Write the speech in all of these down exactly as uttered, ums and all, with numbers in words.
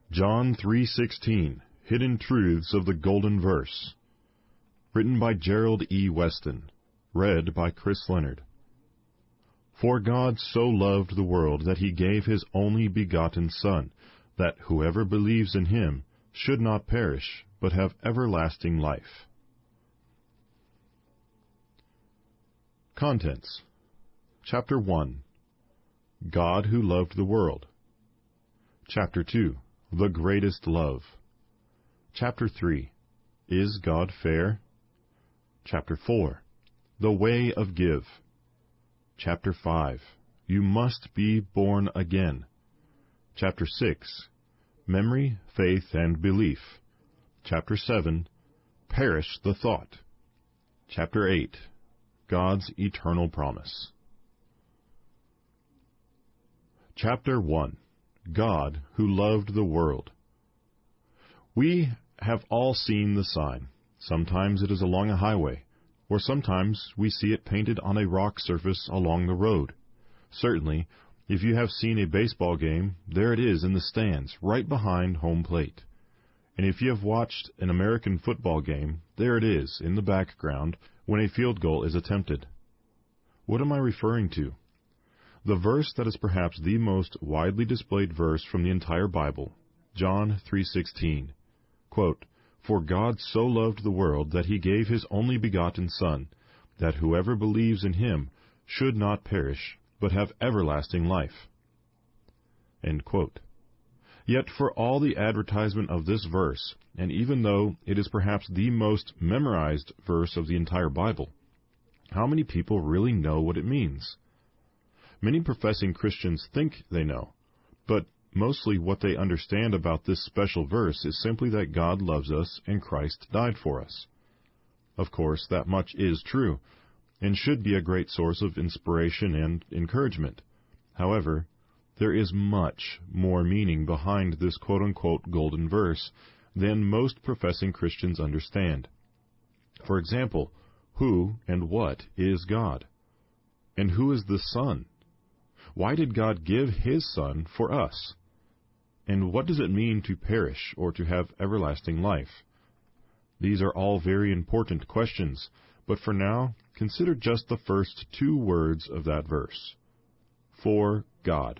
John three sixteen, Hidden Truths of the Golden Verse. Written by Gerald E. Weston. Read by Chris Leonard. For God so loved the world that he gave his only begotten Son, that whoever believes in him should not perish, but have everlasting life. Contents. Chapter one. God who loved the world. Chapter two. The greatest love. Chapter three. Is God fair? Chapter four. The way of give. Chapter five. You must be born again. Chapter six. Memory, faith, and belief. Chapter seven. Perish the thought. Chapter eight. God's eternal promise. Chapter one. God who loved the world. We have all seen the sign. Sometimes it is along a highway, or sometimes we see it painted on a rock surface along the road. Certainly, if you have seen a baseball game, there it is in the stands, right behind home plate. And if you have watched an American football game, there it is in the background when a field goal is attempted. What am I referring to? The verse that is perhaps the most widely displayed verse from the entire Bible, John three sixteen. Quote, For God so loved the world that he gave his only begotten Son, that whoever believes in him should not perish, but have everlasting life. End quote. Yet for all the advertisement of this verse, and even though it is perhaps the most memorized verse of the entire Bible, how many people really know what it means? Many professing Christians think they know, but mostly what they understand about this special verse is simply that God loves us and Christ died for us. Of course, that much is true, and should be a great source of inspiration and encouragement. However, there is much more meaning behind this quote-unquote golden verse than most professing Christians understand. For example, who and what is God? And who is the Son? Why did God give his Son for us? And what does it mean to perish or to have everlasting life? These are all very important questions, but for now, consider just the first two words of that verse. For God.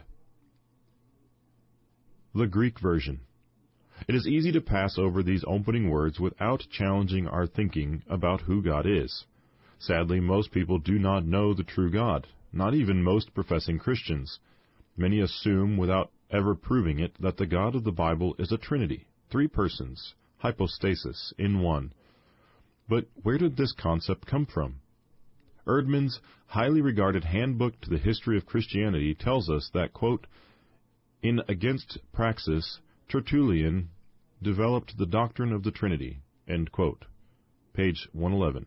The Greek version. It is easy to pass over these opening words without challenging our thinking about who God is. Sadly, most people do not know the true God, not even most professing Christians. Many assume, without ever proving it, that the God of the Bible is a Trinity, three persons, hypostasis, in one. But where did this concept come from? Erdman's highly regarded Handbook to the History of Christianity tells us that, quote, in Against Praxis, Tertullian developed the doctrine of the Trinity, end quote. Page one eleven.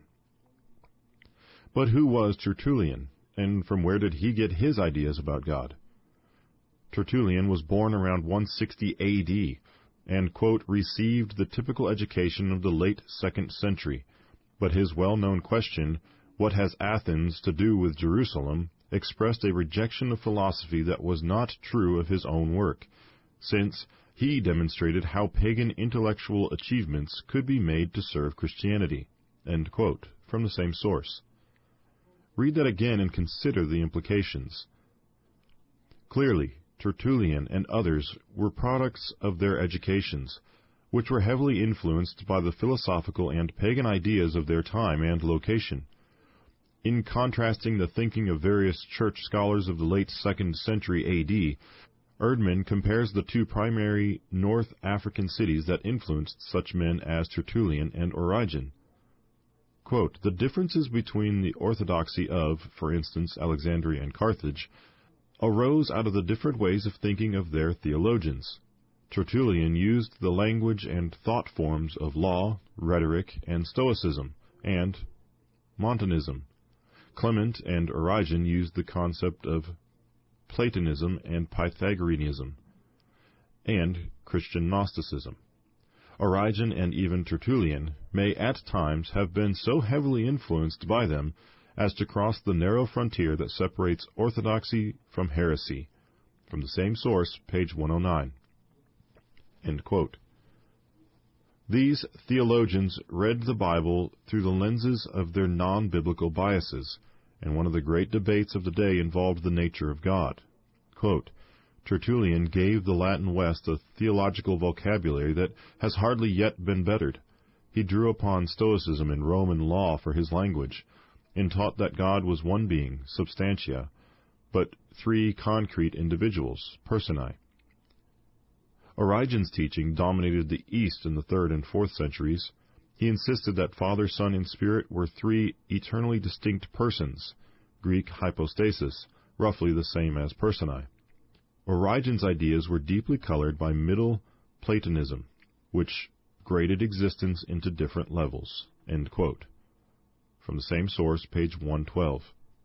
But who was Tertullian, and from where did he get his ideas about God? Tertullian was born around one sixty A D and, quote, received the typical education of the late second century, but his well-known question, what has Athens to do with Jerusalem, expressed a rejection of philosophy that was not true of his own work, since he demonstrated how pagan intellectual achievements could be made to serve Christianity, end quote, from the same source. Read that again and consider the implications. Clearly, Tertullian and others were products of their educations, which were heavily influenced by the philosophical and pagan ideas of their time and location. In contrasting the thinking of various church scholars of the late second century A D, Erdman compares the two primary North African cities that influenced such men as Tertullian and Origen. Quote, the differences between the orthodoxy of, for instance, Alexandria and Carthage, arose out of the different ways of thinking of their theologians. Tertullian used the language and thought forms of law, rhetoric, and Stoicism, and Montanism. Clement and Origen used the concept of Platonism and Pythagoreanism, and Christian Gnosticism. Origen and even Tertullian may at times have been so heavily influenced by them as to cross the narrow frontier that separates orthodoxy from heresy. From the same source, page one oh nine. End quote. These theologians read the Bible through the lenses of their non-biblical biases, and one of the great debates of the day involved the nature of God. Quote, Tertullian gave the Latin West a theological vocabulary that has hardly yet been bettered. He drew upon Stoicism and Roman law for his language, and taught that God was one being, substantia, but three concrete individuals, personae. Origen's teaching dominated the East in the third and fourth centuries. He insisted that Father, Son, and Spirit were three eternally distinct persons, Greek hypostasis, roughly the same as personae. Origen's ideas were deeply colored by Middle Platonism, which graded existence into different levels. End quote. From the same source, page one twelve.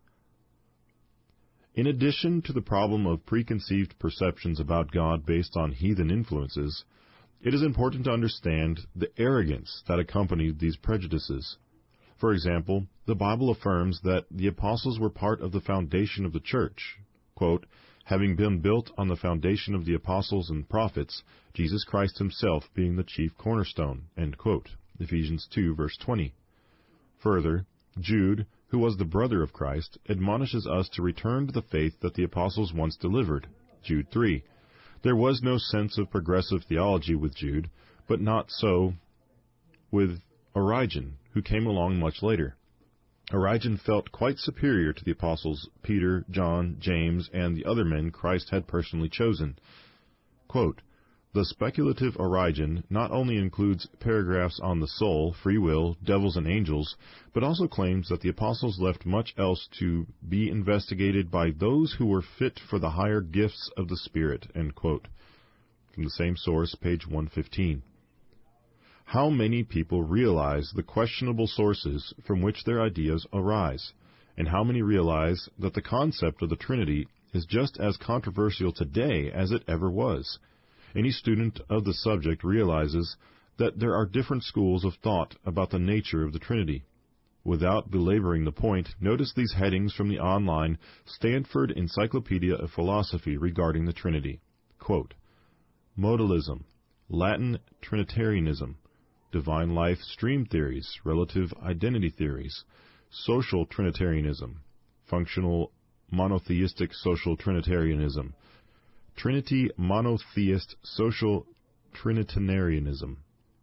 In addition to the problem of preconceived perceptions about God based on heathen influences, it is important to understand the arrogance that accompanied these prejudices. For example, the Bible affirms that the apostles were part of the foundation of the church, quote, having been built on the foundation of the apostles and prophets, Jesus Christ himself being the chief cornerstone, end quote. Ephesians two, verse twenty. Further, Jude, who was the brother of Christ, admonishes us to return to the faith that the apostles once delivered. Jude three. There was no sense of progressive theology with Jude, but not so with Origen, who came along much later. Origen felt quite superior to the apostles Peter, John, James, and the other men Christ had personally chosen. Quote, the speculative Origen not only includes paragraphs on the soul, free will, devils, and angels, but also claims that the apostles left much else to be investigated by those who were fit for the higher gifts of the Spirit. End quote. From the same source, page one fifteen. How many people realize the questionable sources from which their ideas arise, and how many realize that the concept of the Trinity is just as controversial today as it ever was? Any student of the subject realizes that there are different schools of thought about the nature of the Trinity. Without belaboring the point, notice these headings from the online Stanford Encyclopedia of Philosophy regarding the Trinity. Quote, Modalism, Latin Trinitarianism, Divine Life Stream Theories, Relative Identity Theories, Social Trinitarianism, Functional Monotheistic Social Trinitarianism, Trinity Monotheist Social Trinitarianism,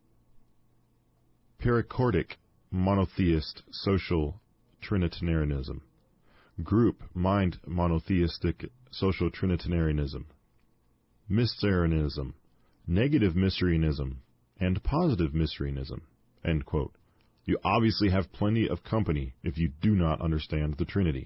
Perichordic Monotheist Social Trinitarianism, Group Mind Monotheistic Social Trinitarianism, Mysterianism, Negative Mysterianism, and Positive Mysterianism. End quote. You obviously have plenty of company if you do not understand the Trinity.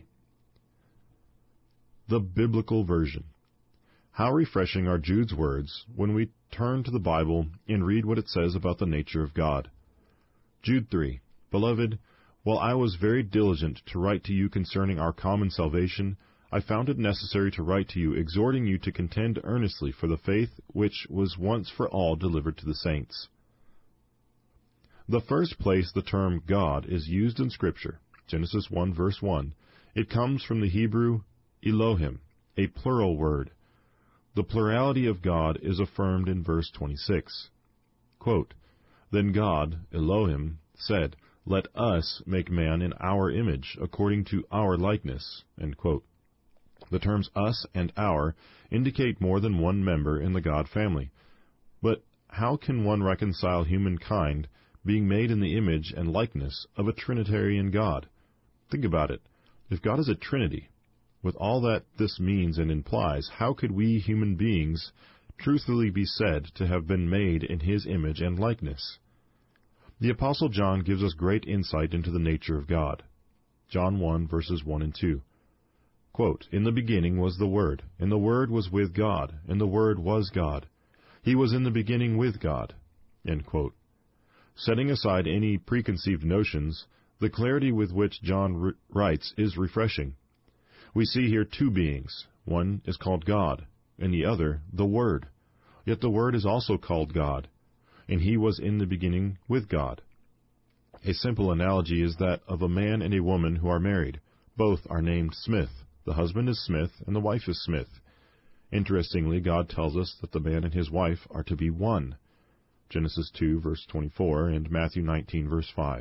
The Biblical Version. How refreshing are Jude's words when we turn to the Bible and read what it says about the nature of God. Jude three. Beloved, while I was very diligent to write to you concerning our common salvation, I found it necessary to write to you, exhorting you to contend earnestly for the faith which was once for all delivered to the saints. The first place the term God is used in Scripture, Genesis one, verse one, it comes from the Hebrew Elohim, a plural word. The plurality of God is affirmed in verse twenty-six. Quote, Then God, Elohim, said, Let us make man in our image, according to our likeness. End quote. The terms us and our indicate more than one member in the God family. But how can one reconcile humankind being made in the image and likeness of a Trinitarian God? Think about it. If God is a Trinity, with all that this means and implies, how could we human beings truthfully be said to have been made in His image and likeness? The Apostle John gives us great insight into the nature of God. John one, verses one and two. Quote, In the beginning was the Word, and the Word was with God, and the Word was God. He was in the beginning with God. End quote. Setting aside any preconceived notions, the clarity with which John r- writes is refreshing. We see here two beings. One is called God, and the other the Word. Yet the Word is also called God, and He was in the beginning with God. A simple analogy is that of a man and a woman who are married. Both are named Smith. The husband is Smith, and the wife is Smith. Interestingly, God tells us that the man and his wife are to be one. Genesis two, verse twenty-four, and Matthew nineteen, verse five.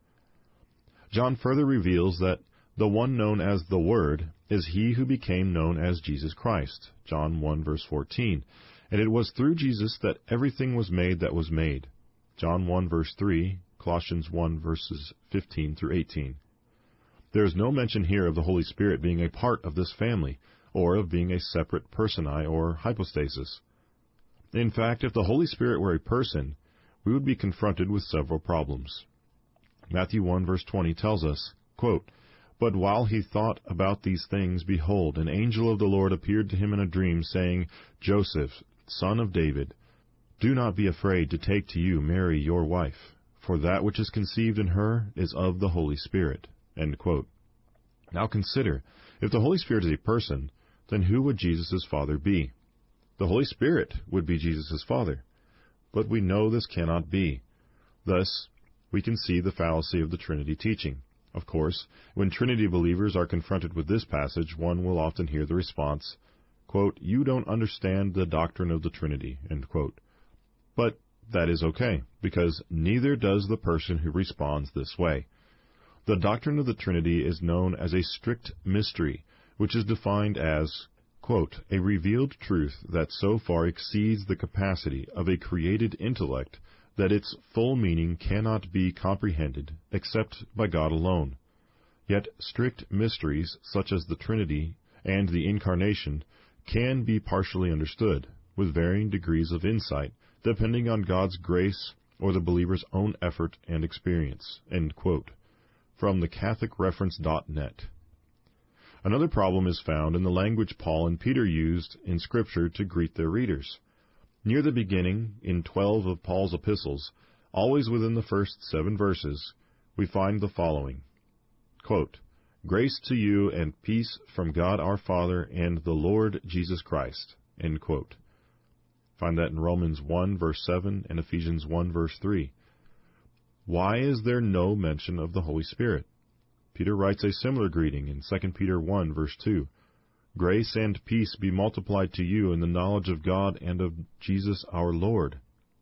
John further reveals that the one known as the Word is he who became known as Jesus Christ. John one, verse fourteen. And it was through Jesus that everything was made that was made. John one, verse three, Colossians one, verses fifteen through eighteen. There is no mention here of the Holy Spirit being a part of this family, or of being a separate personae or hypostasis. In fact, if the Holy Spirit were a person, we would be confronted with several problems. Matthew one, verse twenty tells us, quote, "But while he thought about these things, behold, an angel of the Lord appeared to him in a dream, saying, Joseph, son of David, do not be afraid to take to you Mary your wife, for that which is conceived in her is of the Holy Spirit." End quote. Now consider, if the Holy Spirit is a person, then who would Jesus' Father be? The Holy Spirit would be Jesus' Father. But we know this cannot be. Thus, we can see the fallacy of the Trinity teaching. Of course, when Trinity believers are confronted with this passage, one will often hear the response, quote, "You don't understand the doctrine of the Trinity," end quote. But that is okay, because neither does the person who responds this way. The doctrine of the Trinity is known as a strict mystery, which is defined as, quote, "a revealed truth that so far exceeds the capacity of a created intellect that its full meaning cannot be comprehended except by God alone. Yet strict mysteries such as the Trinity and the Incarnation can be partially understood, with varying degrees of insight, depending on God's grace or the believer's own effort and experience." End quote. From the Catholic Reference dot net. Another problem is found in the language Paul and Peter used in Scripture to greet their readers. Near the beginning, in twelve of Paul's epistles, always within the first seven verses, we find the following, quote, "Grace to you and peace from God our Father and the Lord Jesus Christ." End quote. Find that in Romans one, verse seven, and Ephesians one, verse three. Why is there no mention of the Holy Spirit? Peter writes a similar greeting in Second Peter one, verse two. "Grace and peace be multiplied to you in the knowledge of God and of Jesus our Lord."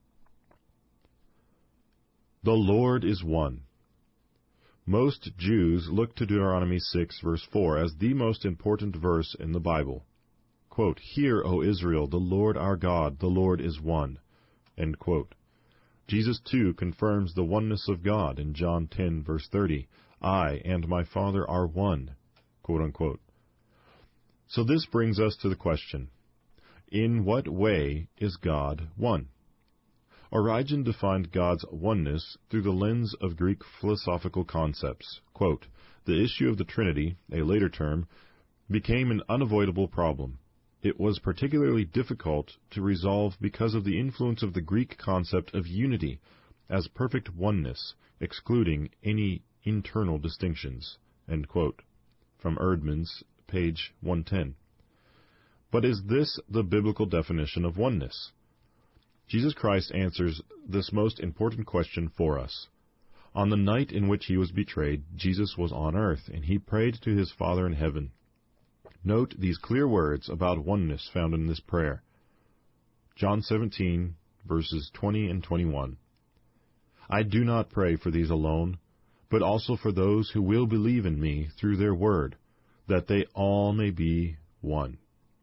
The Lord is one. Most Jews look to Deuteronomy six, verse four, as the most important verse in the Bible. Quote, "Hear, O Israel, the Lord our God, the Lord is one." End quote. Jesus, too, confirms the oneness of God in John ten, verse thirty. "I and my Father are one." Quote unquote. So this brings us to the question, in what way is God one? Origen defined God's oneness through the lens of Greek philosophical concepts. Quote, "The issue of the Trinity, a later term, became an unavoidable problem. It was particularly difficult to resolve because of the influence of the Greek concept of unity as perfect oneness, excluding any internal distinctions." End quote. From Erdman's, page one ten. But is this the biblical definition of oneness? Jesus Christ answers this most important question for us. On the night in which he was betrayed, Jesus was on earth, and he prayed to his Father in heaven. Note these clear words about oneness found in this prayer. John seventeen, verses twenty and twenty-one. "I do not pray for these alone, but also for those who will believe in me through their word, that they all may be one."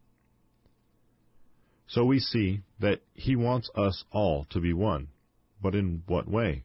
So we see that he wants us all to be one. But in what way?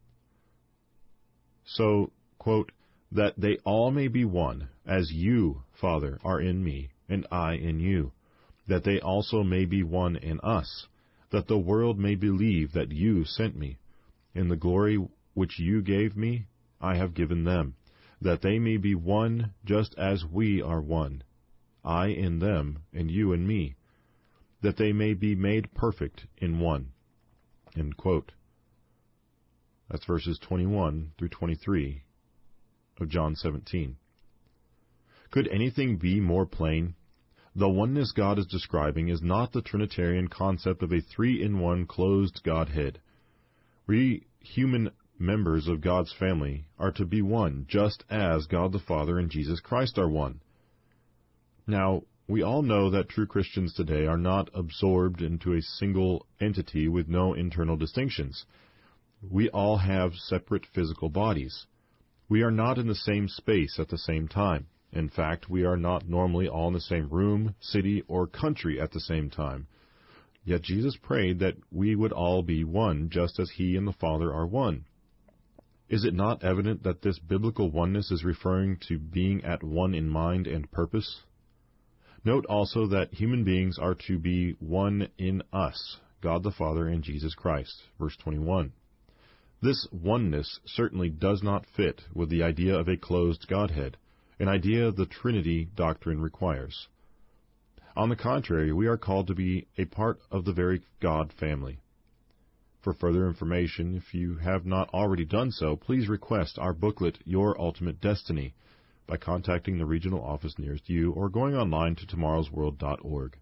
So, quote, "that they all may be one, as you, Father, are in me, and I in you, that they also may be one in us, that the world may believe that you sent me. In the glory which you gave me, I have given them, that they may be one just as we are one, I in them, and you in me, that they may be made perfect in one." End quote. That's verses twenty-one through twenty-three of John seventeen. Could anything be more plain? The oneness God is describing is not the Trinitarian concept of a three-in-one closed Godhead. We human members of God's family are to be one, just as God the Father and Jesus Christ are one. Now, We all know that true Christians today are not absorbed into a single entity with no internal distinctions. We all have separate physical bodies. We are not in the same space at the same time. In fact, we are not normally all in the same room, city, or country at the same time. Yet Jesus prayed that we would all be one, just as He and the Father are one. Is it not evident that this biblical oneness is referring to being at one in mind and purpose? Note also that human beings are to be one in us, God the Father and Jesus Christ. Verse twenty-one. This oneness certainly does not fit with the idea of a closed Godhead, an idea the Trinity doctrine requires. On the contrary, we are called to be a part of the very God family. For further information, if you have not already done so, please request our booklet, Your Ultimate Destiny, by contacting the regional office nearest you or going online to tomorrows world dot org.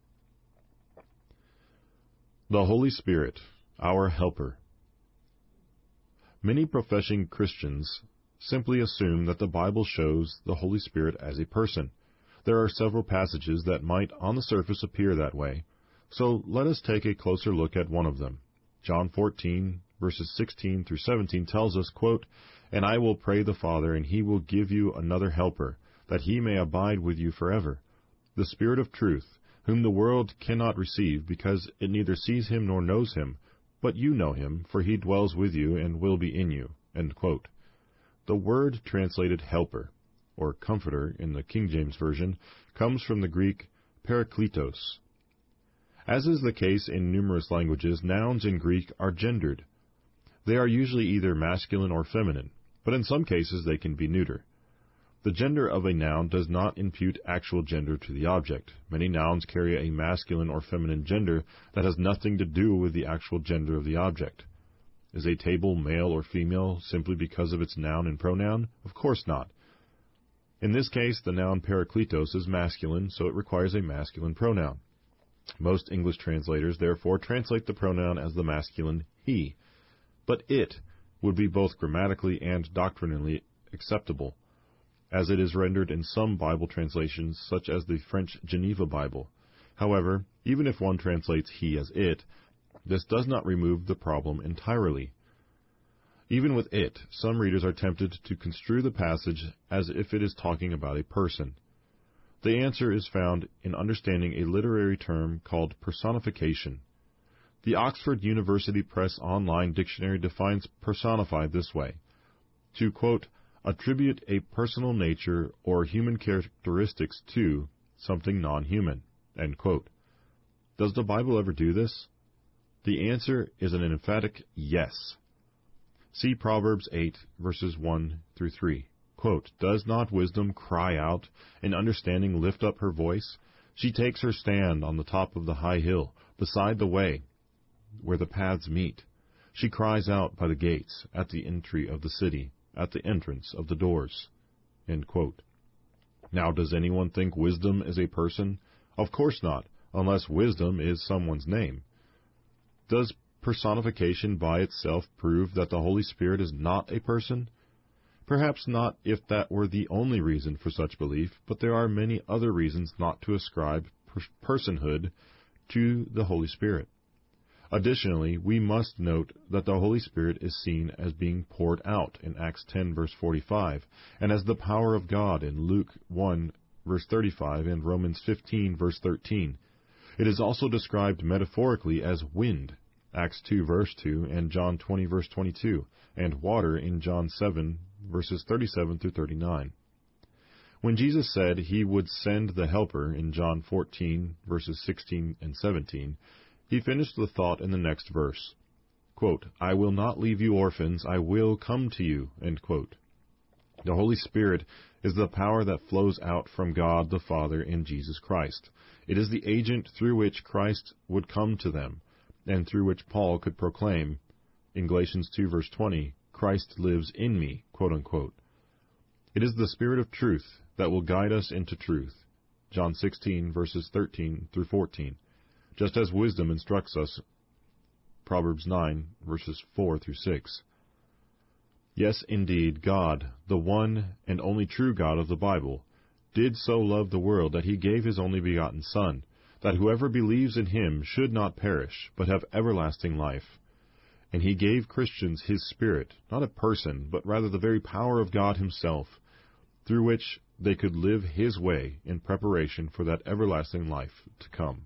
The Holy Spirit, our Helper. Many professing Christians simply assume that the Bible shows the Holy Spirit as a person. There are several passages that might on the surface appear that way, so let us take a closer look at one of them. John fourteen, verses sixteen through seventeen tells us, quote, "And I will pray the Father, and He will give you another Helper, that He may abide with you forever, the Spirit of truth, whom the world cannot receive, because it neither sees Him nor knows Him, but you know Him, for He dwells with you and will be in you." End quote. The word translated helper, or comforter in the King James Version, comes from the Greek parakletos. As is the case in numerous languages, nouns in Greek are gendered. They are usually either masculine or feminine, but in some cases they can be neuter. The gender of a noun does not impute actual gender to the object. Many nouns carry a masculine or feminine gender that has nothing to do with the actual gender of the object. Is a table male or female simply because of its noun and pronoun? Of course not. In this case, the noun parakletos is masculine, so it requires a masculine pronoun. Most English translators, therefore, translate the pronoun as the masculine he. But it would be both grammatically and doctrinally acceptable, as it is rendered in some Bible translations, such as the French Geneva Bible. However, even if one translates he as it, this does not remove the problem entirely. Even with it, some readers are tempted to construe the passage as if it is talking about a person. The answer is found in understanding a literary term called personification. The Oxford University Press Online Dictionary defines personify this way: to, quote, attribute a personal nature or human characteristics to something non-human, end quote. Does the Bible ever do this? The answer is an emphatic yes. See Proverbs eight, verses one through three. Quote, does not wisdom cry out, and understanding lift up her voice? She takes her stand on the top of the high hill, beside the way where the paths meet. She cries out by the gates, at the entry of the city, at the entrance of the doors. End quote. Now, does anyone think wisdom is a person? Of course not, unless wisdom is someone's name. Does personification by itself prove that the Holy Spirit is not a person? Perhaps not if that were the only reason for such belief, but there are many other reasons not to ascribe personhood to the Holy Spirit. Additionally, we must note that the Holy Spirit is seen as being poured out in Acts ten, verse forty-five, and as the power of God in Luke one, verse thirty-five, and Romans fifteen, verse thirteen. It is also described metaphorically as wind, Acts two, verse two, and John twenty, verse twenty-two, and water in John seven, verses thirty-seven through thirty-nine. When Jesus said He would send the Helper in John fourteen, verses sixteen and seventeen, He finished the thought in the next verse. Quote, I will not leave you orphans, I will come to you. End quote. The Holy Spirit is the power that flows out from God the Father in Jesus Christ. It is the agent through which Christ would come to them, and through which Paul could proclaim, in Galatians two, verse twenty, Christ lives in me, quote unquote. It is the Spirit of truth that will guide us into truth, John sixteen, verses thirteen through fourteen, just as wisdom instructs us, Proverbs nine, verses four through six. Yes, indeed, God, the one and only true God of the Bible, did so love the world that he gave his only begotten Son, that whoever believes in him should not perish, but have everlasting life. And he gave Christians his Spirit, not a person, but rather the very power of God himself, through which they could live his way in preparation for that everlasting life to come.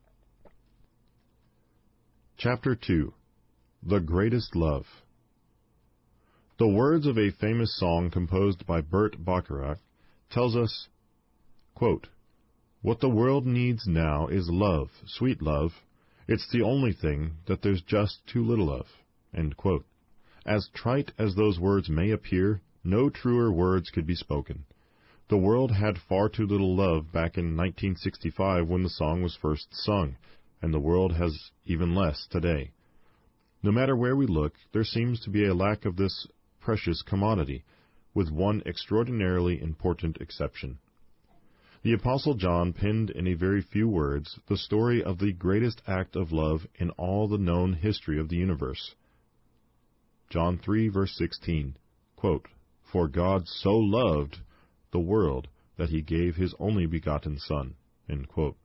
Chapter two. The Greatest Love. The words of a famous song composed by Burt Bacharach tells us, quote, "What the world needs now is love, sweet love. It's the only thing that there's just too little of." End quote. As trite as those words may appear, no truer words could be spoken. The world had far too little love back in nineteen sixty-five when the song was first sung, and the world has even less today. No matter where we look, there seems to be a lack of this precious commodity, with one extraordinarily important exception. The Apostle John penned in a very few words the story of the greatest act of love in all the known history of the universe. John three, verse sixteen, quote, "For God so loved the world that he gave his only begotten Son." End quote.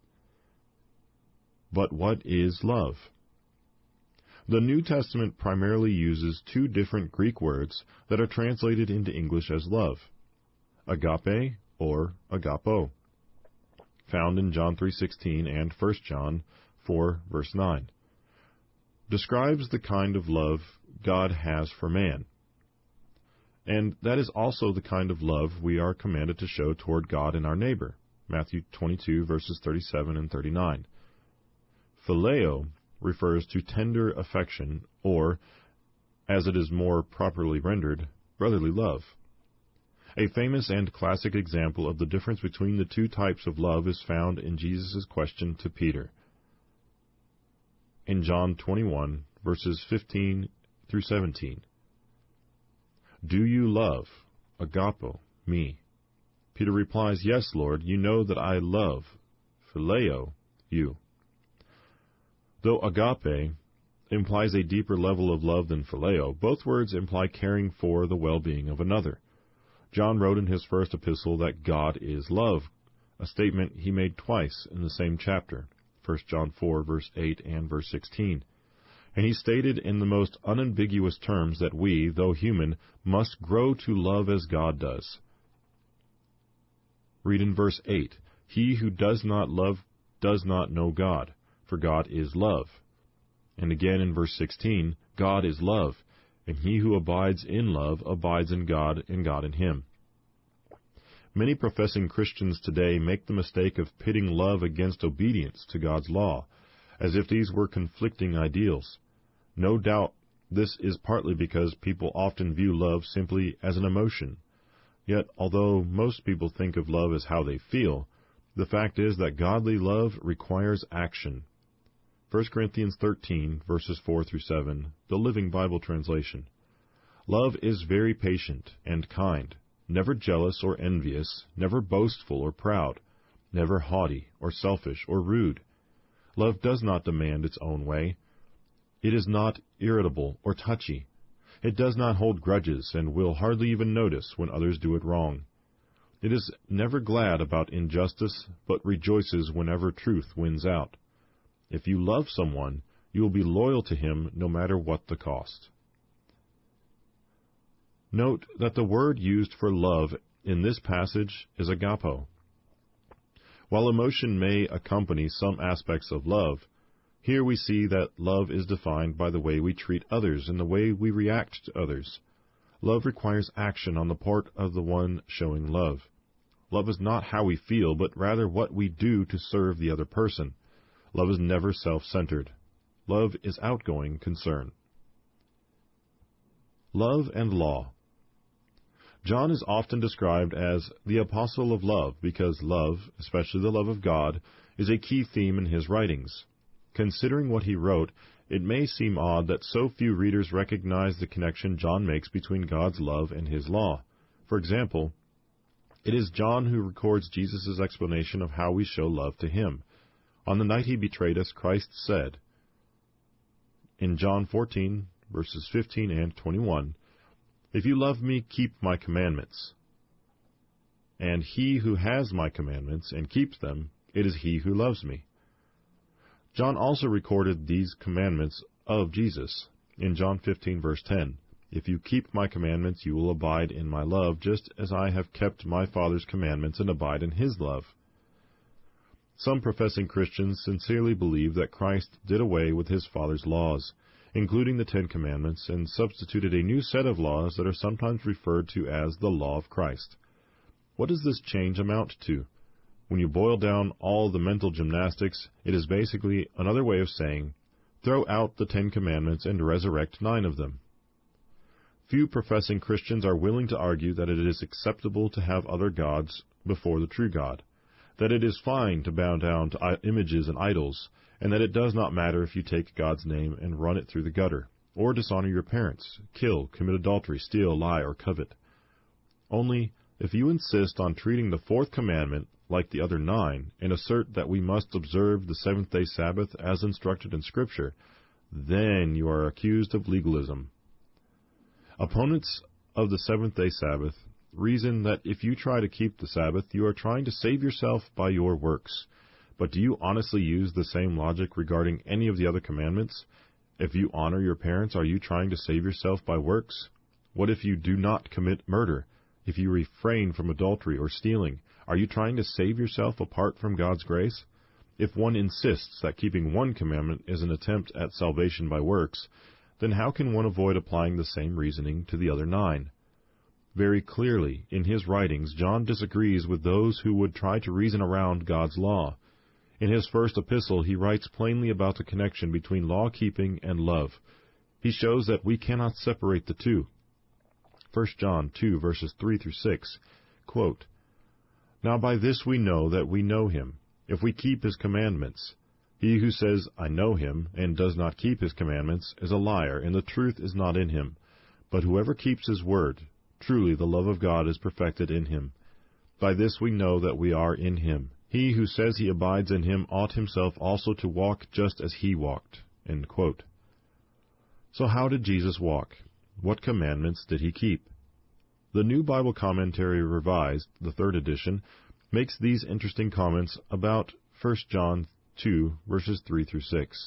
But what is love? The New Testament primarily uses two different Greek words that are translated into English as love, agape or agapo, found in John three sixteen and First John four, verse nine, describes the kind of love God has for man. And that is also the kind of love we are commanded to show toward God and our neighbor, Matthew twenty-two, verses thirty-seven and thirty-nine. Phileo refers to tender affection, or, as it is more properly rendered, brotherly love. A famous and classic example of the difference between the two types of love is found in Jesus' question to Peter. In John twenty-one, verses fifteen through seventeen. "Do you love, agapo, me?" Peter replies, "Yes, Lord, you know that I love, phileo, you." Though agape implies a deeper level of love than phileo, both words imply caring for the well-being of another. John wrote in his first epistle that God is love, a statement he made twice in the same chapter, First John four, verse eight and verse sixteen. And he stated in the most unambiguous terms that we, though human, must grow to love as God does. Read in verse eight, "He who does not love does not know God, for God is love." And again in verse sixteen, "God is love, and he who abides in love abides in God, and God in him." Many professing Christians today make the mistake of pitting love against obedience to God's law, as if these were conflicting ideals. No doubt this is partly because people often view love simply as an emotion. Yet, although most people think of love as how they feel, the fact is that godly love requires action. First Corinthians thirteen, verses four through seven, the Living Bible translation. "Love is very patient and kind, never jealous or envious, never boastful or proud, never haughty or selfish or rude. Love does not demand its own way. It is not irritable or touchy. It does not hold grudges and will hardly even notice when others do it wrong. It is never glad about injustice, but rejoices whenever truth wins out. If you love someone, you will be loyal to him no matter what the cost." Note that the word used for love in this passage is agapo. While emotion may accompany some aspects of love, here we see that love is defined by the way we treat others and the way we react to others. Love requires action on the part of the one showing love. Love is not how we feel, but rather what we do to serve the other person. Love is never self-centered. Love is outgoing concern. Love and law. John is often described as the apostle of love because love, especially the love of God, is a key theme in his writings. Considering what he wrote, it may seem odd that so few readers recognize the connection John makes between God's love and his law. For example, it is John who records Jesus' explanation of how we show love to him. On the night he betrayed us, Christ said, in John fourteen, verses fifteen and twenty-one, "If you love me, keep my commandments." and he who has my commandments and keeps them, it is he who loves me. John also recorded these commandments of Jesus. In John fifteen, verse ten, "If you keep my commandments, you will abide in my love, just as I have kept my Father's commandments and abide in his love." Some professing Christians sincerely believe that Christ did away with his Father's laws, including the Ten Commandments, and substituted a new set of laws that are sometimes referred to as the law of Christ. What does this change amount to? When you boil down all the mental gymnastics, it is basically another way of saying, throw out the Ten Commandments and resurrect nine of them. Few professing Christians are willing to argue that it is acceptable to have other gods before the true God, that it is fine to bow down to images and idols, and that it does not matter if you take God's name and run it through the gutter, or dishonor your parents, kill, commit adultery, steal, lie, or covet. Only, if you insist on treating the fourth commandment like the other nine, and assert that we must observe the seventh-day Sabbath as instructed in Scripture, then you are accused of legalism. Opponents of the seventh-day Sabbath reason that if you try to keep the Sabbath, you are trying to save yourself by your works. But do you honestly use the same logic regarding any of the other commandments? If you honor your parents, are you trying to save yourself by works? What if you do not commit murder? If you refrain from adultery or stealing, are you trying to save yourself apart from God's grace? If one insists that keeping one commandment is an attempt at salvation by works, then how can one avoid applying the same reasoning to the other nine? Very clearly, in his writings, John disagrees with those who would try to reason around God's law. In his first epistle, he writes plainly about the connection between law-keeping and love. He shows that we cannot separate the two. First John two, verses three through six, quote, "Now by this we know that we know him, if we keep his commandments. He who says, 'I know him,' and does not keep his commandments, is a liar, and the truth is not in him. But whoever keeps his word, truly the love of God is perfected in him. By this we know that we are in him. He who says he abides in him ought himself also to walk just as he walked." End quote. So how did Jesus walk? What commandments did he keep? The New Bible Commentary Revised, the third edition, makes these interesting comments about First John two, verses three through six.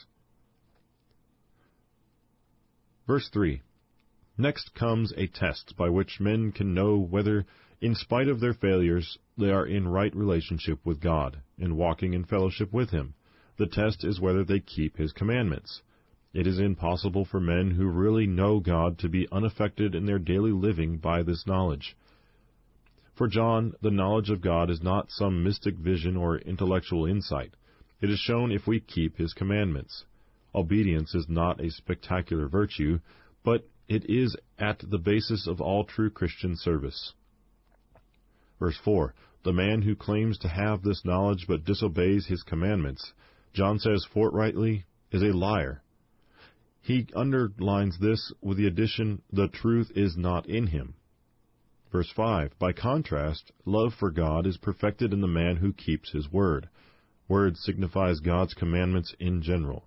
Verse three. Next comes a test by which men can know whether, in spite of their failures, they are in right relationship with God, and walking in fellowship with him. The test is whether they keep his commandments. It is impossible for men who really know God to be unaffected in their daily living by this knowledge. For John, the knowledge of God is not some mystic vision or intellectual insight. It is shown if we keep his commandments. Obedience is not a spectacular virtue, but it is at the basis of all true Christian service. Verse four. The man who claims to have this knowledge but disobeys his commandments, John says forthrightly, is a liar. He underlines this with the addition, the truth is not in him. Verse five. By contrast, love for God is perfected in the man who keeps his word. Word signifies God's commandments in general.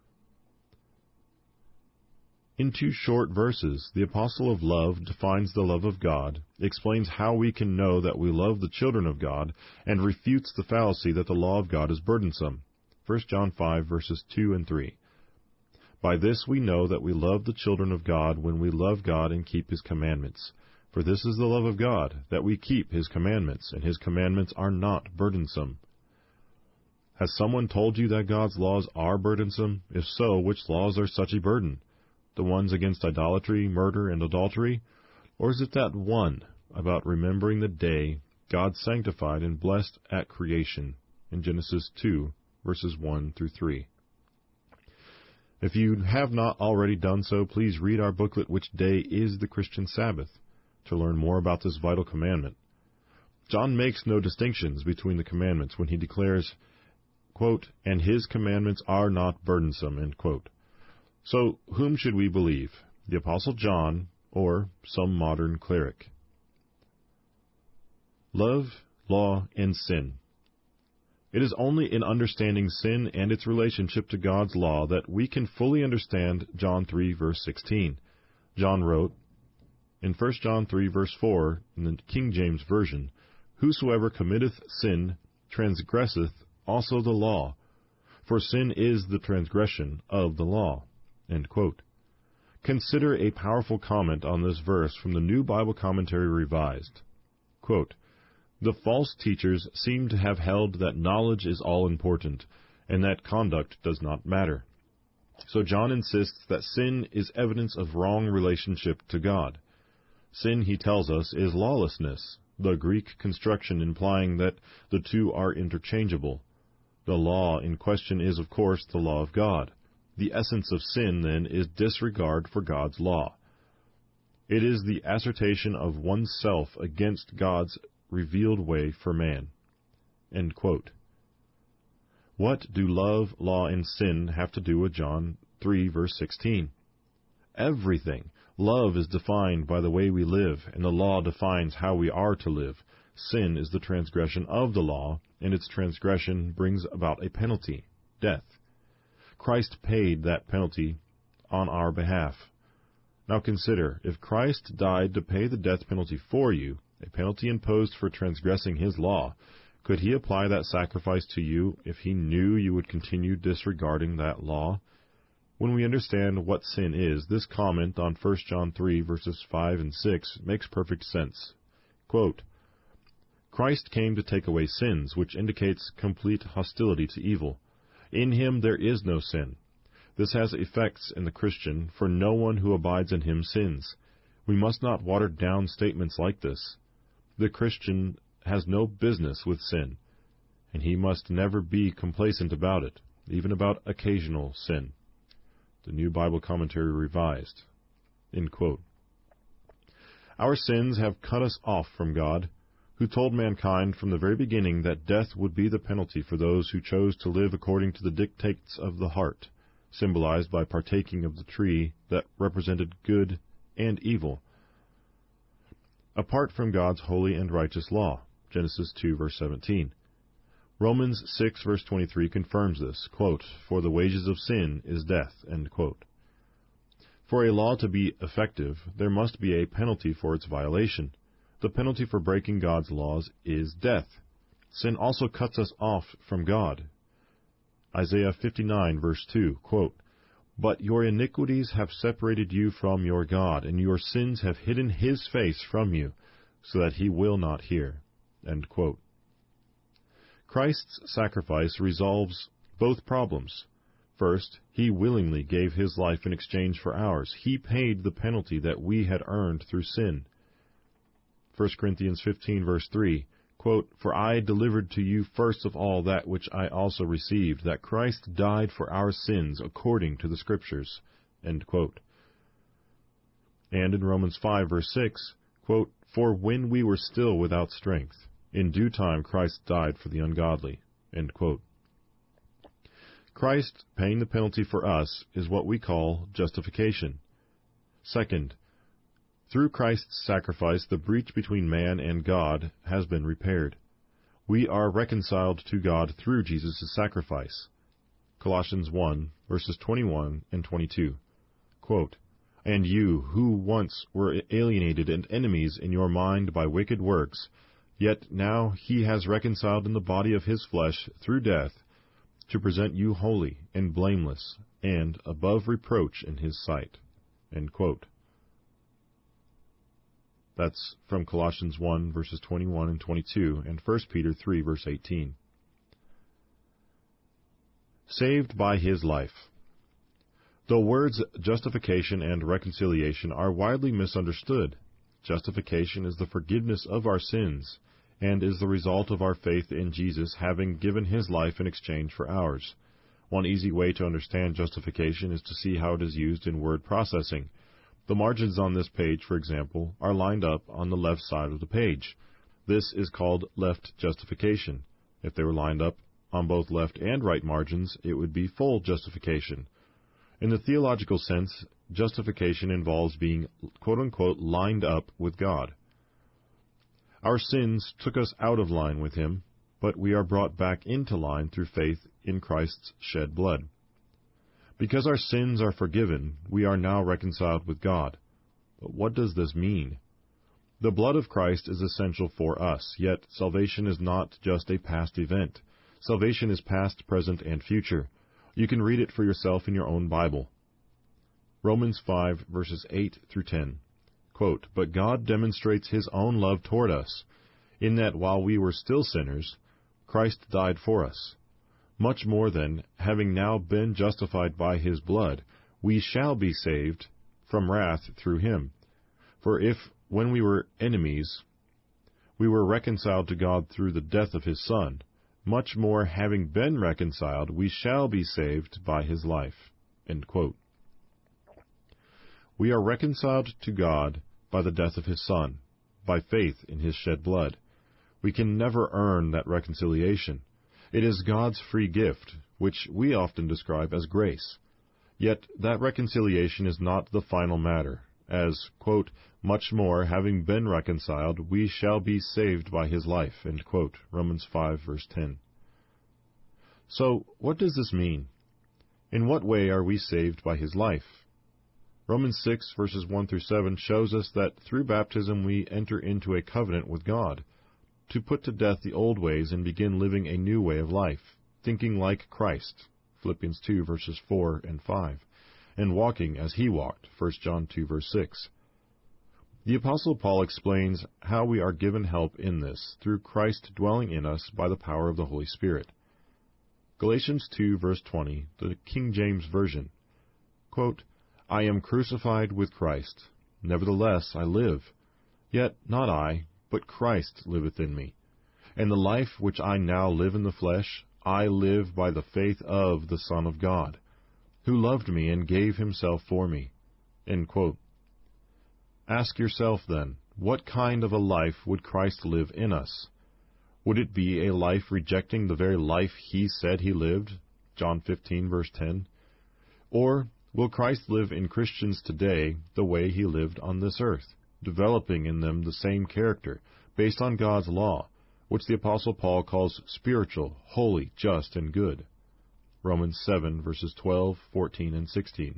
In two short verses, the Apostle of Love defines the love of God, explains how we can know that we love the children of God, and refutes the fallacy that the law of God is burdensome. First John five, verses two and three. By this we know that we love the children of God when we love God and keep his commandments. For this is the love of God, that we keep his commandments, and his commandments are not burdensome. Has someone told you that God's laws are burdensome? If so, which laws are such a burden? The ones against idolatry, murder, and adultery? Or is it that one about remembering the day God sanctified and blessed at creation in Genesis two, verses one through three? If you have not already done so, please read our booklet, Which Day is the Christian Sabbath, to learn more about this vital commandment. John makes no distinctions between the commandments when he declares, quote, "And his commandments are not burdensome," end quote. So, whom should we believe, the Apostle John or some modern cleric? Love, law, and sin. It is only in understanding sin and its relationship to God's law that we can fully understand John three, verse sixteen. John wrote, in First John three, verse four, in the King James Version, Whosoever committeth sin transgresseth also the law, for sin is the transgression of the law." End quote. Consider a powerful comment on this verse from the New Bible Commentary Revised. Quote, "The false teachers seem to have held that knowledge is all important, and that conduct does not matter. So John insists that sin is evidence of wrong relationship to God. Sin, he tells us, is lawlessness, the Greek construction implying that the two are interchangeable. The law in question is, of course, the law of God. The essence of sin, then, is disregard for God's law. It is the assertion of oneself against God's revealed way for man." End quote. What do love, law, and sin have to do with John three, verse sixteen? Everything. Love is defined by the way we live, and the law defines how we are to live. Sin is the transgression of the law, and its transgression brings about a penalty, death. Christ paid that penalty on our behalf. Now consider, if Christ died to pay the death penalty for you, a penalty imposed for transgressing his law, could he apply that sacrifice to you if he knew you would continue disregarding that law? When we understand what sin is, this comment on First John three, verses five and six makes perfect sense. Quote, "Christ came to take away sins, which indicates complete hostility to evil. In him there is no sin. This has effects in the Christian, for no one who abides in him sins. We must not water down statements like this. The Christian has no business with sin, and he must never be complacent about it, even about occasional sin." The New Bible Commentary Revised. End quote. Our sins have cut us off from God, who told mankind from the very beginning that death would be the penalty for those who chose to live according to the dictates of the heart, symbolized by partaking of the tree that represented good and evil, apart from God's holy and righteous law. Genesis two, verse seventeen. Romans six, verse twenty-three confirms this, quote, "For the wages of sin is death," end quote. For a law to be effective, there must be a penalty for its violation. The penalty for breaking God's laws is death. Sin also cuts us off from God. Isaiah fifty-nine, verse two, quote, "But your iniquities have separated you from your God, and your sins have hidden his face from you, so that he will not hear." End quote. Christ's sacrifice resolves both problems. First, he willingly gave his life in exchange for ours. He paid the penalty that we had earned through sin. First Corinthians fifteen, verse three, quote, "For I delivered to you first of all that which I also received, that Christ died for our sins according to the Scriptures." End quote. And in Romans five, verse six, quote, "For when we were still without strength, in due time Christ died for the ungodly." End quote. Christ paying the penalty for us is what we call justification. Second, through Christ's sacrifice, the breach between man and God has been repaired. We are reconciled to God through Jesus' sacrifice. Colossians one, verses twenty-one and twenty-two. Quote, "And you, who once were alienated and enemies in your mind by wicked works, yet now he has reconciled in the body of his flesh through death, to present you holy and blameless and above reproach in his sight." End quote. That's from Colossians one, verses twenty-one and twenty-two, and First Peter three, verse eighteen. Saved by his life. The words justification and reconciliation are widely misunderstood. Justification is the forgiveness of our sins, and is the result of our faith in Jesus having given his life in exchange for ours. One easy way to understand justification is to see how it is used in word processing. The margins on this page, for example, are lined up on the left side of the page. This is called left justification. If they were lined up on both left and right margins, it would be full justification. In the theological sense, justification involves being, quote-unquote, lined up with God. Our sins took us out of line with him, but we are brought back into line through faith in Christ's shed blood. Because our sins are forgiven, we are now reconciled with God. But what does this mean? The blood of Christ is essential for us, yet salvation is not just a past event. Salvation is past, present, and future. You can read it for yourself in your own Bible. Romans five, verses eight through ten. Quote, "But God demonstrates His own love toward us, in that while we were still sinners, Christ died for us. Much more then, having now been justified by His blood, we shall be saved from wrath through Him. For if, when we were enemies, we were reconciled to God through the death of His Son, much more, having been reconciled, we shall be saved by His life." End quote. We are reconciled to God by the death of His Son, by faith in His shed blood. We can never earn that reconciliation. It is God's free gift, which we often describe as grace. Yet that reconciliation is not the final matter, as, quote, "Much more, having been reconciled, we shall be saved by His life." End quote. Romans five, verse ten. So, what does this mean? In what way are we saved by His life? Romans six, verses one through seven shows us that through baptism we enter into a covenant with God, to put to death the old ways and begin living a new way of life, thinking like Christ, Philippians two, verses four and five, and walking as He walked, First John two, verse six. The Apostle Paul explains how we are given help in this, through Christ dwelling in us by the power of the Holy Spirit. Galatians two, verse twenty, the King James Version, quote, "I am crucified with Christ. Nevertheless I live. Yet not I, but Christ liveth in me. And the life which I now live in the flesh, I live by the faith of the Son of God, who loved me and gave Himself for me." End quote. Ask yourself then, what kind of a life would Christ live in us? Would it be a life rejecting the very life He said He lived, John fifteen, verse ten? Or will Christ live in Christians today the way He lived on this earth, developing in them the same character, based on God's law, which the Apostle Paul calls spiritual, holy, just, and good? Romans seven, verses twelve, fourteen, and sixteen.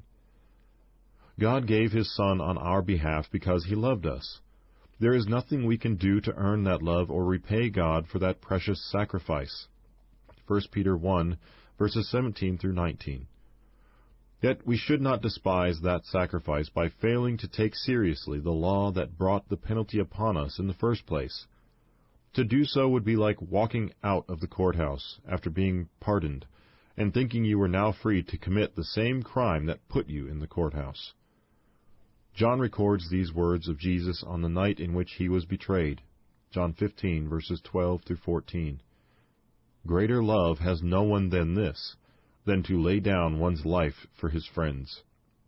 God gave His Son on our behalf because He loved us. There is nothing we can do to earn that love or repay God for that precious sacrifice. First Peter one, verses seventeen through nineteen. Yet we should not despise that sacrifice by failing to take seriously the law that brought the penalty upon us in the first place. To do so would be like walking out of the courthouse after being pardoned, and thinking you were now free to commit the same crime that put you in the courthouse. John records these words of Jesus on the night in which He was betrayed. John fifteen, verses twelve through fourteen. "Greater love has no one than this, than to lay down one's life for his friends."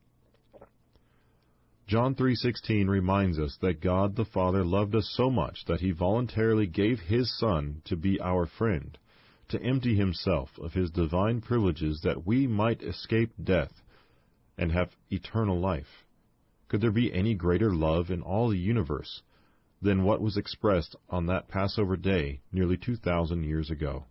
John three sixteen reminds us that God the Father loved us so much that He voluntarily gave His Son to be our friend, to empty Himself of His divine privileges that we might escape death and have eternal life. Could there be any greater love in all the universe than what was expressed on that Passover day nearly two thousand years ago?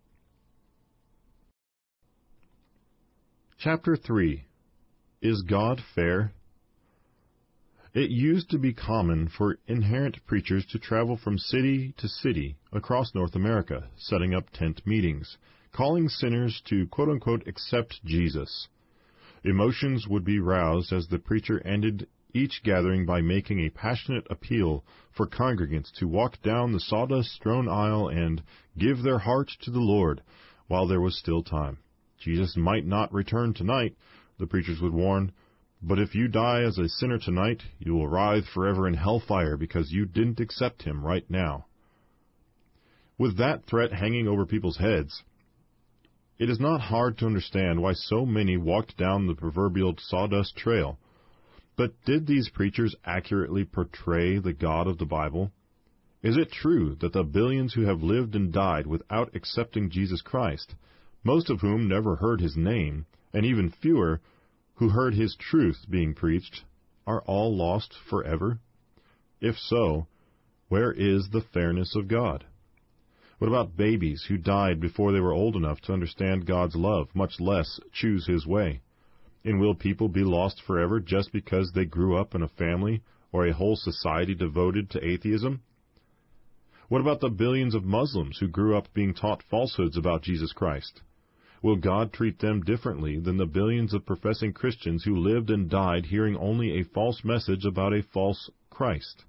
Chapter three. Is God fair? It used to be common for inherent preachers to travel from city to city across North America, setting up tent meetings, calling sinners to quote-unquote accept Jesus. Emotions would be roused as the preacher ended each gathering by making a passionate appeal for congregants to walk down the sawdust-strewn aisle and give their heart to the Lord while there was still time. Jesus might not return tonight, the preachers would warn, but if you die as a sinner tonight, you will writhe forever in hellfire because you didn't accept Him right now. With that threat hanging over people's heads, it is not hard to understand why so many walked down the proverbial sawdust trail. But did these preachers accurately portray the God of the Bible? Is it true that the billions who have lived and died without accepting Jesus Christ, most of whom never heard His name, and even fewer who heard His truth being preached, are all lost forever? If so, where is the fairness of God? What about babies who died before they were old enough to understand God's love, much less choose His way? And will people be lost forever just because they grew up in a family or a whole society devoted to atheism? What about the billions of Muslims who grew up being taught falsehoods about Jesus Christ? Will God treat them differently than the billions of professing Christians who lived and died hearing only a false message about a false Christ?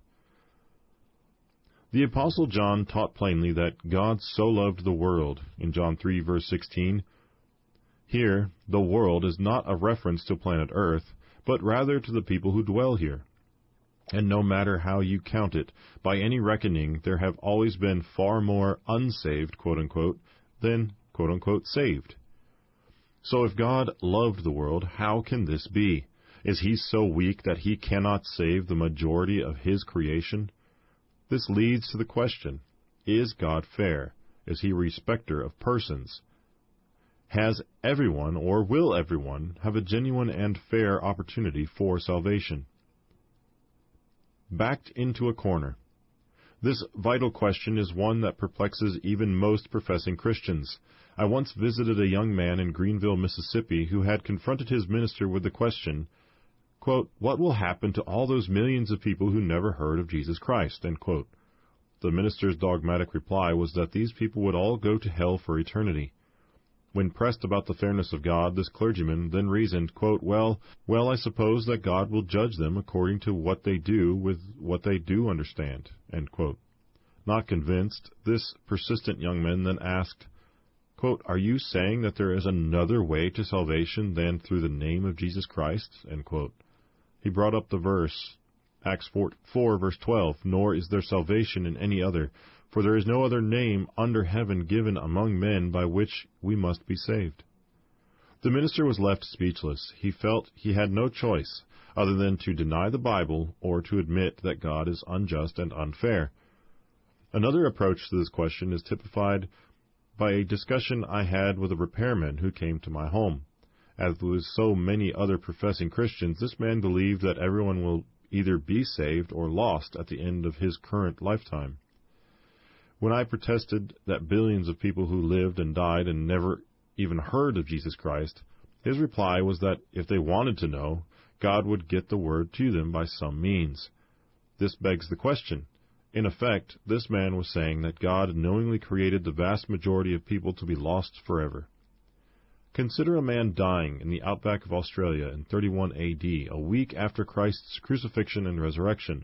The Apostle John taught plainly that God so loved the world in John three, verse sixteen. Here, the world is not a reference to planet Earth, but rather to the people who dwell here. And no matter how you count it, by any reckoning, there have always been far more unsaved, quote-unquote, than, quote-unquote, saved. So if God loved the world, how can this be? Is he so weak that he cannot save the majority of his creation? This leads to the question, is God fair? Is he a respecter of persons? Has everyone, or will everyone, have a genuine and fair opportunity for salvation? Backed into a corner. This vital question is one that perplexes even most professing Christians. I once visited a young man in Greenville, Mississippi, who had confronted his minister with the question, quote, "What will happen to all those millions of people who never heard of Jesus Christ?" End quote. The minister's dogmatic reply was that these people would all go to hell for eternity. When pressed about the fairness of God, this clergyman then reasoned, quote, well, well, I suppose that God will judge them according to what they do with what they do understand, end quote. Not convinced, this persistent young man then asked, quote, "Are you saying that there is another way to salvation than through the name of Jesus Christ?" End quote. He brought up the verse, Acts four, verse twelve, "Nor is there salvation in any other, for there is no other name under heaven given among men by which we must be saved." The minister was left speechless. He felt he had no choice other than to deny the Bible or to admit that God is unjust and unfair. Another approach to this question is typified by a discussion I had with a repairman who came to my home. As with so many other professing Christians, this man believed that everyone will either be saved or lost at the end of his current lifetime. When I protested that billions of people who lived and died and never even heard of Jesus Christ, his reply was that if they wanted to know, God would get the word to them by some means. This begs the question. In effect, this man was saying that God knowingly created the vast majority of people to be lost forever. Consider a man dying in the outback of Australia in thirty-one A D, a week after Christ's crucifixion and resurrection.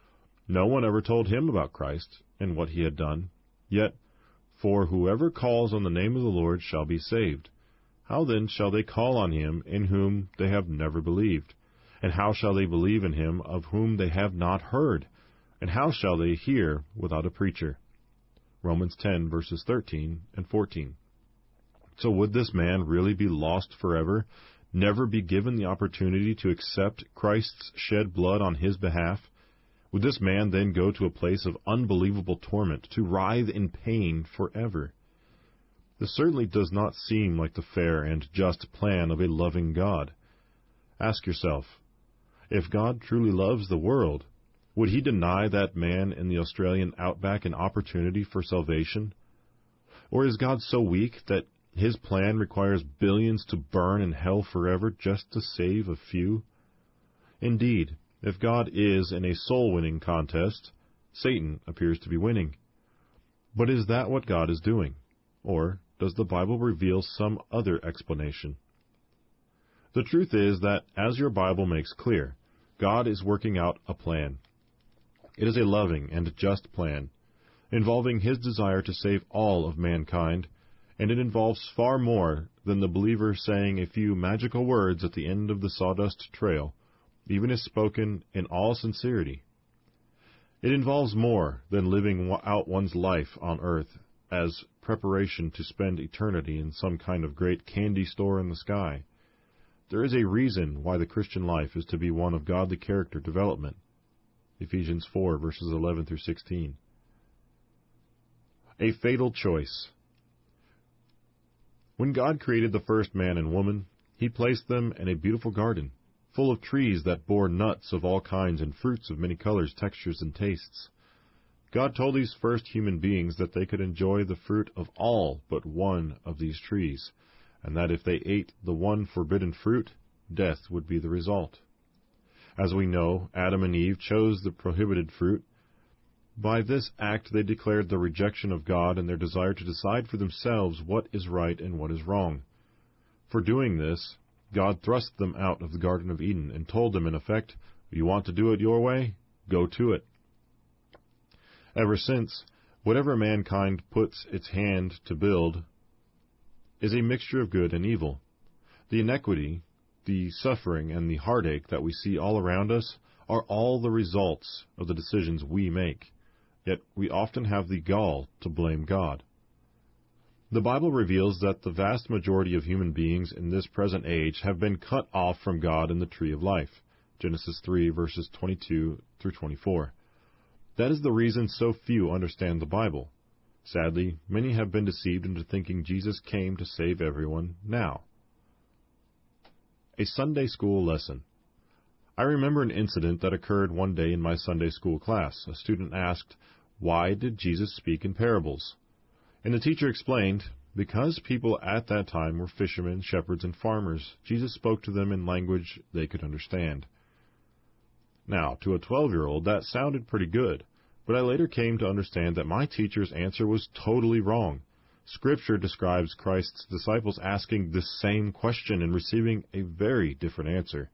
No one ever told him about Christ and what he had done. Yet, "For whoever calls on the name of the Lord shall be saved. How then shall they call on him in whom they have never believed? And how shall they believe in him of whom they have not heard? And how shall they hear without a preacher?" Romans ten, verses thirteen and fourteen. So would this man really be lost forever, never be given the opportunity to accept Christ's shed blood on his behalf? Would this man then go to a place of unbelievable torment, to writhe in pain forever? This certainly does not seem like the fair and just plan of a loving God. Ask yourself, if God truly loves the world, would he deny that man in the Australian outback an opportunity for salvation? Or is God so weak that his plan requires billions to burn in hell forever just to save a few? Indeed, if God is in a soul-winning contest, Satan appears to be winning. But is that what God is doing? Or does the Bible reveal some other explanation? The truth is that, as your Bible makes clear, God is working out a plan. It is a loving and just plan, involving his desire to save all of mankind, and it involves far more than the believer saying a few magical words at the end of the sawdust trail, even if spoken in all sincerity. It involves more than living out one's life on earth as preparation to spend eternity in some kind of great candy store in the sky. There is a reason why the Christian life is to be one of godly character development. Ephesians four, verses eleven through sixteen. A fatal choice. When God created the first man and woman, he placed them in a beautiful garden, full of trees that bore nuts of all kinds and fruits of many colors, textures, and tastes. God told these first human beings that they could enjoy the fruit of all but one of these trees, and that if they ate the one forbidden fruit, death would be the result. As we know, Adam and Eve chose the prohibited fruit. By this act they declared the rejection of God and their desire to decide for themselves what is right and what is wrong. For doing this, God thrust them out of the Garden of Eden and told them, in effect, "You want to do it your way? Go to it." Ever since, whatever mankind puts its hand to build is a mixture of good and evil. The inequity, the suffering, and the heartache that we see all around us are all the results of the decisions we make. Yet we often have the gall to blame God. The Bible reveals that the vast majority of human beings in this present age have been cut off from God in the tree of life. Genesis three, verses twenty-two through twenty-four. That is the reason so few understand the Bible. Sadly, many have been deceived into thinking Jesus came to save everyone now. A Sunday school lesson. I remember an incident that occurred one day in my Sunday school class. A student asked, "Why did Jesus speak in parables?" And the teacher explained, because people at that time were fishermen, shepherds, and farmers, Jesus spoke to them in language they could understand. Now, to a twelve-year-old, that sounded pretty good, but I later came to understand that my teacher's answer was totally wrong. Scripture describes Christ's disciples asking the same question and receiving a very different answer.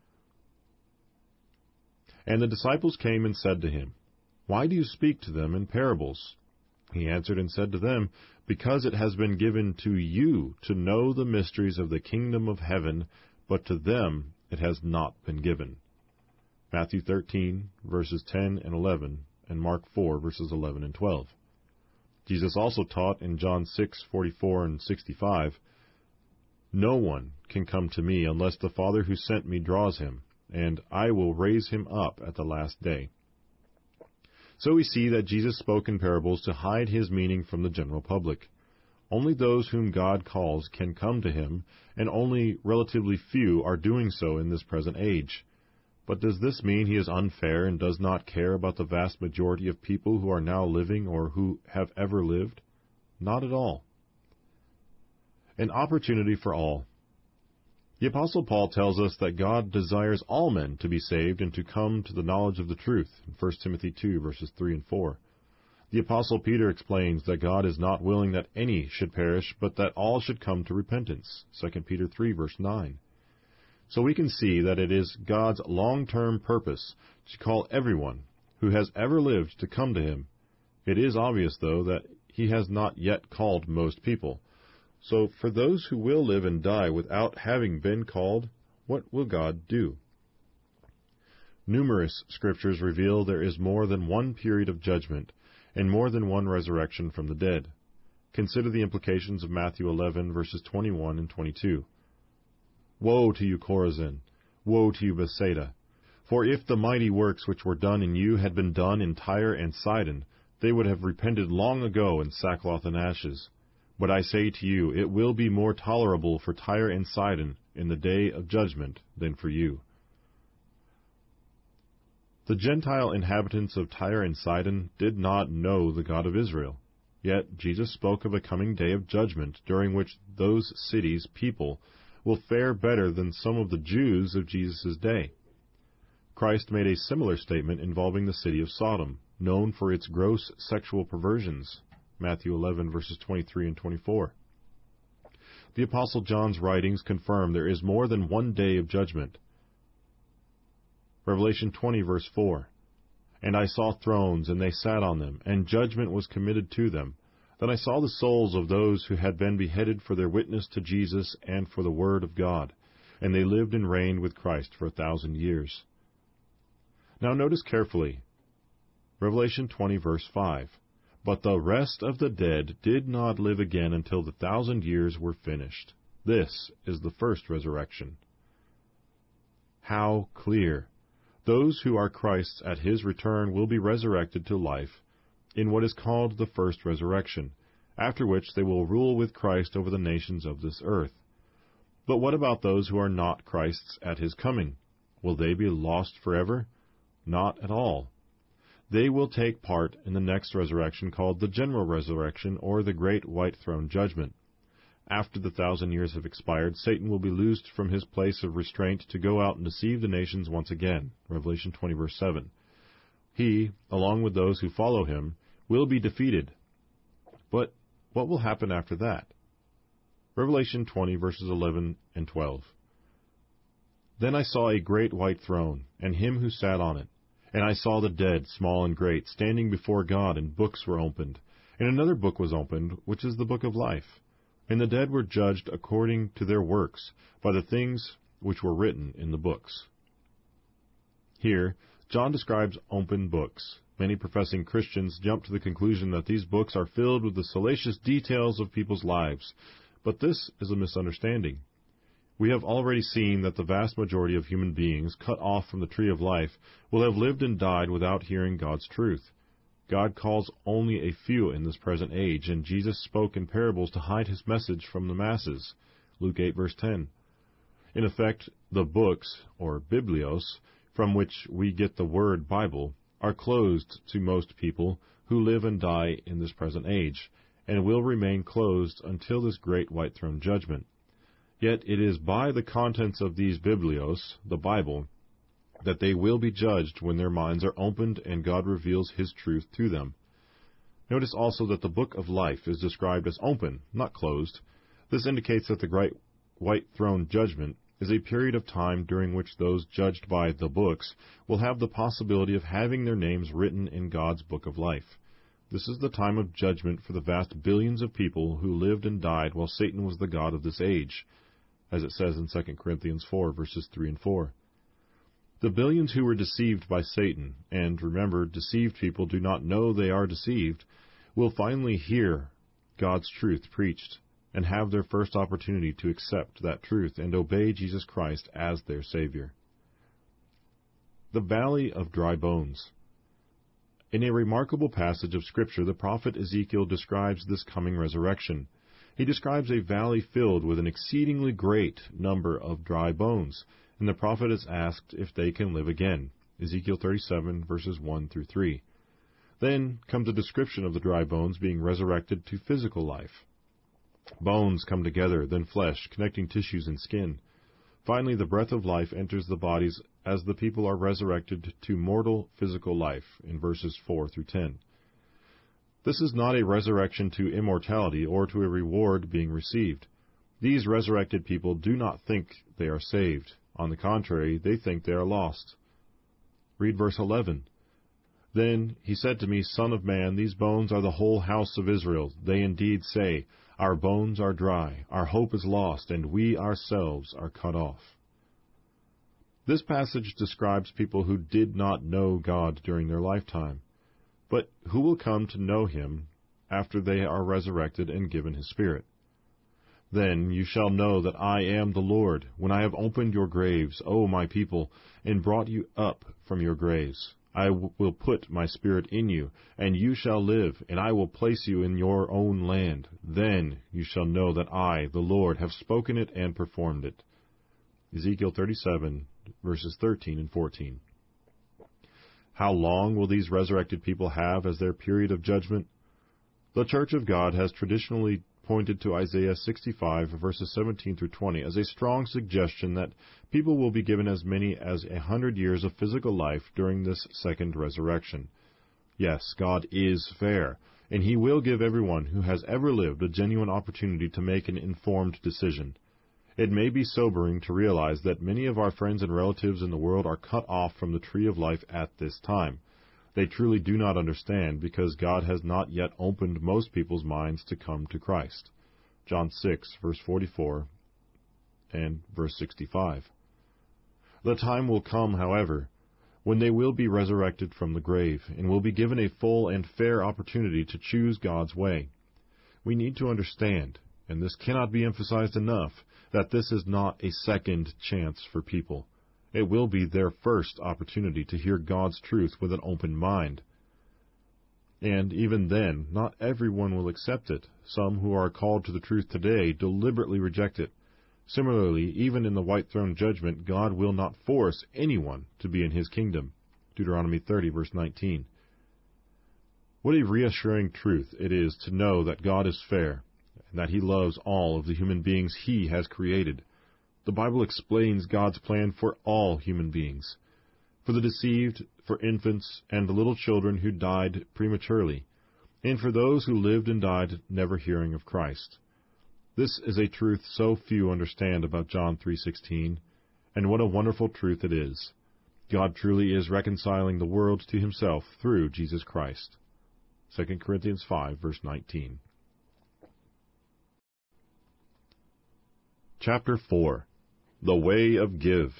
And the disciples came and said to him, "Why do you speak to them in parables?" He answered and said to them, "Because it has been given to you to know the mysteries of the kingdom of heaven, but to them it has not been given." Matthew thirteen, verses ten and eleven, and Mark four, verses eleven and twelve. Jesus also taught in John six, forty-four and sixty-five, "No one can come to me unless the Father who sent me draws him, and I will raise him up at the last day." So we see that Jesus spoke in parables to hide his meaning from the general public. Only those whom God calls can come to him, and only relatively few are doing so in this present age. But does this mean he is unfair and does not care about the vast majority of people who are now living or who have ever lived? Not at all. An opportunity for all. The Apostle Paul tells us that God desires all men to be saved and to come to the knowledge of the truth, in First Timothy two, verses three and four. The Apostle Peter explains that God is not willing that any should perish, but that all should come to repentance, Second Peter three, verse nine. So we can see that it is God's long-term purpose to call everyone who has ever lived to come to him. It is obvious, though, that he has not yet called most people. So for those who will live and die without having been called, what will God do? Numerous scriptures reveal there is more than one period of judgment and more than one resurrection from the dead. Consider the implications of Matthew eleven, verses twenty-one and twenty-two. "Woe to you, Chorazin! Woe to you, Bethsaida! For if the mighty works which were done in you had been done in Tyre and Sidon, they would have repented long ago in sackcloth and ashes. But I say to you, it will be more tolerable for Tyre and Sidon in the day of judgment than for you." The Gentile inhabitants of Tyre and Sidon did not know the God of Israel. Yet Jesus spoke of a coming day of judgment during which those cities' people will fare better than some of the Jews of Jesus' day. Christ made a similar statement involving the city of Sodom, known for its gross sexual perversions, Matthew eleven, verses twenty-three and twenty-four. The Apostle John's writings confirm there is more than one day of judgment. Revelation twenty, verse four, "And I saw thrones, and they sat on them, and judgment was committed to them. Then I saw the souls of those who had been beheaded for their witness to Jesus and for the word of God, and they lived and reigned with Christ for a thousand years." Now notice carefully, Revelation twenty, verse five, "But the rest of the dead did not live again until the thousand years were finished." This is the first resurrection. How clear! Those who are Christ's at his return will be resurrected to life in what is called the first resurrection, after which they will rule with Christ over the nations of this earth. But what about those who are not Christ's at his coming? Will they be lost forever? Not at all. They will take part in the next resurrection called the general resurrection or the great white throne judgment. After the thousand years have expired, Satan will be loosed from his place of restraint to go out and deceive the nations once again. Revelation twenty, verse seven. He, along with those who follow him, will be defeated. But what will happen after that? Revelation twenty, verses eleven and twelve. Then I saw a great white throne, and him who sat on it. And I saw the dead, small and great, standing before God, and books were opened. And another book was opened, which is the book of life. And the dead were judged according to their works, by the things which were written in the books. Here, John describes open books. Many professing Christians jump to the conclusion that these books are filled with the salacious details of people's lives. But this is a misunderstanding. We have already seen that the vast majority of human beings cut off from the tree of life will have lived and died without hearing God's truth. God calls only a few in this present age, and Jesus spoke in parables to hide his message from the masses. Luke eight, verse ten. In effect, the books, or biblios, from which we get the word Bible, are closed to most people who live and die in this present age, and will remain closed until this great white throne judgment. Yet it is by the contents of these biblios, the Bible, that they will be judged when their minds are opened and God reveals his truth to them. Notice also that the book of life is described as open, not closed. This indicates that the great white throne judgment is a period of time during which those judged by the books will have the possibility of having their names written in God's book of life. This is the time of judgment for the vast billions of people who lived and died while Satan was the god of this age, as it says in Second Corinthians four, verses three and four. The billions who were deceived by Satan, and remember, deceived people do not know they are deceived, will finally hear God's truth preached and have their first opportunity to accept that truth and obey Jesus Christ as their Savior. The Valley of Dry Bones. In a remarkable passage of Scripture, the prophet Ezekiel describes this coming resurrection. He describes a valley filled with an exceedingly great number of dry bones, and the prophet is asked if they can live again. Ezekiel thirty-seven, verses one through three. Then comes a description of the dry bones being resurrected to physical life. Bones come together, then flesh, connecting tissues and skin. Finally, the breath of life enters the bodies as the people are resurrected to mortal physical life, in verses four through ten. This is not a resurrection to immortality or to a reward being received. These resurrected people do not think they are saved. On the contrary, they think they are lost. Read verse eleven. Then he said to me, Son of man, these bones are the whole house of Israel. They indeed say, Our bones are dry, our hope is lost, and we ourselves are cut off. This passage describes people who did not know God during their lifetime, but who will come to know him after they are resurrected and given his Spirit. Then you shall know that I am the Lord, when I have opened your graves, O my people, and brought you up from your graves. I w- will put my Spirit in you, and you shall live, and I will place you in your own land. Then you shall know that I, the Lord, have spoken it and performed it. Ezekiel thirty-seven, verses thirteen and fourteen. How long will these resurrected people have as their period of judgment? The Church of God has traditionally pointed to Isaiah sixty-five, verses seventeen through twenty, as a strong suggestion that people will be given as many as a hundred years of physical life during this second resurrection. Yes, God is fair, and he will give everyone who has ever lived a genuine opportunity to make an informed decision. It may be sobering to realize that many of our friends and relatives in the world are cut off from the tree of life at this time. They truly do not understand because God has not yet opened most people's minds to come to Christ. John six, verse forty-four and verse sixty-five. The time will come, however, when they will be resurrected from the grave and will be given a full and fair opportunity to choose God's way. We need to understand, and this cannot be emphasized enough, that this is not a second chance for people. It will be their first opportunity to hear God's truth with an open mind. And even then, not everyone will accept it. Some who are called to the truth today deliberately reject it. Similarly, even in the white throne judgment, God will not force anyone to be in his kingdom. Deuteronomy thirty, verse nineteen. What a reassuring truth it is to know that God is fair, that He loves all of the human beings He has created. The Bible explains God's plan for all human beings, for the deceived, for infants, and the little children who died prematurely, and for those who lived and died never hearing of Christ. This is a truth so few understand about John three sixteen, and what a wonderful truth it is. God truly is reconciling the world to Himself through Jesus Christ. Second Corinthians five, verse nineteen. Chapter four. The Way of Give.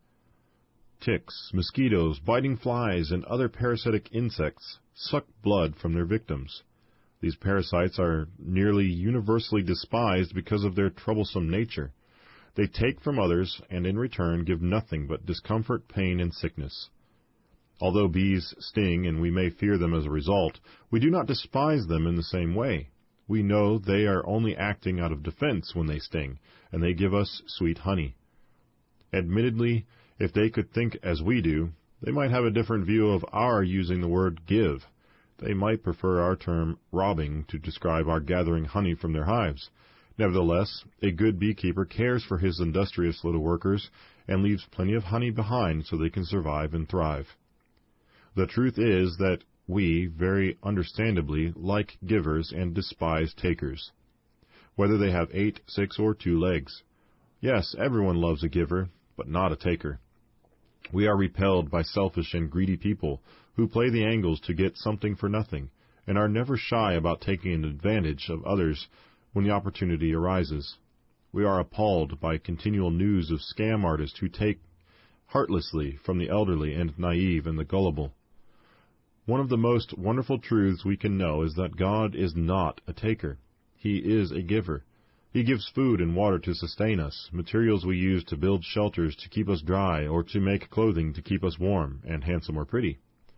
Ticks, mosquitoes, biting flies, and other parasitic insects suck blood from their victims. These parasites are nearly universally despised because of their troublesome nature. They take from others, and in return give nothing but discomfort, pain, and sickness. Although bees sting, and we may fear them as a result, we do not despise them in the same way. We know they are only acting out of defense when they sting, and they give us sweet honey. Admittedly, if they could think as we do, they might have a different view of our using the word give. They might prefer our term robbing to describe our gathering honey from their hives. Nevertheless, a good beekeeper cares for his industrious little workers and leaves plenty of honey behind so they can survive and thrive. The truth is that we, very understandably, like givers and despise takers, whether they have eight, six, or two legs. Yes, everyone loves a giver, but not a taker. We are repelled by selfish and greedy people who play the angles to get something for nothing, and are never shy about taking advantage of others when the opportunity arises. We are appalled by continual news of scam artists who take heartlessly from the elderly and naive and the gullible. One of the most wonderful truths we can know is that God is not a taker. He is a giver. He gives food and water to sustain us, materials we use to build shelters to keep us dry, or to make clothing to keep us warm and handsome or pretty.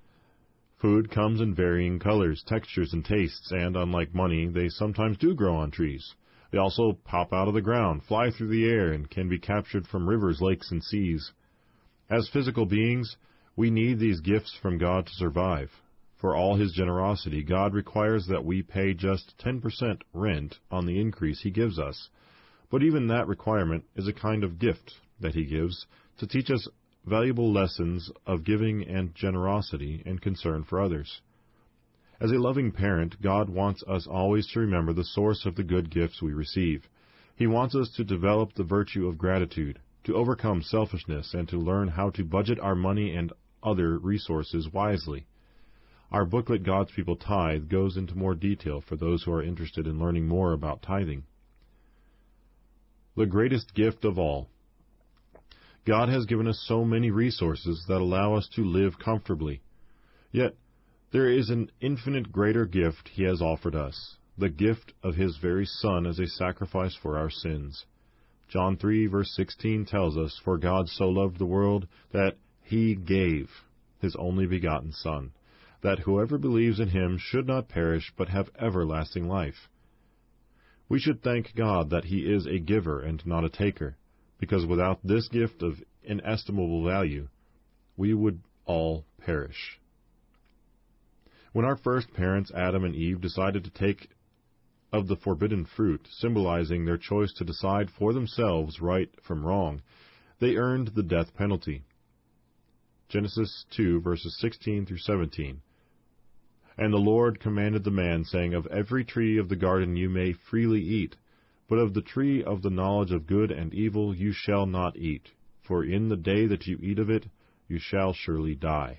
Food comes in varying colors, textures, and tastes, and, unlike money, they sometimes do grow on trees. They also pop out of the ground, fly through the air, and can be captured from rivers, lakes, and seas. As physical beings, we need these gifts from God to survive. For all His generosity, God requires that we pay just ten percent rent on the increase He gives us. But even that requirement is a kind of gift that He gives to teach us valuable lessons of giving and generosity and concern for others. As a loving parent, God wants us always to remember the source of the good gifts we receive. He wants us to develop the virtue of gratitude, to overcome selfishness, and to learn how to budget our money and other resources wisely. Our booklet, God's People Tithe, goes into more detail for those who are interested in learning more about tithing. The greatest gift of all. God has given us so many resources that allow us to live comfortably. Yet, there is an infinite greater gift He has offered us, the gift of His very Son as a sacrifice for our sins. John three, verse sixteen tells us, "For God so loved the world that He gave His only begotten Son, that whoever believes in Him should not perish but have everlasting life." We should thank God that He is a giver and not a taker, because without this gift of inestimable value, we would all perish. When our first parents, Adam and Eve, decided to take of the forbidden fruit, symbolizing their choice to decide for themselves right from wrong, they earned the death penalty. Genesis two, verses sixteen through seventeen. "And the Lord commanded the man, saying, Of every tree of the garden you may freely eat, but of the tree of the knowledge of good and evil you shall not eat, for in the day that you eat of it you shall surely die."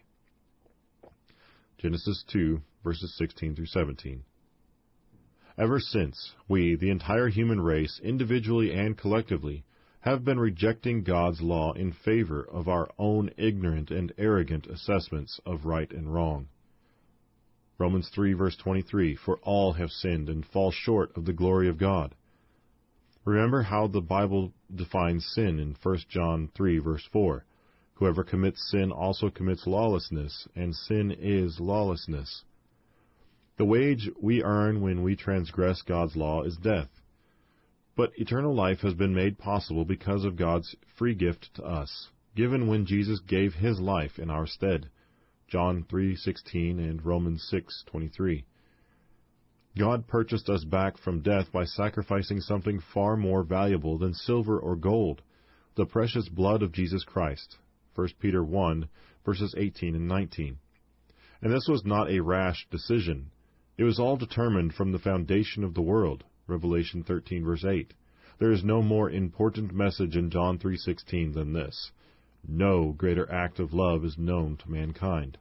Genesis two, verses sixteen through seventeen. Ever since, we, the entire human race, individually and collectively, have been rejecting God's law in favor of our own ignorant and arrogant assessments of right and wrong. Romans three, verse twenty-three, "For all have sinned and fall short of the glory of God." Remember how the Bible defines sin in First John three, verse four. "Whoever commits sin also commits lawlessness, and sin is lawlessness." The wage we earn when we transgress God's law is death. But eternal life has been made possible because of God's free gift to us, given when Jesus gave His life in our stead. John three sixteen and Romans six twenty-three. God purchased us back from death by sacrificing something far more valuable than silver or gold, the precious blood of Jesus Christ. First Peter one, verses eighteen and nineteen. And this was not a rash decision. It was all determined from the foundation of the world. Revelation thirteen, verse eight. There is no more important message in John three sixteen than this. No greater act of love is known to mankind.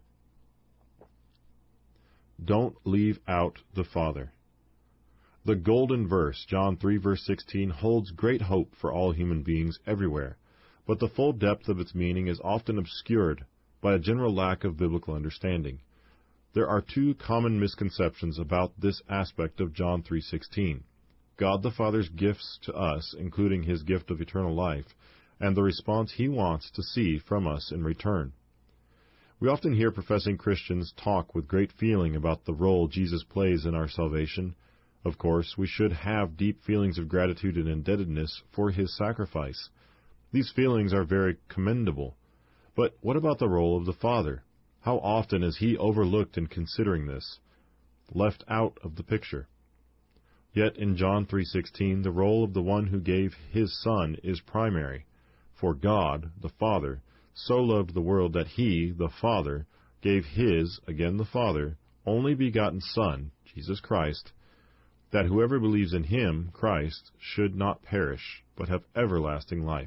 Don't leave out the Father. The golden verse, John three, verse sixteen, holds great hope for all human beings everywhere, but the full depth of its meaning is often obscured by a general lack of biblical understanding. There are two common misconceptions about this aspect of John three sixteen. God the Father's gifts to us, including His gift of eternal life, and the response He wants to see from us in return. We often hear professing Christians talk with great feeling about the role Jesus plays in our salvation. Of course, we should have deep feelings of gratitude and indebtedness for His sacrifice. These feelings are very commendable. But what about the role of the Father? How often is He overlooked in considering this, left out of the picture? Yet in John three sixteen, the role of the one who gave His Son is primary. For God, the Father, so loved the world that He, the Father, gave His, again the Father, only begotten Son, Jesus Christ, that whoever believes in Him, Christ, should not perish, but have everlasting life.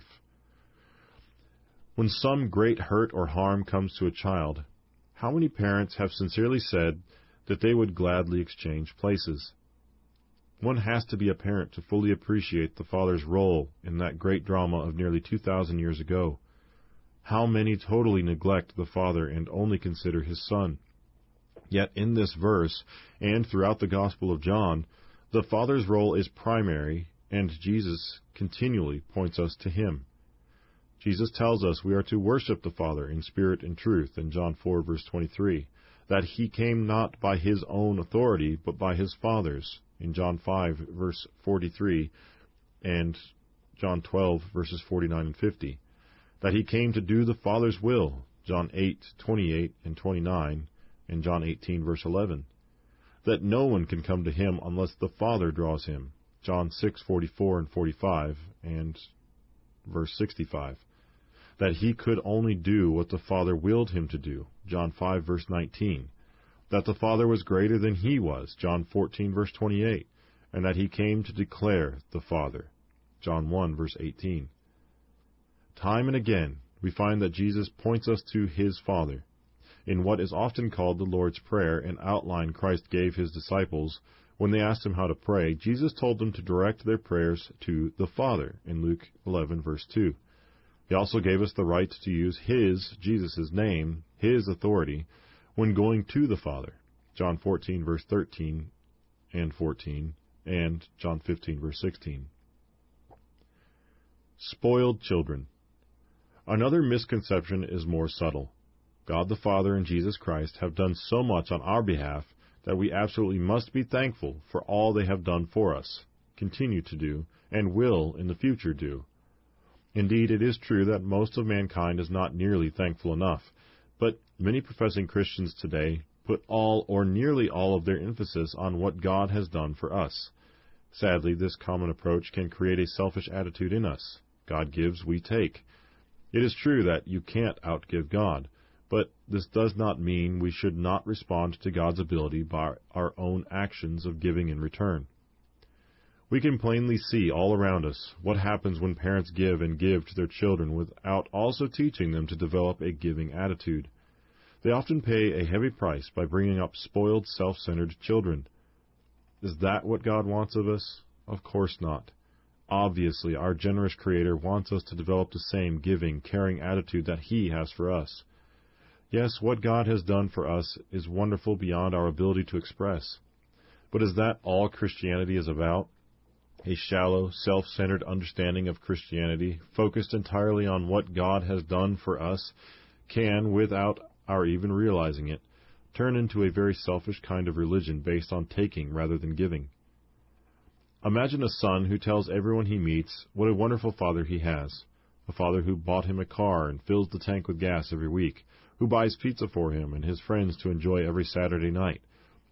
When some great hurt or harm comes to a child, how many parents have sincerely said that they would gladly exchange places? One has to be a parent to fully appreciate the Father's role in that great drama of nearly two thousand years ago. How many totally neglect the Father and only consider His Son? Yet in this verse, and throughout the Gospel of John, the Father's role is primary, and Jesus continually points us to Him. Jesus tells us we are to worship the Father in spirit and truth in John four, verse twenty-three, that He came not by His own authority, but by His Father's, in John five, verse forty-three, and John twelve, verses forty-nine and fifty. That He came to do the Father's will, John eight, twenty-eight and twenty-nine, and John eighteen, verse eleven. That no one can come to Him unless the Father draws him, John six, forty-four and forty-five, and verse sixty-five. That He could only do what the Father willed Him to do, John five, verse nineteen. That the Father was greater than He was, John fourteen, verse twenty-eight, and that He came to declare the Father, John one, verse eighteen. Time and again, we find that Jesus points us to His Father. In what is often called the Lord's Prayer, an outline Christ gave His disciples, when they asked Him how to pray, Jesus told them to direct their prayers to the Father, in Luke eleven, verse two. He also gave us the right to use His, Jesus' name, His authority, when going to the Father, John fourteen, verse thirteen and fourteen, and John fifteen, verse sixteen. Spoiled children. Another misconception is more subtle. God the Father and Jesus Christ have done so much on our behalf that we absolutely must be thankful for all they have done for us, continue to do, and will in the future do. Indeed, it is true that most of mankind is not nearly thankful enough, but many professing Christians today put all or nearly all of their emphasis on what God has done for us. Sadly, this common approach can create a selfish attitude in us. God gives, we take. It is true that you can't outgive God, but this does not mean we should not respond to God's ability by our own actions of giving in return. We can plainly see all around us what happens when parents give and give to their children without also teaching them to develop a giving attitude. They often pay a heavy price by bringing up spoiled, self-centered children. Is that what God wants of us? Of course not. Obviously, our generous Creator wants us to develop the same giving, caring attitude that He has for us. Yes, what God has done for us is wonderful beyond our ability to express. But is that all Christianity is about? A shallow, self-centered understanding of Christianity, focused entirely on what God has done for us, can, without our even realizing it, turn into a very selfish kind of religion based on taking rather than giving. Imagine a son who tells everyone he meets what a wonderful father he has, a father who bought him a car and fills the tank with gas every week, who buys pizza for him and his friends to enjoy every Saturday night,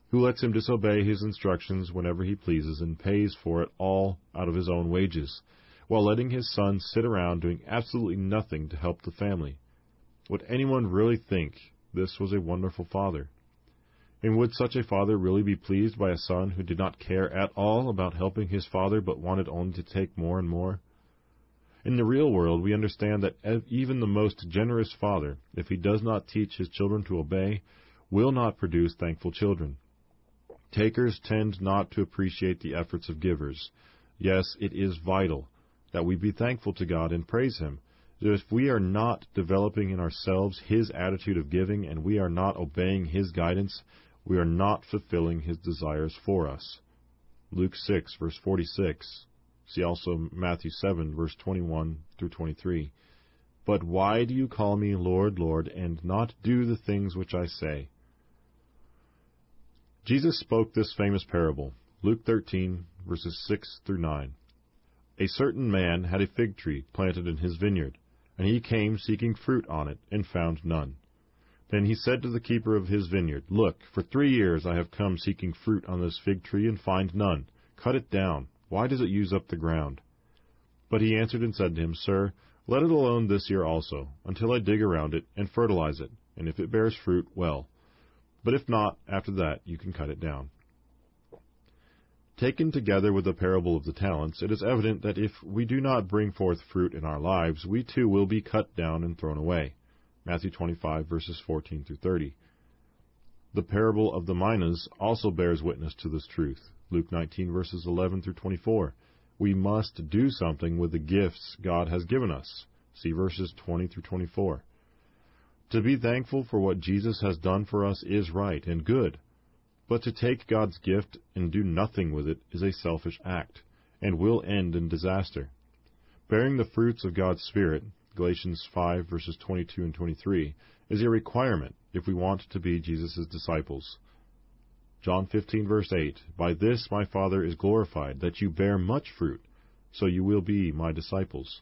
who lets him disobey his instructions whenever he pleases and pays for it all out of his own wages, while letting his son sit around doing absolutely nothing to help the family. Would anyone really think this was a wonderful father? And would such a father really be pleased by a son who did not care at all about helping his father but wanted only to take more and more? In the real world, we understand that even the most generous father, if he does not teach his children to obey, will not produce thankful children. Takers tend not to appreciate the efforts of givers. Yes, it is vital that we be thankful to God and praise Him. If we are not developing in ourselves His attitude of giving and we are not obeying His guidance, we are not fulfilling His desires for us. Luke six, verse forty-six. See also Matthew seven, verse twenty-one through twenty-three. But why do you call me Lord, Lord, and not do the things which I say? Jesus spoke this famous parable, Luke thirteen, verses six through nine. A certain man had a fig tree planted in his vineyard, and he came seeking fruit on it, and found none. Then he said to the keeper of his vineyard, Look, for three years I have come seeking fruit on this fig tree, and find none. Cut it down. Why does it use up the ground? But he answered and said to him, Sir, let it alone this year also, until I dig around it and fertilize it, and if it bears fruit, well. But if not, after that you can cut it down. Taken together with the parable of the talents, it is evident that if we do not bring forth fruit in our lives, we too will be cut down and thrown away. Matthew twenty-five, verses fourteen through thirty. The parable of the minas also bears witness to this truth. Luke nineteen, verses eleven through twenty-four. We must do something with the gifts God has given us. See verses twenty through twenty-four. To be thankful for what Jesus has done for us is right and good, but to take God's gift and do nothing with it is a selfish act, and will end in disaster. Bearing the fruits of God's Spirit, Galatians five, verses twenty-two and twenty-three, is a requirement if we want to be Jesus' disciples. John fifteen, verse eight, By this my Father is glorified, that you bear much fruit, so you will be my disciples.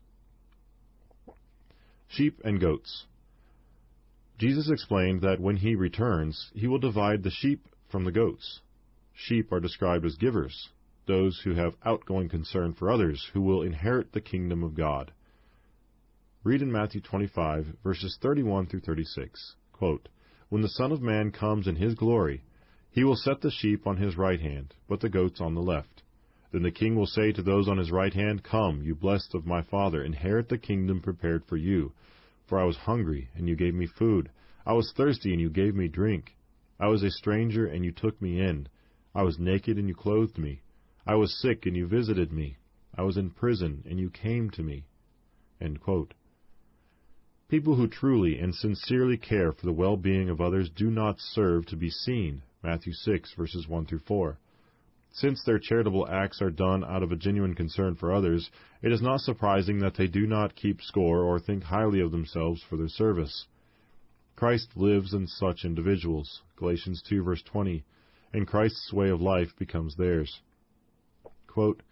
Sheep and goats. Jesus explained that when He returns, He will divide the sheep from the goats. Sheep are described as givers, those who have outgoing concern for others, who will inherit the kingdom of God. Read in Matthew twenty-five, verses thirty-one through thirty-six, quote, When the Son of Man comes in His glory, He will set the sheep on His right hand, but the goats on the left. Then the King will say to those on His right hand, Come, you blessed of my Father, inherit the kingdom prepared for you. For I was hungry, and you gave me food. I was thirsty, and you gave me drink. I was a stranger, and you took me in. I was naked, and you clothed me. I was sick, and you visited me. I was in prison, and you came to me. End quote. People who truly and sincerely care for the well-being of others do not serve to be seen. Matthew six, verses one through four. Since their charitable acts are done out of a genuine concern for others, it is not surprising that they do not keep score or think highly of themselves for their service. Christ lives in such individuals, Galatians two, verse twenty, and Christ's way of life becomes theirs. Quote,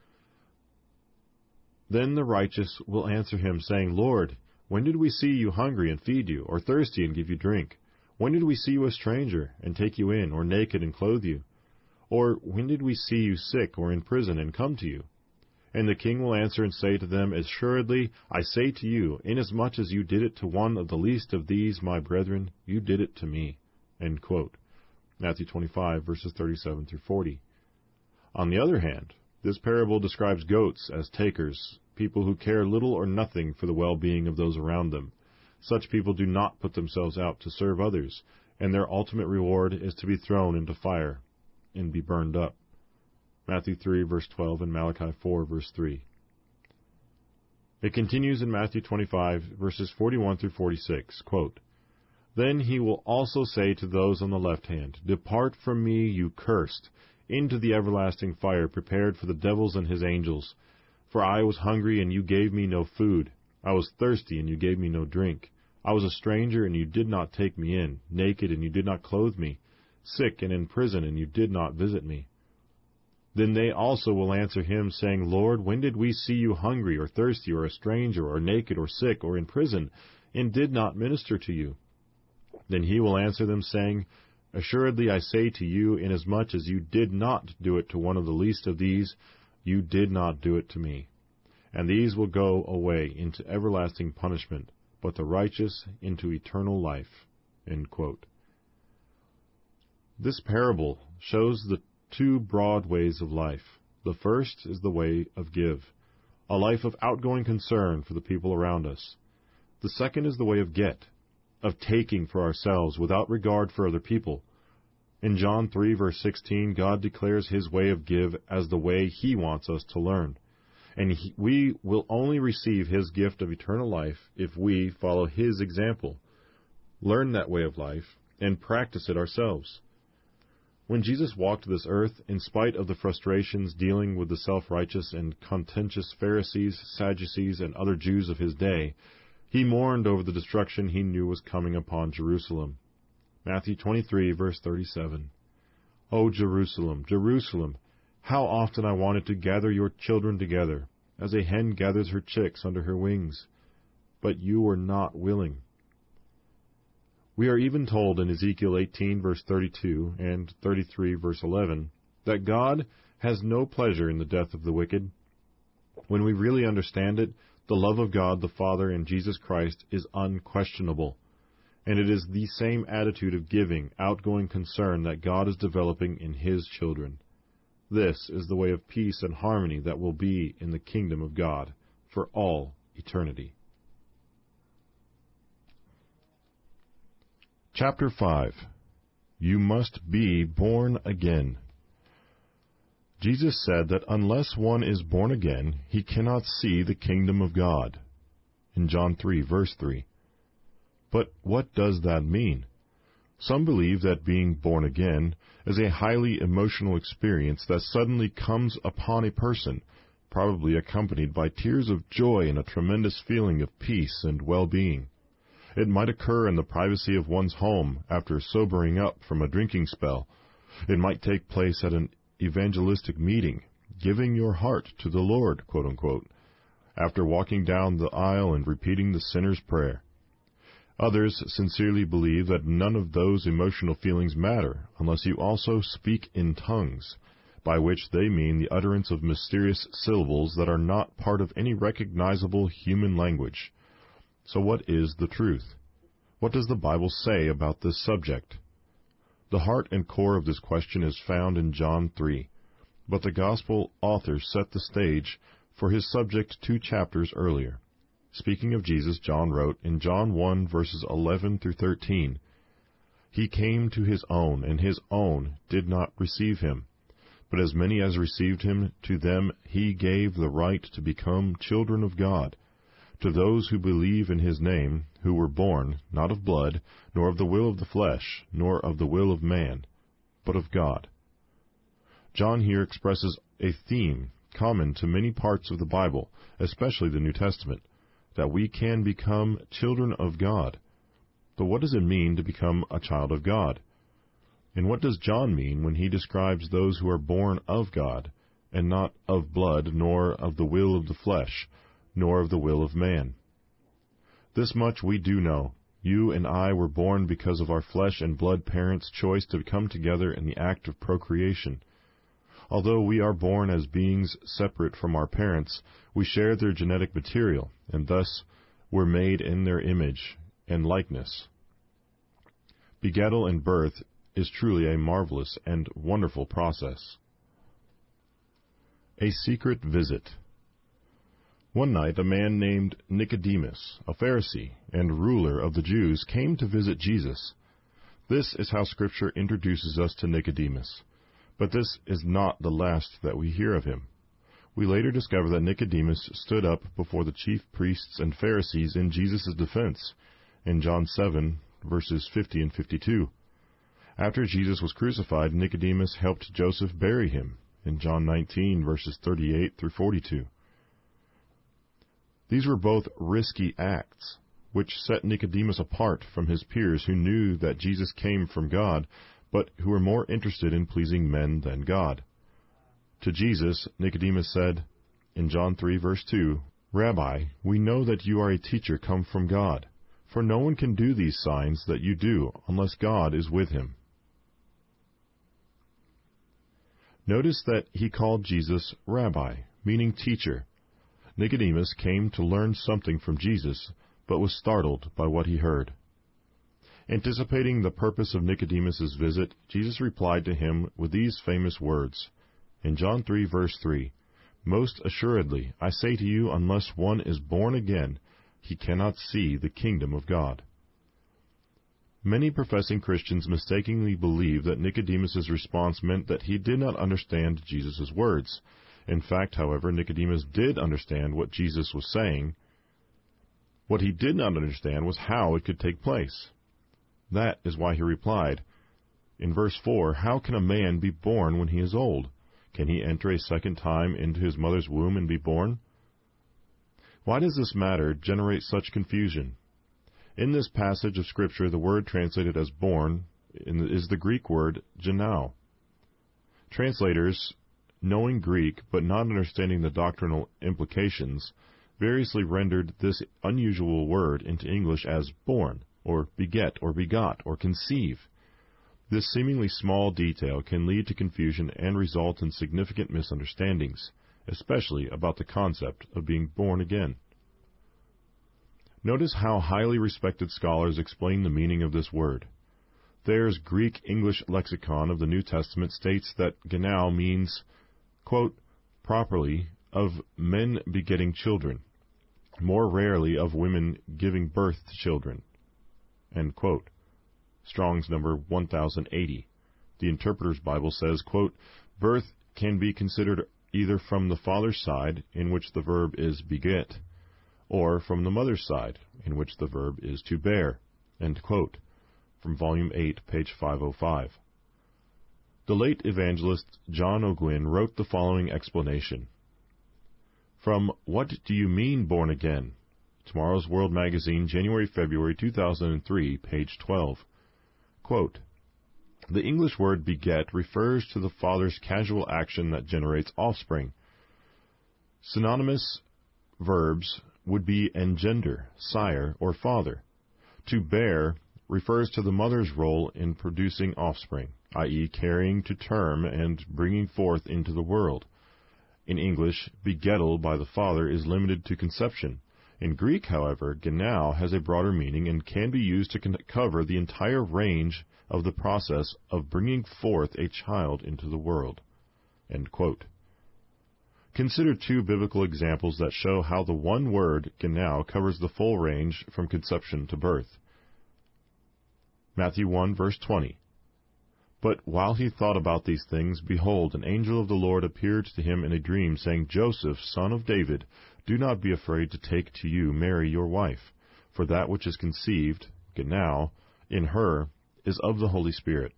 Then the righteous will answer Him, saying, Lord, when did we see you hungry and feed you, or thirsty and give you drink? When did we see you a stranger and take you in, or naked and clothe you? Or when did we see you sick or in prison and come to you? And the King will answer and say to them, Assuredly, I say to you, inasmuch as you did it to one of the least of these my brethren, you did it to me. End quote. Matthew twenty-five, verses thirty-seven through forty. On the other hand, this parable describes goats as takers, people who care little or nothing for the well-being of those around them. Such people do not put themselves out to serve others, and their ultimate reward is to be thrown into fire and be burned up. Matthew three, verse twelve, and Malachi four, verse three. It continues in Matthew twenty-five, verses forty-one through forty-six, quote, Then He will also say to those on the left hand, Depart from me, you cursed, into the everlasting fire prepared for the devils and his angels. For I was hungry, and you gave me no food. I was thirsty, and you gave me no drink. I was a stranger, and you did not take me in, naked, and you did not clothe me, sick and in prison, and you did not visit me. Then they also will answer Him, saying, Lord, when did we see you hungry, or thirsty, or a stranger, or naked, or sick, or in prison, and did not minister to you? Then He will answer them, saying, Assuredly I say to you, inasmuch as you did not do it to one of the least of these, you did not do it to me. And these will go away into everlasting punishment, but the righteous into eternal life." End quote. This parable shows the two broad ways of life. The first is the way of give, a life of outgoing concern for the people around us. The second is the way of get, of taking for ourselves without regard for other people. In John three, verse sixteen, God declares His way of give as the way He wants us to learn. And he, we will only receive His gift of eternal life if we follow His example, learn that way of life, and practice it ourselves. When Jesus walked this earth, in spite of the frustrations dealing with the self-righteous and contentious Pharisees, Sadducees, and other Jews of His day, He mourned over the destruction He knew was coming upon Jerusalem. Matthew twenty-three, verse thirty-seven. "O Jerusalem, Jerusalem, how often I wanted to gather your children together, as a hen gathers her chicks under her wings, but you were not willing." We are even told in Ezekiel eighteen, verse thirty-two, and thirty-three, verse eleven, that God has no pleasure in the death of the wicked. When we really understand it, the love of God the Father and Jesus Christ is unquestionable, and it is the same attitude of giving, outgoing concern that God is developing in His children. This is the way of peace and harmony that will be in the kingdom of God for all eternity. Chapter five. You must be born again. Jesus said that unless one is born again, he cannot see the kingdom of God. In John three, verse three. But what does that mean? Some believe that being born again is a highly emotional experience that suddenly comes upon a person, probably accompanied by tears of joy and a tremendous feeling of peace and well-being. It might occur in the privacy of one's home after sobering up from a drinking spell. It might take place at an evangelistic meeting, giving your heart to the Lord, quote unquote, after walking down the aisle and repeating the sinner's prayer. Others sincerely believe that none of those emotional feelings matter unless you also speak in tongues, by which they mean the utterance of mysterious syllables that are not part of any recognizable human language. So what is the truth? What does the Bible say about this subject? The heart and core of this question is found in John three, but the Gospel author set the stage for his subject two chapters earlier. Speaking of Jesus, John wrote in John one, verses eleven through thirteen, "He came to His own, and His own did not receive Him. But as many as received Him, to them He gave the right to become children of God, to those who believe in His name, who were born, not of blood, nor of the will of the flesh, nor of the will of man, but of God." John here expresses a theme common to many parts of the Bible, especially the New Testament, that we can become children of God. But what does it mean to become a child of God? And what does John mean when he describes those who are born of God, and not of blood, nor of the will of the flesh, nor of the will of man? This much we do know. You and I were born because of our flesh and blood parents' choice to come together in the act of procreation. Although we are born as beings separate from our parents, we share their genetic material, and thus were made in their image and likeness. Begettal and birth is truly a marvelous and wonderful process. A secret visit. One night a man named Nicodemus, a Pharisee and ruler of the Jews, came to visit Jesus. This is how Scripture introduces us to Nicodemus. But this is not the last that we hear of him. We later discover that Nicodemus stood up before the chief priests and Pharisees in Jesus' defense, in John seven, verses fifty and fifty-two. After Jesus was crucified, Nicodemus helped Joseph bury him, in John nineteen, verses thirty-eight through forty-two. These were both risky acts, which set Nicodemus apart from his peers who knew that Jesus came from God, but who were more interested in pleasing men than God. To Jesus, Nicodemus said, in John three, verse two, "Rabbi, we know that you are a teacher come from God, for no one can do these signs that you do unless God is with him." Notice that he called Jesus Rabbi, meaning teacher. Nicodemus came to learn something from Jesus, but was startled by what he heard. Anticipating the purpose of Nicodemus's visit, Jesus replied to him with these famous words. In John three, verse three, "Most assuredly, I say to you, unless one is born again, he cannot see the kingdom of God." Many professing Christians mistakenly believe that Nicodemus's response meant that he did not understand Jesus' words. In fact, however, Nicodemus did understand what Jesus was saying. What he did not understand was how it could take place. That is why he replied, in verse four, "How can a man be born when he is old? Can he enter a second time into his mother's womb and be born?" Why does this matter generate such confusion? In this passage of Scripture, the word translated as born is the Greek word genao. Translators, knowing Greek but not understanding the doctrinal implications, variously rendered this unusual word into English as born, or beget, or begot, or conceive. This seemingly small detail can lead to confusion and result in significant misunderstandings, especially about the concept of being born again. Notice how highly respected scholars explain the meaning of this word. Thayer's Greek-English lexicon of the New Testament states that genao means, quote, properly, of men begetting children, more rarely of women giving birth to children, end quote. Strong's number one thousand eighty. The Interpreter's Bible says, quote, birth can be considered either from the father's side, in which the verb is beget, or from the mother's side, in which the verb is to bear, end quote. From Volume eight, page five oh five. The late evangelist John Ogwyn wrote the following explanation. From What Do You Mean Born Again? Tomorrow's World Magazine, January February two thousand three, page twelve. Quote, the English word beget refers to the father's casual action that generates offspring. Synonymous verbs would be engender, sire, or father. To bear refers to the mother's role in producing offspring, that is carrying to term and bringing forth into the world. In English, begettal by the father is limited to conception. In Greek, however, genao has a broader meaning and can be used to con- cover the entire range of the process of bringing forth a child into the world. End quote. Consider two biblical examples that show how the one word, genao, covers the full range from conception to birth. Matthew one, verse twenty. But while he thought about these things, behold, an angel of the Lord appeared to him in a dream, saying, Joseph, son of David, do not be afraid to take to you Mary your wife, for that which is conceived, genao, in her, is of the Holy Spirit.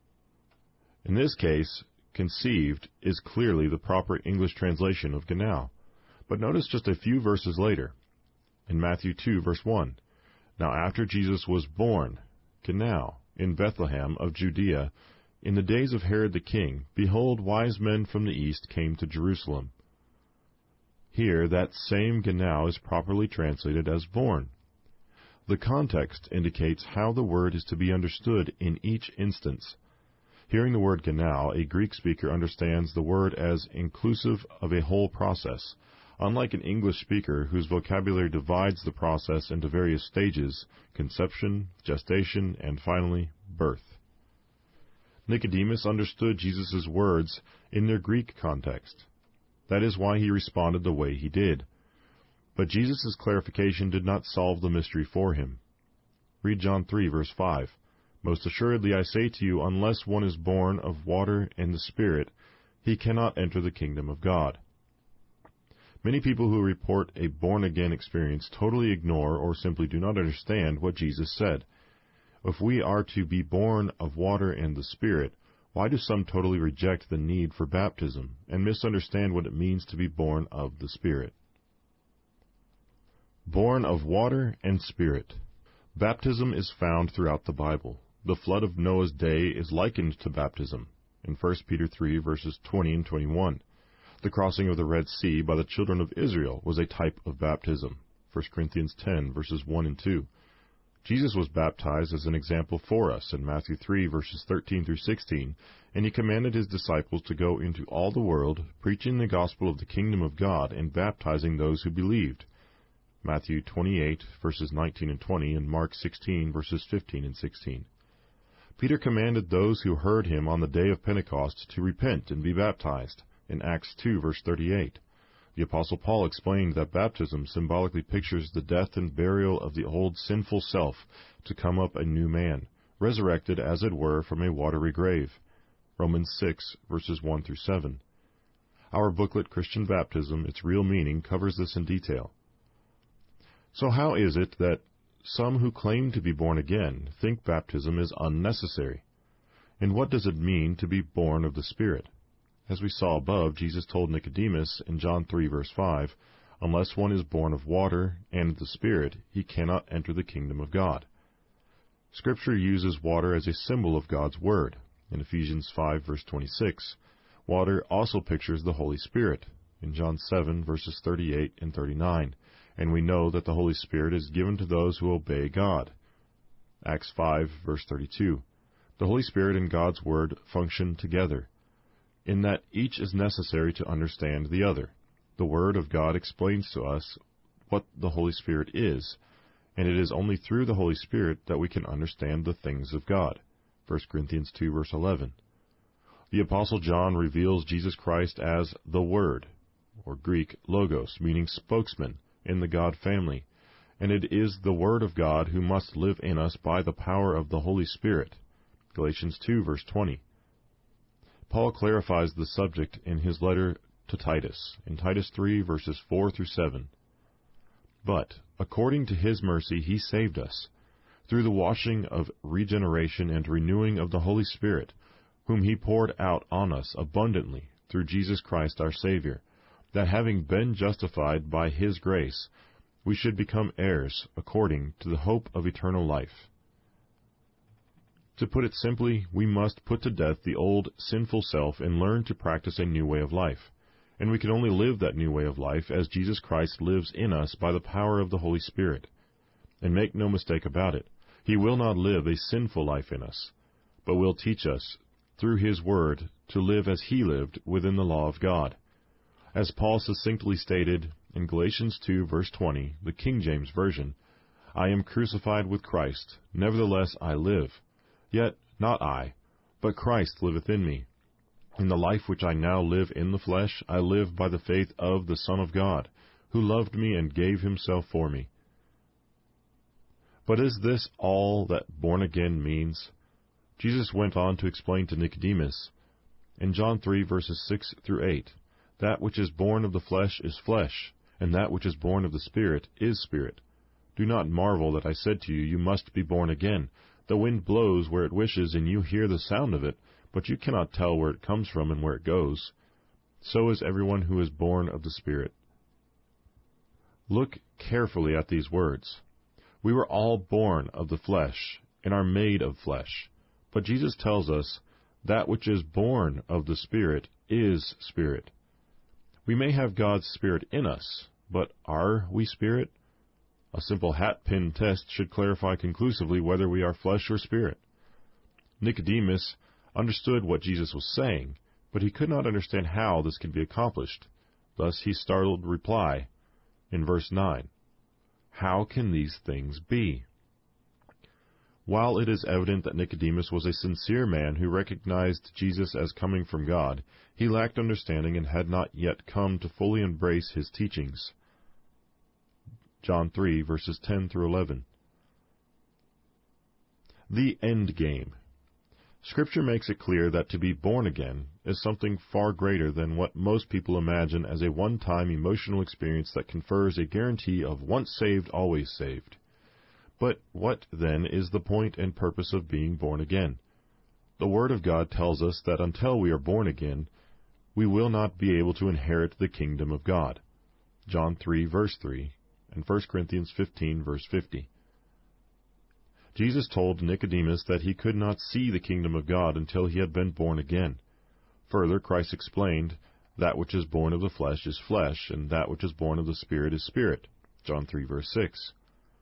In this case, conceived is clearly the proper English translation of genao. But notice just a few verses later, in Matthew two, verse one. Now after Jesus was born, genao, in Bethlehem of Judea, in the days of Herod the king, behold, wise men from the east came to Jerusalem. Here, that same genao is properly translated as born. The context indicates how the word is to be understood in each instance. Hearing the word genao, a Greek speaker understands the word as inclusive of a whole process, unlike an English speaker whose vocabulary divides the process into various stages: conception, gestation, and finally, birth. Nicodemus understood Jesus' words in their Greek context. That is why he responded the way he did. But Jesus' clarification did not solve the mystery for him. Read John three, verse five. Most assuredly I say to you, unless one is born of water and the Spirit, he cannot enter the kingdom of God. Many people who report a born-again experience totally ignore or simply do not understand what Jesus said. If we are to be born of water and the Spirit, why do some totally reject the need for baptism and misunderstand what it means to be born of the Spirit? Born of water and Spirit. Baptism is found throughout the Bible. The flood of Noah's day is likened to baptism in First Peter three, verses twenty and twenty-one. The crossing of the Red Sea by the children of Israel was a type of baptism, First Corinthians ten, verses one and two. Jesus was baptized as an example for us in Matthew three, verses thirteen through sixteen, and he commanded his disciples to go into all the world, preaching the gospel of the kingdom of God and baptizing those who believed. Matthew twenty-eight, verses nineteen and twenty, and Mark sixteen, verses fifteen and sixteen. Peter commanded those who heard him on the day of Pentecost to repent and be baptized in Acts two, verse thirty-eight. The Apostle Paul explained that baptism symbolically pictures the death and burial of the old sinful self to come up a new man, resurrected as it were from a watery grave. Romans six, verses one through seven. Our booklet, Christian Baptism, Its Real Meaning, covers this in detail. So how is it that some who claim to be born again think baptism is unnecessary? And what does it mean to be born of the Spirit? As we saw above, Jesus told Nicodemus in John three, verse five, "Unless one is born of water and of the Spirit, he cannot enter the kingdom of God." Scripture uses water as a symbol of God's Word. In Ephesians five, verse twenty-six, water also pictures the Holy Spirit. In John seven, verses thirty-eight and thirty-nine, and we know that the Holy Spirit is given to those who obey God. Acts five, verse thirty-two, the Holy Spirit and God's Word function together, in that each is necessary to understand the other. The Word of God explains to us what the Holy Spirit is, and it is only through the Holy Spirit that we can understand the things of God. First Corinthians two, verse eleven. The Apostle John reveals Jesus Christ as the Word, or Greek logos, meaning spokesman, in the God family, and it is the Word of God who must live in us by the power of the Holy Spirit. Galatians two, verse twenty. Paul clarifies the subject in his letter to Titus, in Titus three, verses four through seven. But, according to his mercy, he saved us, through the washing of regeneration and renewing of the Holy Spirit, whom he poured out on us abundantly through Jesus Christ our Savior, that having been justified by his grace, we should become heirs according to the hope of eternal life. To put it simply, we must put to death the old sinful self and learn to practice a new way of life. And we can only live that new way of life as Jesus Christ lives in us by the power of the Holy Spirit. And make no mistake about it, he will not live a sinful life in us, but will teach us, through his Word, to live as he lived within the law of God. As Paul succinctly stated in Galatians two, verse twenty, the King James Version, "I am crucified with Christ, nevertheless I live. Yet not I, but Christ liveth in me. In the life which I now live in the flesh, I live by the faith of the Son of God, who loved me and gave himself for me." But is this all that born again means? Jesus went on to explain to Nicodemus, in John three, verses six through eight, "That which is born of the flesh is flesh, and that which is born of the Spirit is spirit. Do not marvel that I said to you, you must be born again. The wind blows where it wishes, and you hear the sound of it, but you cannot tell where it comes from and where it goes. So is everyone who is born of the Spirit." Look carefully at these words. We were all born of the flesh, and are made of flesh. But Jesus tells us, that which is born of the Spirit is spirit. We may have God's Spirit in us, but are we spirit? A simple hat-pin test should clarify conclusively whether we are flesh or spirit. Nicodemus understood what Jesus was saying, but he could not understand how this could be accomplished. Thus he startled reply in verse nine, "How can these things be?" While it is evident that Nicodemus was a sincere man who recognized Jesus as coming from God, he lacked understanding and had not yet come to fully embrace his teachings. John three, verses ten through eleven. The end game. Scripture makes it clear that to be born again is something far greater than what most people imagine as a one-time emotional experience that confers a guarantee of once saved, always saved. But what, then, is the point and purpose of being born again? The Word of God tells us that until we are born again, we will not be able to inherit the kingdom of God. John three, verse three, and First Corinthians fifteen, verse fifty. Jesus told Nicodemus that he could not see the kingdom of God until he had been born again. Further, Christ explained, "That which is born of the flesh is flesh, and that which is born of the Spirit is spirit." John three, verse six.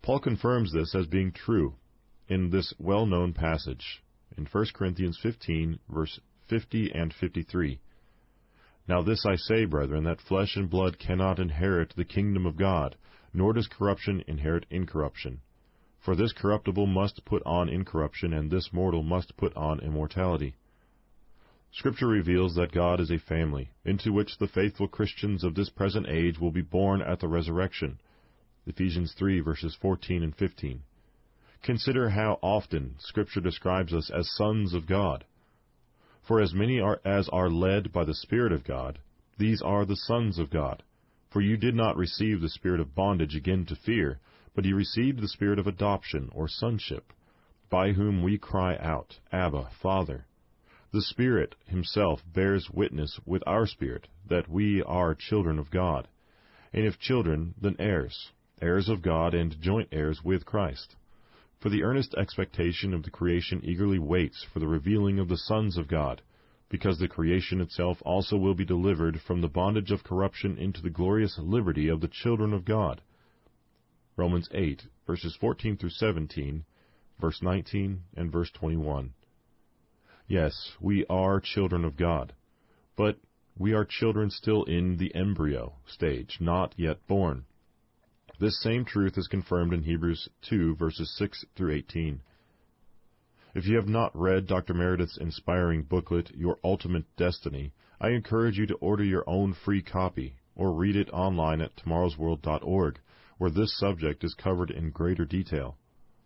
Paul confirms this as being true in this well-known passage in First Corinthians fifteen, verse fifty and fifty-three. Now this I say, brethren, that flesh and blood cannot inherit the kingdom of God, nor does corruption inherit incorruption. For this corruptible must put on incorruption, and this mortal must put on immortality. Scripture reveals that God is a family, into which the faithful Christians of this present age will be born at the resurrection. Ephesians three, verses fourteen and fifteen. Consider how often Scripture describes us as sons of God. For as many are, as are led by the Spirit of God, these are the sons of God. For you did not receive the spirit of bondage again to fear, but you received the spirit of adoption, or sonship, by whom we cry out, Abba, Father. The Spirit himself bears witness with our spirit that we are children of God. And if children, then heirs, heirs of God and joint heirs with Christ. For the earnest expectation of the creation eagerly waits for the revealing of the sons of God, because the creation itself also will be delivered from the bondage of corruption into the glorious liberty of the children of God. Romans eight, verses fourteen through seventeen, verse nineteen, and verse twenty-one. Yes, we are children of God, but we are children still in the embryo stage, not yet born. This same truth is confirmed in Hebrews two, verses six through eighteen. If you have not read Doctor Meredith's inspiring booklet, Your Ultimate Destiny, I encourage you to order your own free copy, or read it online at tomorrows world dot org, where this subject is covered in greater detail.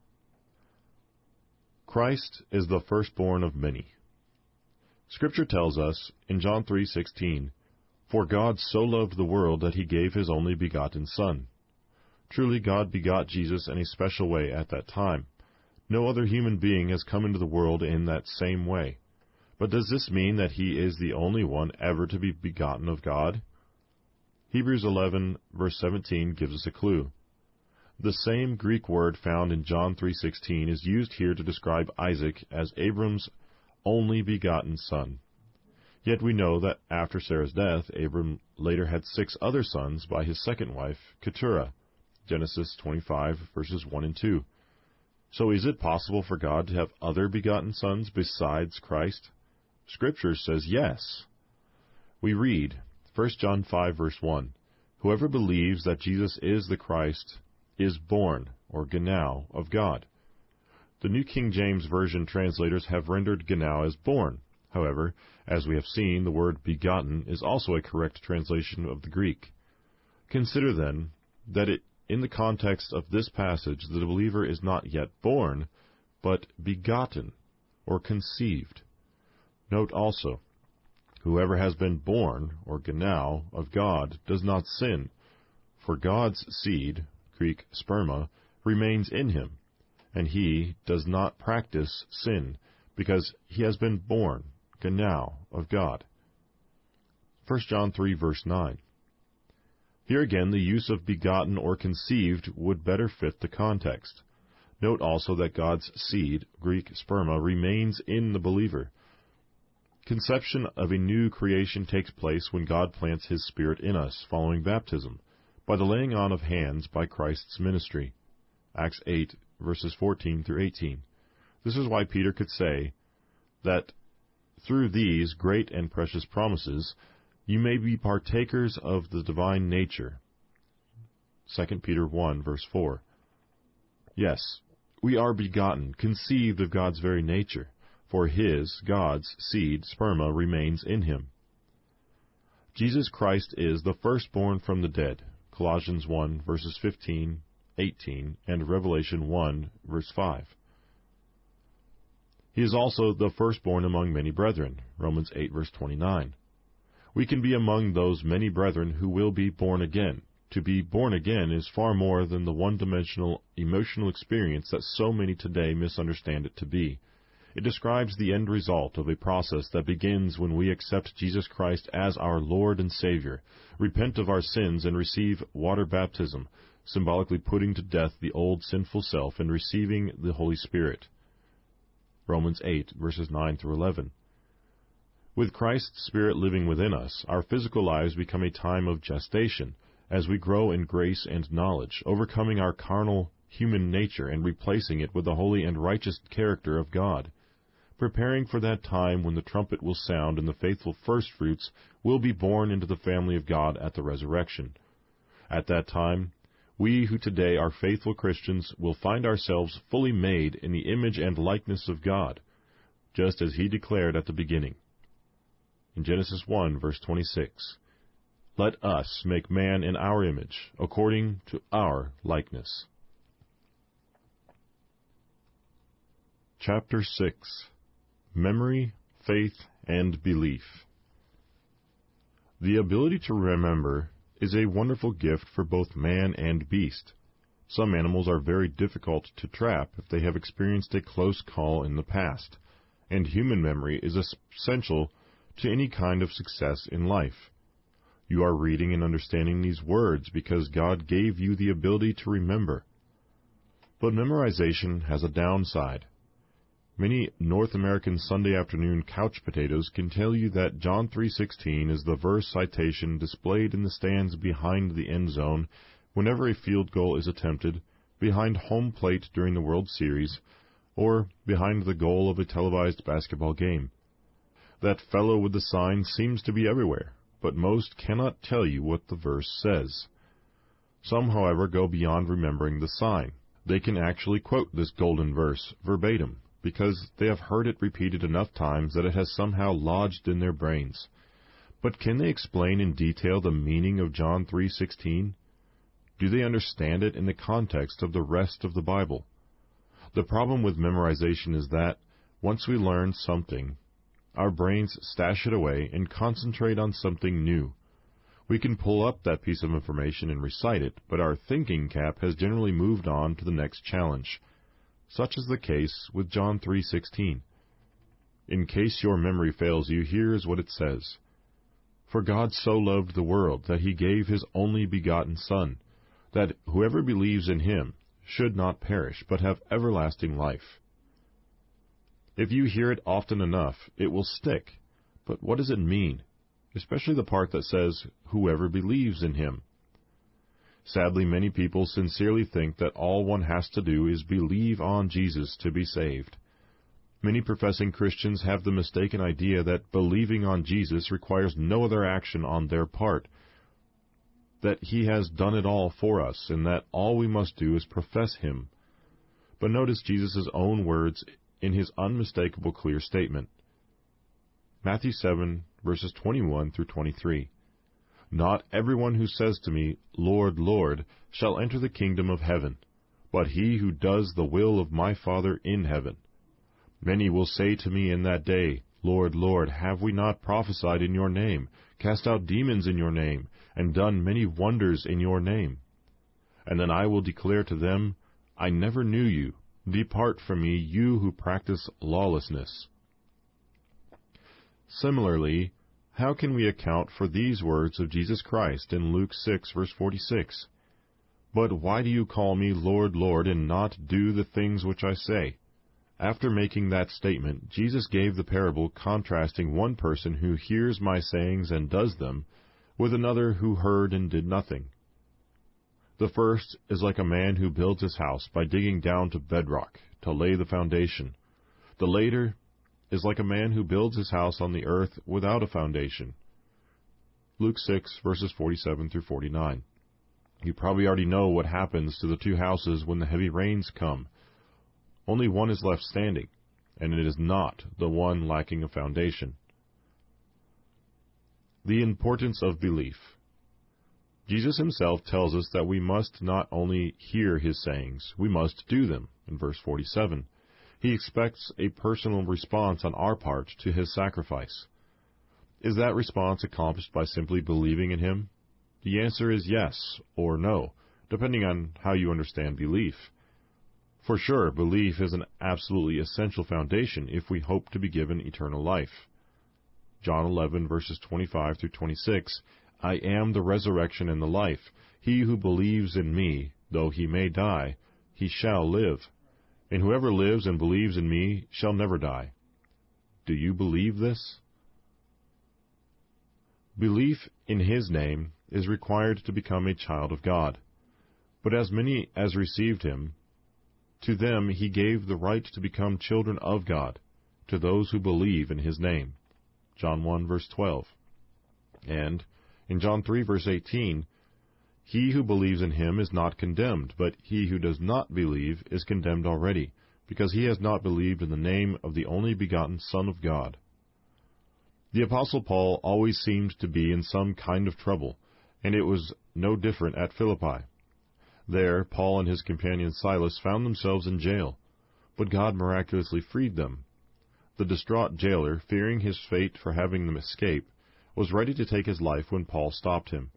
Christ is the firstborn of many. Scripture tells us in John three sixteen, For God so loved the world that he gave his only begotten Son. Truly God begot Jesus in a special way at that time. No other human being has come into the world in that same way. But does this mean that he is the only one ever to be begotten of God? Hebrews eleven, verse seventeen gives us a clue. The same Greek word found in John three sixteen is used here to describe Isaac as Abram's only begotten son. Yet we know that after Sarah's death, Abram later had six other sons by his second wife, Keturah. Genesis twenty-five, verses one and two. So is it possible for God to have other begotten sons besides Christ? Scripture says yes. We read, First John five, verse one, Whoever believes that Jesus is the Christ is born, or genao, of God. The New King James Version translators have rendered genao as born. However, as we have seen, the word begotten is also a correct translation of the Greek. Consider, then, that it in the context of this passage, the believer is not yet born, but begotten, or conceived. Note also, whoever has been born, or genao, of God does not sin, for God's seed, Greek sperma, remains in him, and he does not practice sin, because he has been born, genao, of God. First John three, verse nine. Here again, the use of begotten or conceived would better fit the context. Note also that God's seed, Greek sperma, remains in the believer. Conception of a new creation takes place when God plants His Spirit in us, following baptism, by the laying on of hands by Christ's ministry. Acts eight, verses fourteen through eighteen. This is why Peter could say that through these great and precious promises, you may be partakers of the divine nature. Second Peter one, verse four. Yes, we are begotten, conceived of God's very nature, for His, God's, seed, sperma, remains in Him. Jesus Christ is the firstborn from the dead, Colossians one, verses fifteen, eighteen, and Revelation one, verse five. He is also the firstborn among many brethren, Romans eight, verse twenty-nine. We can be among those many brethren who will be born again. To be born again is far more than the one-dimensional emotional experience that so many today misunderstand it to be. It describes the end result of a process that begins when we accept Jesus Christ as our Lord and Savior, repent of our sins, and receive water baptism, symbolically putting to death the old sinful self and receiving the Holy Spirit. Romans eight, verses nine through eleven. With Christ's Spirit living within us, our physical lives become a time of gestation, as we grow in grace and knowledge, overcoming our carnal human nature and replacing it with the holy and righteous character of God, preparing for that time when the trumpet will sound and the faithful firstfruits will be born into the family of God at the resurrection. At that time, we who today are faithful Christians will find ourselves fully made in the image and likeness of God, just as He declared at the beginning. In Genesis one, verse twenty-six, "Let us make man in our image, according to our likeness." Chapter six. Memory, Faith, and Belief. The ability to remember is a wonderful gift for both man and beast. Some animals are very difficult to trap if they have experienced a close call in the past, and human memory is essential to any kind of success in life. You are reading and understanding these words because God gave you the ability to remember. But memorization has a downside. Many North American Sunday afternoon couch potatoes can tell you that John three sixteen is the verse citation displayed in the stands behind the end zone whenever a field goal is attempted, behind home plate during the World Series, or behind the goal of a televised basketball game. That fellow with the sign seems to be everywhere, but most cannot tell you what the verse says. Some, however, go beyond remembering the sign. They can actually quote this golden verse verbatim, because they have heard it repeated enough times that it has somehow lodged in their brains. But can they explain in detail the meaning of John three sixteen? Do they understand it in the context of the rest of the Bible? The problem with memorization is that, once we learn something, our brains stash it away and concentrate on something new. We can pull up that piece of information and recite it, but our thinking cap has generally moved on to the next challenge. Such is the case with John three sixteen. In case your memory fails you, here is what it says. "For God so loved the world that He gave His only begotten Son, that whoever believes in Him should not perish, but have everlasting life." If you hear it often enough, it will stick. But what does it mean? Especially the part that says, "whoever believes in Him." Sadly, many people sincerely think that all one has to do is believe on Jesus to be saved. Many professing Christians have the mistaken idea that believing on Jesus requires no other action on their part, that He has done it all for us, and that all we must do is profess Him. But notice Jesus' own words in His unmistakable clear statement. Matthew seven, verses twenty-one through twenty-three. "Not everyone who says to me, 'Lord, Lord,' shall enter the kingdom of heaven, but he who does the will of my Father in heaven. Many will say to me in that day, 'Lord, Lord, have we not prophesied in your name, cast out demons in your name, and done many wonders in your name?' And then I will declare to them, 'I never knew you. Depart from me, you who practice lawlessness.'" Similarly, how can we account for these words of Jesus Christ in Luke six, verse forty-six? "But why do you call me Lord, Lord, and not do the things which I say?" After making that statement, Jesus gave the parable contrasting one person who hears my sayings and does them, with another who heard and did nothing. The first is like a man who builds his house by digging down to bedrock, to lay the foundation. The later is like a man who builds his house on the earth without a foundation. Luke six, verses forty-seven through forty-nine. You probably already know what happens to the two houses when the heavy rains come. Only one is left standing, and it is not the one lacking a foundation. The importance of belief. Jesus Himself tells us that we must not only hear His sayings, we must do them, in verse forty-seven. He expects a personal response on our part to His sacrifice. Is that response accomplished by simply believing in Him? The answer is yes or no, depending on how you understand belief. For sure, belief is an absolutely essential foundation if we hope to be given eternal life. John eleven, verses twenty-five through twenty-six, "I am the resurrection and the life. He who believes in me, though he may die, he shall live. And whoever lives and believes in me shall never die." Do you believe this? Belief in His name is required to become a child of God. But as many as received him, to them he gave the right to become children of God, to those who believe in his name. John one, verse twelve. And in John three, verse eighteen, he who believes in him is not condemned, but he who does not believe is condemned already, because he has not believed in the name of the only begotten Son of God. The Apostle Paul always seemed to be in some kind of trouble, and it was no different at Philippi. There, Paul and his companion Silas found themselves in jail, but God miraculously freed them. The distraught jailer, fearing his fate for having them escape, was ready to take his life when Paul stopped him.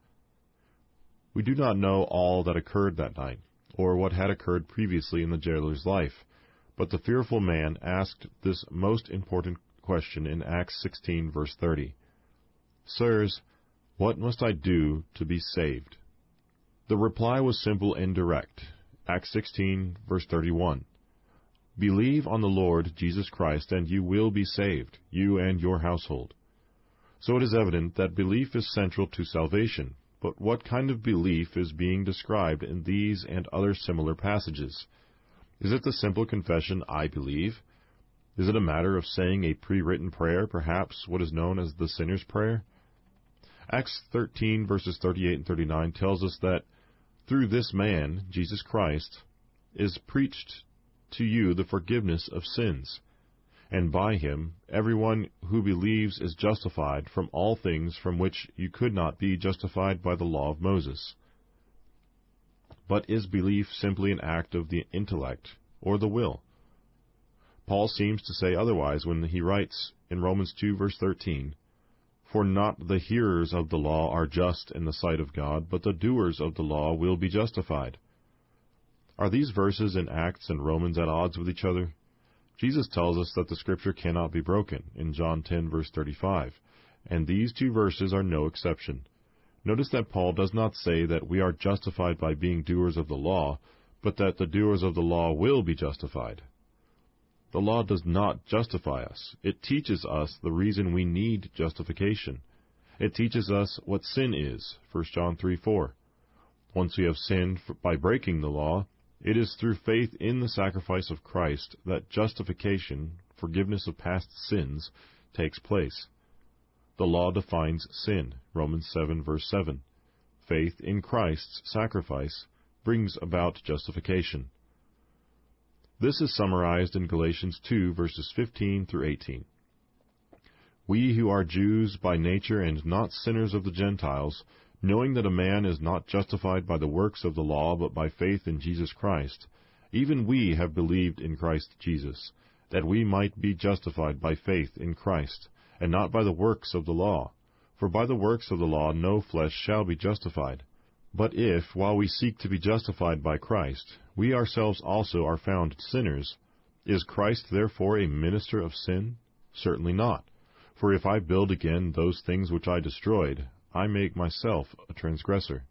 We do not know all that occurred that night, or what had occurred previously in the jailer's life, but the fearful man asked this most important question in Acts sixteen, verse thirty. Sirs, what must I do to be saved? The reply was simple and direct. Acts sixteen, verse thirty-one. Believe on the Lord Jesus Christ, and you will be saved, you and your household. So it is evident that belief is central to salvation. But what kind of belief is being described in these and other similar passages? Is it the simple confession, I believe? Is it a matter of saying a pre-written prayer, perhaps what is known as the sinner's prayer? Acts thirteen, verses thirty-eight and thirty-nine tells us that through this man, Jesus Christ, is preached to you the forgiveness of sins, and by him everyone who believes is justified from all things from which you could not be justified by the law of Moses. But is belief simply an act of the intellect or the will? Paul seems to say otherwise when he writes in Romans two, verse thirteen, For not the hearers of the law are just in the sight of God, but the doers of the law will be justified. Are these verses in Acts and Romans at odds with each other? Jesus tells us that the Scripture cannot be broken in John ten, verse thirty-five, and these two verses are no exception. Notice that Paul does not say that we are justified by being doers of the law, but that the doers of the law will be justified. The law does not justify us. It teaches us the reason we need justification. It teaches us what sin is, First John three, four. Once we have sinned by breaking the law, it is through faith in the sacrifice of Christ that justification, forgiveness of past sins, takes place. The law defines sin, Romans seven, verse seven. Faith in Christ's sacrifice brings about justification. This is summarized in Galatians two, verses fifteen through eighteen. We who are Jews by nature and not sinners of the Gentiles, knowing that a man is not justified by the works of the law but by faith in Jesus Christ, even we have believed in Christ Jesus, that we might be justified by faith in Christ, and not by the works of the law. For by the works of the law no flesh shall be justified. But if, while we seek to be justified by Christ, we ourselves also are found sinners, is Christ therefore a minister of sin? Certainly not. For if I build again those things which I destroyed, I make myself a transgressor.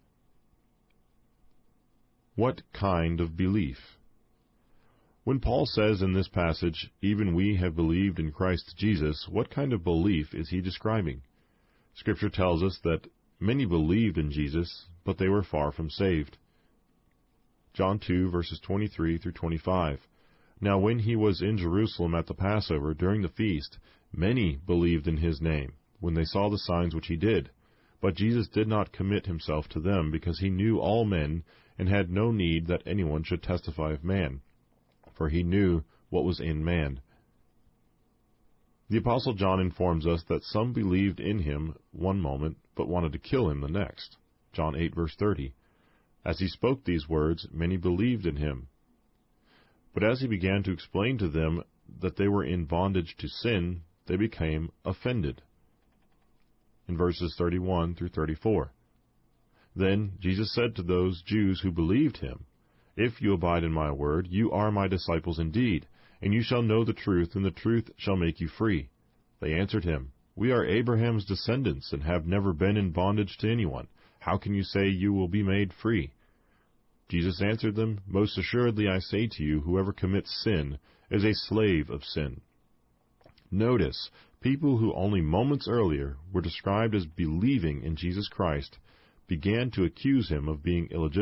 What kind of belief? When Paul says in this passage, even we have believed in Christ Jesus, what kind of belief is he describing? Scripture tells us that many believed in Jesus, but they were far from saved. John two, verses twenty-three through twenty-five. Now when he was in Jerusalem at the Passover during the feast, many believed in his name, when they saw the signs which he did. But Jesus did not commit himself to them, because he knew all men, and had no need that anyone should testify of man, for he knew what was in man. The Apostle John informs us that some believed in him one moment, but wanted to kill him the next. John eight, verse thirty. As he spoke these words, many believed in him. But as he began to explain to them that they were in bondage to sin, they became offended. In verses thirty-one through thirty-four. Then Jesus said to those Jews who believed him, If you abide in my word, you are my disciples indeed, and you shall know the truth, and the truth shall make you free. They answered him, We are Abraham's descendants, and have never been in bondage to anyone. How can you say you will be made free? Jesus answered them, Most assuredly I say to you, whoever commits sin is a slave of sin. Notice, people who only moments earlier were described as believing in Jesus Christ began to accuse him of being illegitimate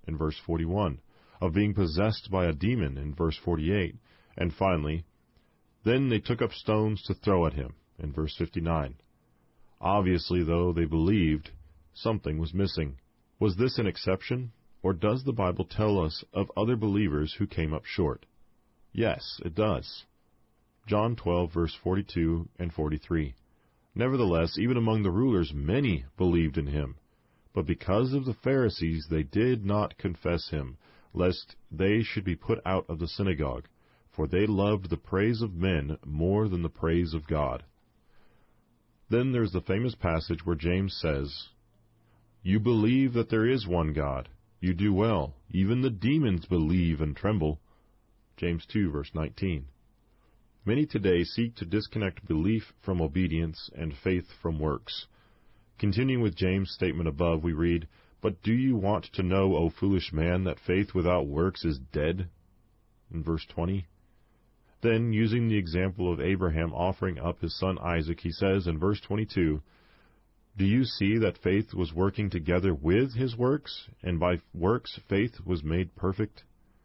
in verse forty-one, of being possessed by a demon in verse forty-eight, and finally, then they took up stones to throw at him in verse fifty-nine. Obviously, though they believed, something was missing. Was this an exception, or does the Bible tell us of other believers who came up short? Yes, it does. John twelve, verse forty-two and forty-three. Nevertheless, even among the rulers many believed in him. But because of the Pharisees they did not confess him, lest they should be put out of the synagogue, for they loved the praise of men more than the praise of God. Then there's the famous passage where James says, "You believe that there is one God. You do well. Even the demons believe and tremble." James two, verse nineteen. Many today seek to disconnect belief from obedience and faith from works. Continuing with James' statement above, we read, "But do you want to know, O foolish man, that faith without works is dead?" In verse twenty. Then, using the example of Abraham offering up his son Isaac, he says in verse twenty-two, "Do you see that faith was working together with his works, and by works faith was made perfect?"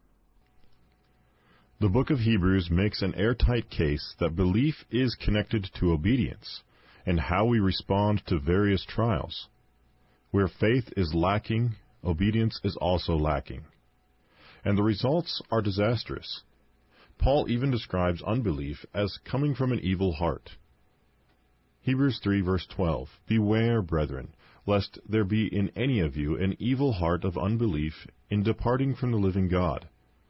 The book of Hebrews makes an airtight case that belief is connected to obedience, and how we respond to various trials. Where faith is lacking, obedience is also lacking. And the results are disastrous. Paul even describes unbelief as coming from an evil heart. Hebrews three, verse twelve, "Beware, brethren, lest there be in any of you an evil heart of unbelief in departing from the living God."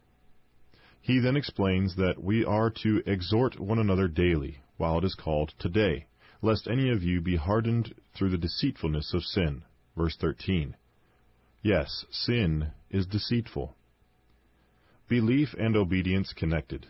He then explains that we are to exhort one another daily, while it is called today, lest any of you be hardened through the deceitfulness of sin. Verse thirteen. Yes, sin is deceitful. Belief and obedience connected.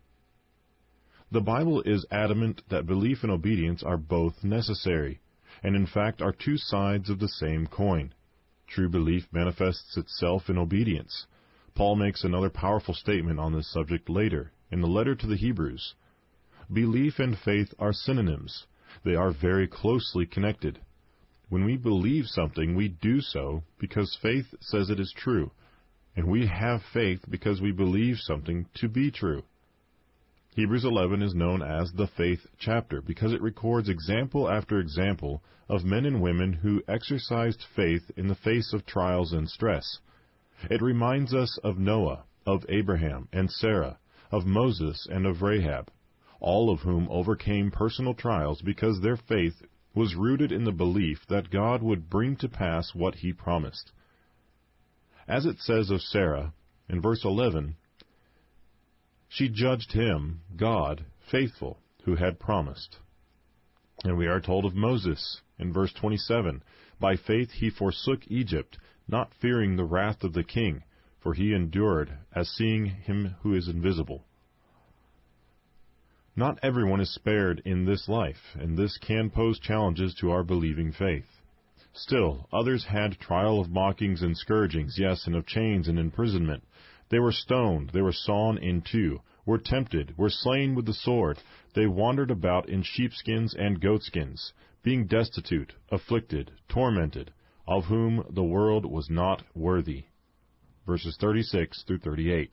The Bible is adamant that belief and obedience are both necessary, and in fact are two sides of the same coin. True belief manifests itself in obedience. Paul makes another powerful statement on this subject later, in the letter to the Hebrews. Belief and faith are synonyms. They are very closely connected. When we believe something, we do so because faith says it is true, and we have faith because we believe something to be true. Hebrews eleven is known as the faith chapter because it records example after example of men and women who exercised faith in the face of trials and stress. It reminds us of Noah, of Abraham and Sarah, of Moses and of Rahab, all of whom overcame personal trials because their faith was rooted in the belief that God would bring to pass what he promised. As it says of Sarah, in verse eleven, she judged him, God, faithful, who had promised. And we are told of Moses, in verse twenty-seven, by faith he forsook Egypt, not fearing the wrath of the king, for he endured as seeing him who is invisible. Not everyone is spared in this life, and this can pose challenges to our believing faith. Still, others had trial of mockings and scourgings, yes, and of chains and imprisonment. They were stoned, they were sawn in two, were tempted, were slain with the sword. They wandered about in sheepskins and goatskins, being destitute, afflicted, tormented, of whom the world was not worthy. Verses thirty-six through thirty-eight.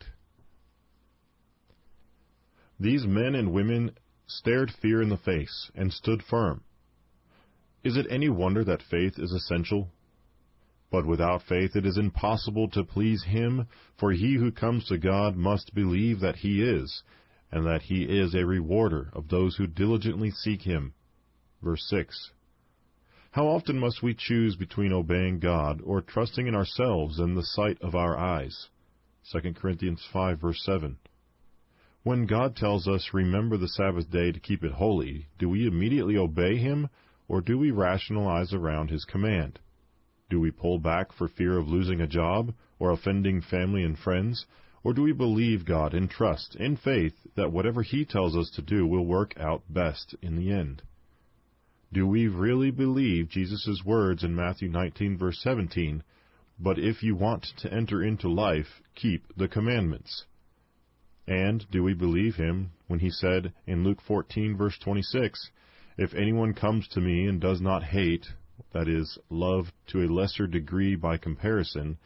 These men and women stared fear in the face and stood firm. Is it any wonder that faith is essential? But without faith it is impossible to please him, for he who comes to God must believe that he is, and that he is a rewarder of those who diligently seek him. Verse six. How often must we choose between obeying God or trusting in ourselves and the sight of our eyes? Second Corinthians five, verse seven. When God tells us, remember the Sabbath day to keep it holy, do we immediately obey him, or do we rationalize around his command? Do we pull back for fear of losing a job or offending family and friends? Or do we believe God and trust, in faith, that whatever he tells us to do will work out best in the end? Do we really believe Jesus' words in Matthew nineteen, verse seventeen, but if you want to enter into life, keep the commandments? And do we believe him when he said in Luke fourteen, verse twenty-six, if anyone comes to me and does not hate, that is, love to a lesser degree by comparison,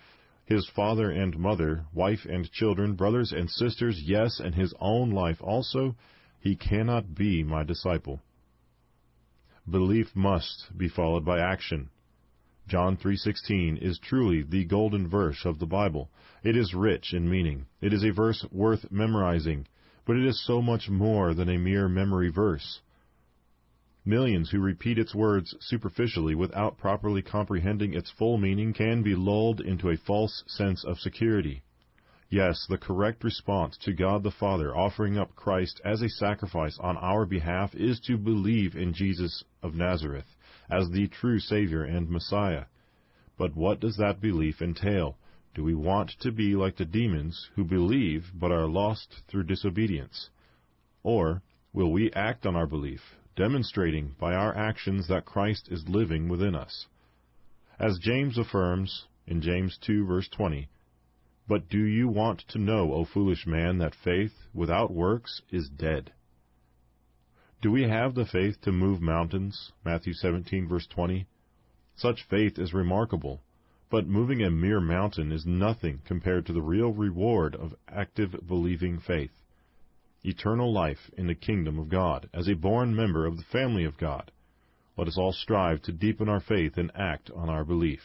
his father and mother, wife and children, brothers and sisters, yes, and his own life also, he cannot be my disciple. Belief must be followed by action. John three sixteen is truly the golden verse of the Bible. It is rich in meaning. It is a verse worth memorizing, but it is so much more than a mere memory verse. Millions who repeat its words superficially without properly comprehending its full meaning can be lulled into a false sense of security. Yes, the correct response to God the Father offering up Christ as a sacrifice on our behalf is to believe in Jesus of Nazareth as the true Savior and Messiah. But what does that belief entail? Do we want to be like the demons who believe but are lost through disobedience? Or will we act on our belief, demonstrating by our actions that Christ is living within us? As James affirms in James two, verse twenty, "But do you want to know, O foolish man, that faith without works is dead?" Do we have the faith to move mountains? Matthew seventeen, verse twenty. Such faith is remarkable, but moving a mere mountain is nothing compared to the real reward of active believing faith. Eternal life in the kingdom of God, as a born member of the family of God. Let us all strive to deepen our faith and act on our belief.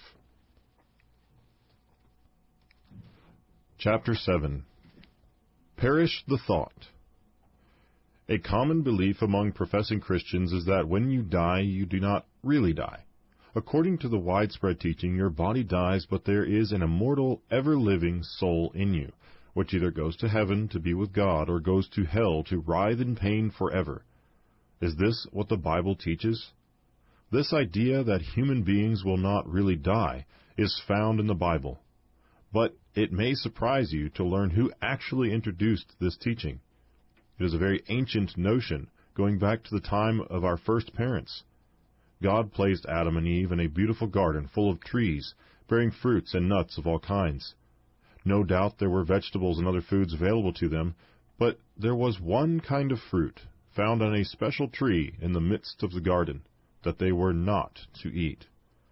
Chapter seven. Perish the thought. A common belief among professing Christians is that when you die, you do not really die. According to the widespread teaching, your body dies, but there is an immortal, ever-living soul in you, which either goes to heaven to be with God or goes to hell to writhe in pain forever. Is this what the Bible teaches? This idea that human beings will not really die is found in the Bible. But it may surprise you to learn who actually introduced this teaching. It is a very ancient notion, going back to the time of our first parents. God placed Adam and Eve in a beautiful garden full of trees, bearing fruits and nuts of all kinds. No doubt there were vegetables and other foods available to them, but there was one kind of fruit found on a special tree in the midst of the garden that they were not to eat.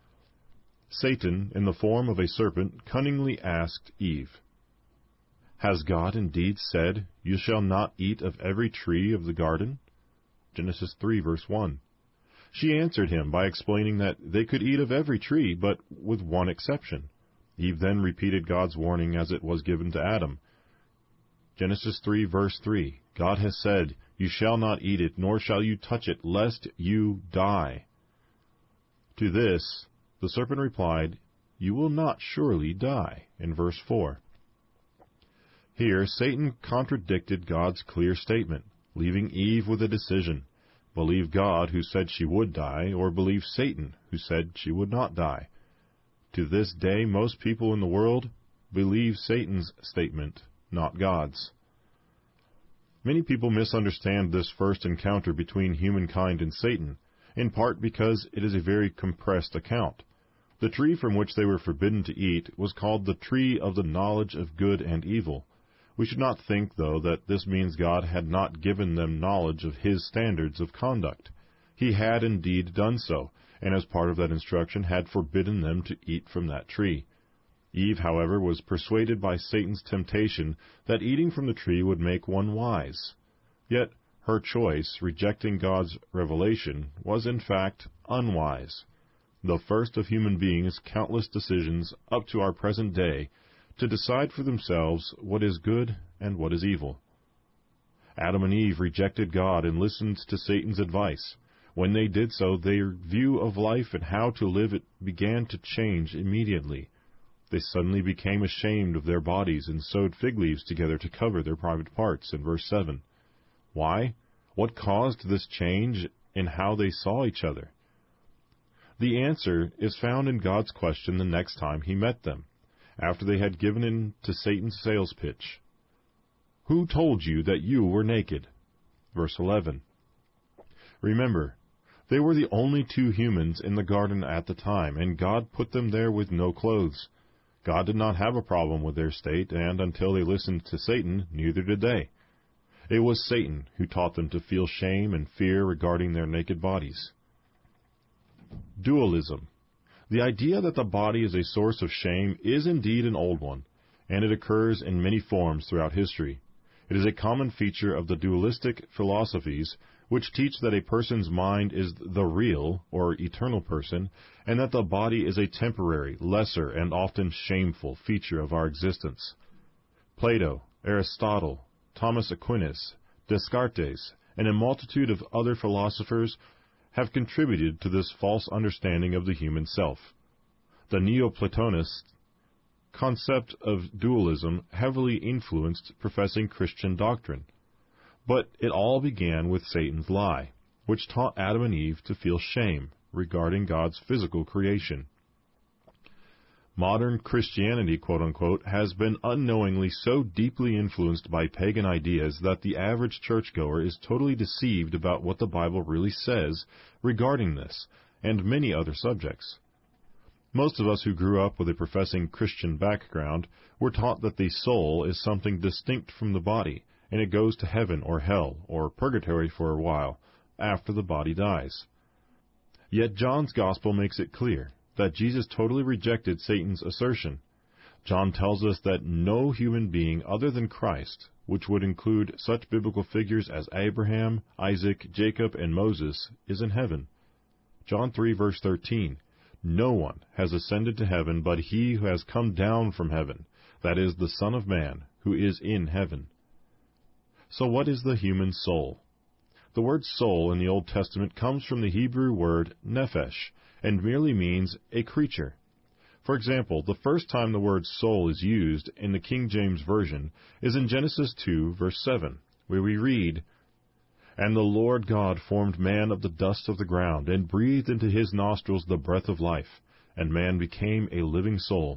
Satan, in the form of a serpent, cunningly asked Eve, "Has God indeed said, 'You shall not eat of every tree of the garden'?" Genesis three, verse one. She answered him by explaining that they could eat of every tree, but with one exception. Eve then repeated God's warning as it was given to Adam. Genesis three, verse three, God has said, "You shall not eat it, nor shall you touch it, lest you die." To this, the serpent replied, "You will not surely die," in verse four. Here, Satan contradicted God's clear statement, leaving Eve with a decision: believe God, who said she would die, or believe Satan, who said she would not die. To this day, most people in the world believe Satan's statement, not God's. Many people misunderstand this first encounter between humankind and Satan, in part because it is a very compressed account. The tree from which they were forbidden to eat was called the tree of the knowledge of good and evil. We should not think, though, that this means God had not given them knowledge of His standards of conduct. He had indeed done so, and as part of that instruction had forbidden them to eat from that tree. Eve, however, was persuaded by Satan's temptation that eating from the tree would make one wise. Yet her choice, rejecting God's revelation, was in fact unwise. The first of human beings' countless decisions up to our present day to decide for themselves what is good and what is evil. Adam and Eve rejected God and listened to Satan's advice. When they did so, their view of life and how to live it began to change immediately. They suddenly became ashamed of their bodies and sewed fig leaves together to cover their private parts, in verse seven. Why? What caused this change in how they saw each other? The answer is found in God's question the next time He met them, after they had given in to Satan's sales pitch. "Who told you that you were naked?" Verse eleven. Remember, they were the only two humans in the garden at the time, and God put them there with no clothes. God did not have a problem with their state, and until they listened to Satan, neither did they. It was Satan who taught them to feel shame and fear regarding their naked bodies. Dualism. The idea that the body is a source of shame is indeed an old one, and it occurs in many forms throughout history. It is a common feature of the dualistic philosophies, which teach that a person's mind is the real, or eternal person, and that the body is a temporary, lesser, and often shameful feature of our existence. Plato, Aristotle, Thomas Aquinas, Descartes, and a multitude of other philosophers have contributed to this false understanding of the human self. The Neoplatonist concept of dualism heavily influenced professing Christian doctrine. But it all began with Satan's lie, which taught Adam and Eve to feel shame regarding God's physical creation. Modern Christianity, quote-unquote, has been unknowingly so deeply influenced by pagan ideas that the average churchgoer is totally deceived about what the Bible really says regarding this and many other subjects. Most of us who grew up with a professing Christian background were taught that the soul is something distinct from the body, and it goes to heaven or hell or purgatory for a while after the body dies. Yet John's Gospel makes it clear that Jesus totally rejected Satan's assertion. John tells us that no human being other than Christ, which would include such biblical figures as Abraham, Isaac, Jacob, and Moses, is in heaven. John three, verse thirteen, "No one has ascended to heaven but he who has come down from heaven, that is, the Son of Man, who is in heaven." So what is the human soul? The word soul in the Old Testament comes from the Hebrew word nephesh, and merely means a creature. For example, the first time the word soul is used in the King James Version is in Genesis two, verse seven, where we read, "And the Lord God formed man of the dust of the ground, and breathed into his nostrils the breath of life, and man became a living soul."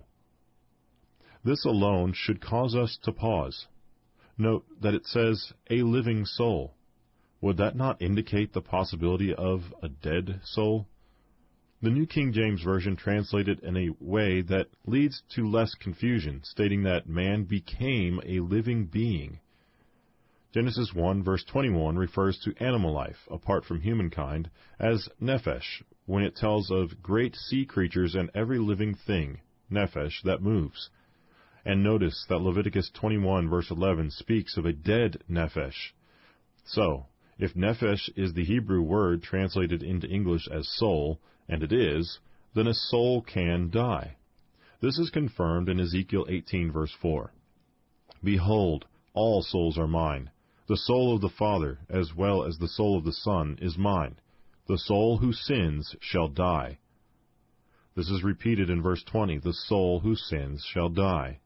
This alone should cause us to pause. Note that it says, "a living soul." Would that not indicate the possibility of a dead soul? The New King James Version translated in a way that leads to less confusion, stating that man became a living being. Genesis one, verse twenty-one refers to animal life, apart from humankind, as nephesh, when it tells of great sea creatures and every living thing, nephesh, that moves. And notice that Leviticus twenty-one, verse eleven speaks of a dead nephesh. So, if nephesh is the Hebrew word translated into English as soul, and it is, then a soul can die. This is confirmed in Ezekiel eighteen, verse four. "Behold, all souls are mine. The soul of the Father, as well as the soul of the Son, is mine. The soul who sins shall die." This is repeated in verse twenty, "The soul who sins shall die."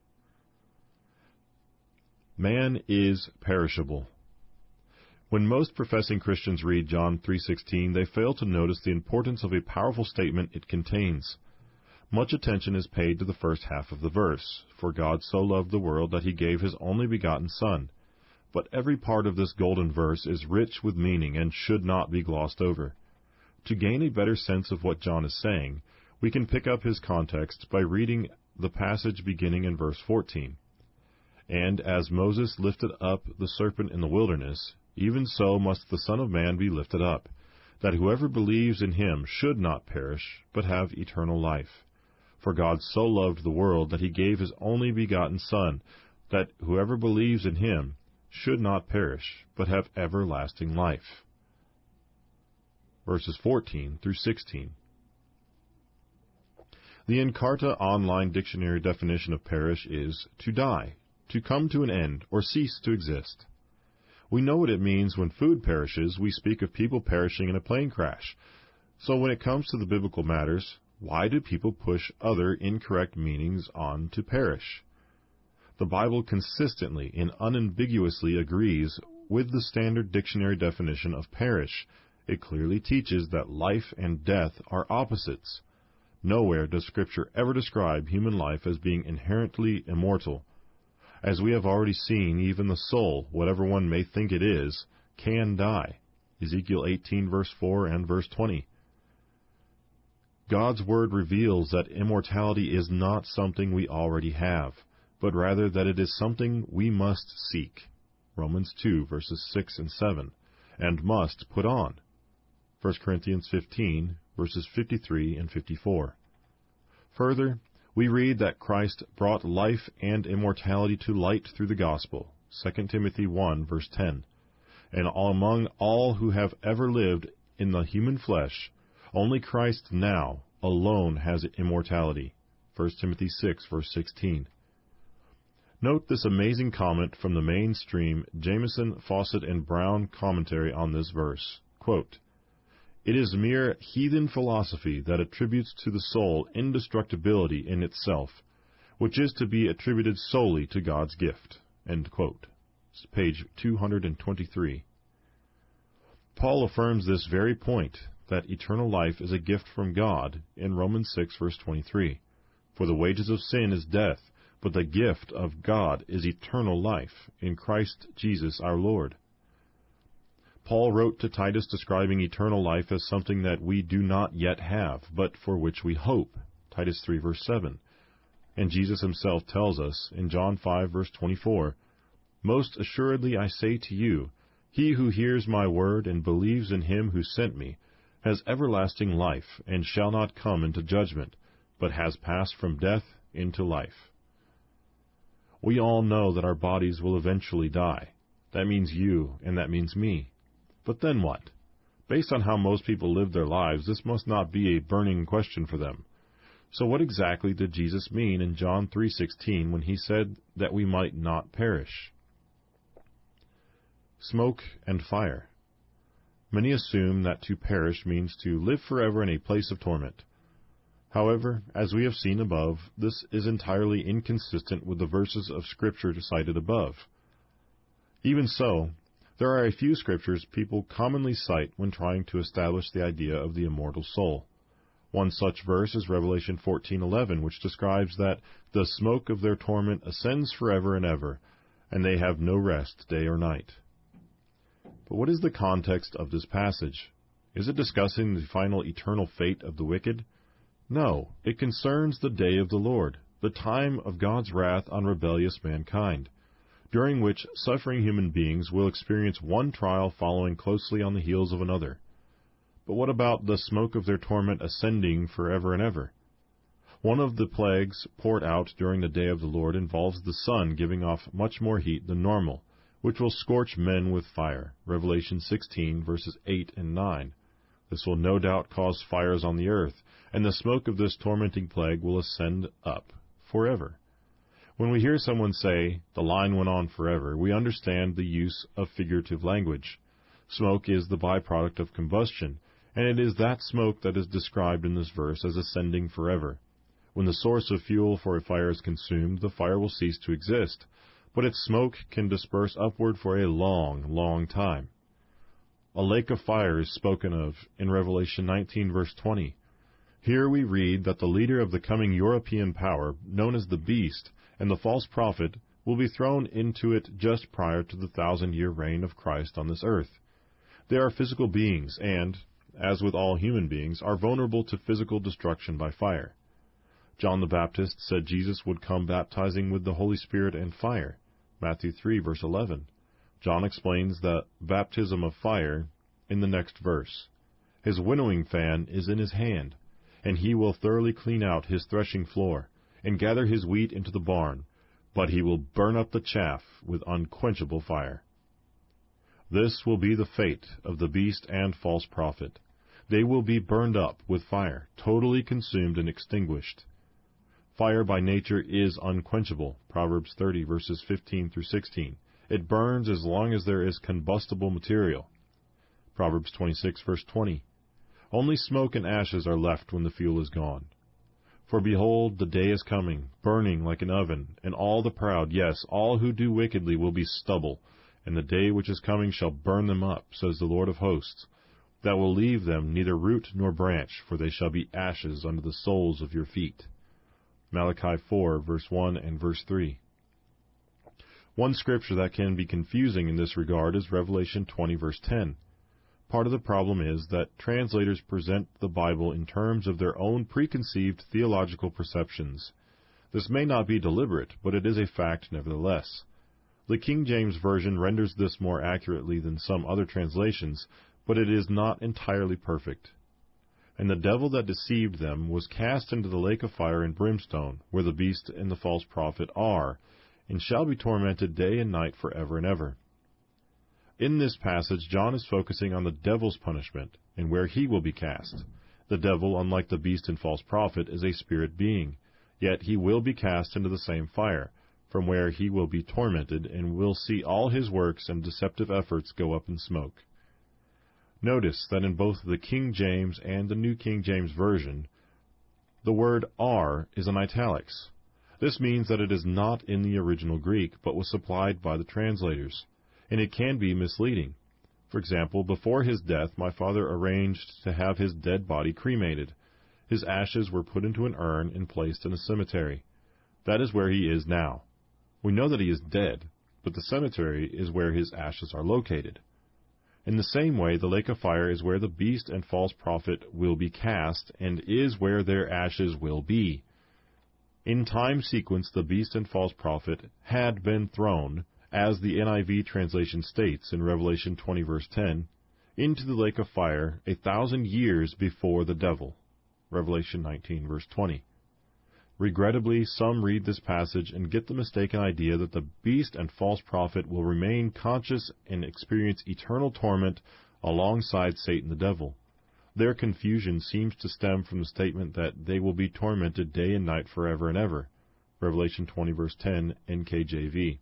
Man is perishable. When most professing Christians read John three sixteen, they fail to notice the importance of a powerful statement it contains. Much attention is paid to the first half of the verse, "For God so loved the world that he gave his only begotten Son." But every part of this golden verse is rich with meaning and should not be glossed over. To gain a better sense of what John is saying, we can pick up his context by reading the passage beginning in verse fourteen. "And as Moses lifted up the serpent in the wilderness, even so must the Son of Man be lifted up, that whoever believes in him should not perish, but have eternal life. For God so loved the world that he gave his only begotten Son, that whoever believes in him should not perish, but have everlasting life." Verses fourteen through sixteen. The Encarta Online Dictionary definition of perish is to die, to come to an end, or cease to exist. We know what it means when food perishes. We speak of people perishing in a plane crash. So when it comes to the biblical matters, why do people push other incorrect meanings on to perish? The Bible consistently and unambiguously agrees with the standard dictionary definition of perish. It clearly teaches that life and death are opposites. Nowhere does Scripture ever describe human life as being inherently immortal. As we have already seen, even the soul, whatever one may think it is, can die. Ezekiel eighteen, verse four and verse twenty. God's Word reveals that immortality is not something we already have, but rather that it is something we must seek. Romans two, verses six and seven, and must put on. First Corinthians fifteen, verses fifty-three and fifty-four. Further, we read that Christ brought life and immortality to light through the gospel, Second Timothy one, verse ten. And among all who have ever lived in the human flesh, only Christ now alone has immortality, First Timothy six, verse sixteen. Note this amazing comment from the mainstream Jameson, Fawcett, and Brown commentary on this verse. Quote, "It is mere heathen philosophy that attributes to the soul indestructibility in itself, which is to be attributed solely to God's gift." End quote. It's page two hundred twenty-three. Paul affirms this very point, that eternal life is a gift from God, in Romans six, verse twenty-three. For the wages of sin is death, but the gift of God is eternal life, in Christ Jesus our Lord. Paul wrote to Titus describing eternal life as something that we do not yet have, but for which we hope, Titus three, verse seven. And Jesus himself tells us, in John five, verse twenty-four, "Most assuredly I say to you, he who hears my word and believes in him who sent me has everlasting life, and shall not come into judgment, but has passed from death into life." We all know that our bodies will eventually die. That means you, and that means me. But then what? Based on how most people live their lives, this must not be a burning question for them. So what exactly did Jesus mean in John three sixteen when he said that we might not perish? Smoke and fire. Many assume that to perish means to live forever in a place of torment. However, as we have seen above, this is entirely inconsistent with the verses of Scripture cited above. Even so, there are a few scriptures people commonly cite when trying to establish the idea of the immortal soul. One such verse is Revelation fourteen eleven, which describes that the smoke of their torment ascends forever and ever, and they have no rest day or night. But what is the context of this passage? Is it discussing the final eternal fate of the wicked? No, it concerns the day of the Lord, the time of God's wrath on rebellious mankind, during which suffering human beings will experience one trial following closely on the heels of another. But what about the smoke of their torment ascending forever and ever? One of the plagues poured out during the day of the Lord involves the sun giving off much more heat than normal, which will scorch men with fire, Revelation sixteen, verses eight and nine. This will no doubt cause fires on the earth, and the smoke of this tormenting plague will ascend up forever. When we hear someone say, "the line went on forever," we understand the use of figurative language. Smoke is the byproduct of combustion, and it is that smoke that is described in this verse as ascending forever. When the source of fuel for a fire is consumed, the fire will cease to exist, but its smoke can disperse upward for a long, long time. A lake of fire is spoken of in Revelation nineteen, verse twenty. Here we read that the leader of the coming European power, known as the Beast, and the false prophet, will be thrown into it just prior to the thousand-year reign of Christ on this earth. They are physical beings and, as with all human beings, are vulnerable to physical destruction by fire. John the Baptist said Jesus would come baptizing with the Holy Spirit and fire, Matthew three, verse eleven. John explains the baptism of fire in the next verse. His winnowing fan is in his hand, and he will thoroughly clean out his threshing floor, and gather his wheat into the barn, but he will burn up the chaff with unquenchable fire. This will be the fate of the beast and false prophet. They will be burned up with fire, totally consumed and extinguished. Fire by nature is unquenchable, Proverbs thirty, verses fifteen through sixteen. It burns as long as there is combustible material. Proverbs twenty-six, verse twenty. Only smoke and ashes are left when the fuel is gone. For behold, the day is coming, burning like an oven, and all the proud, yes, all who do wickedly, will be stubble, and the day which is coming shall burn them up, says the Lord of hosts, that will leave them neither root nor branch, for they shall be ashes under the soles of your feet. Malachi four, verse one and verse three. One scripture that can be confusing in this regard is Revelation twenty, verse ten. Part of the problem is that translators present the Bible in terms of their own preconceived theological perceptions. This may not be deliberate, but it is a fact nevertheless. The King James Version renders this more accurately than some other translations, but it is not entirely perfect. And the devil that deceived them was cast into the lake of fire and brimstone, where the beast and the false prophet are, and shall be tormented day and night forever and ever. In this passage, John is focusing on the devil's punishment, and where he will be cast. The devil, unlike the beast and false prophet, is a spirit being, yet he will be cast into the same fire, from where he will be tormented, and will see all his works and deceptive efforts go up in smoke. Notice that in both the King James and the New King James Version, the word are is in italics. This means that it is not in the original Greek, but was supplied by the translators, and it can be misleading. For example, before his death, my father arranged to have his dead body cremated. His ashes were put into an urn and placed in a cemetery. That is where he is now. We know that he is dead, but the cemetery is where his ashes are located. In the same way, the lake of fire is where the beast and false prophet will be cast, and is where their ashes will be. In time sequence, the beast and false prophet had been thrown, as the N I V translation states in Revelation twenty verse ten, into the lake of fire a thousand years before the devil. Revelation nineteen verse twenty. Regrettably, some read this passage and get the mistaken idea that the beast and false prophet will remain conscious and experience eternal torment alongside Satan the devil. Their confusion seems to stem from the statement that they will be tormented day and night forever and ever. Revelation twenty verse ten, N K J V.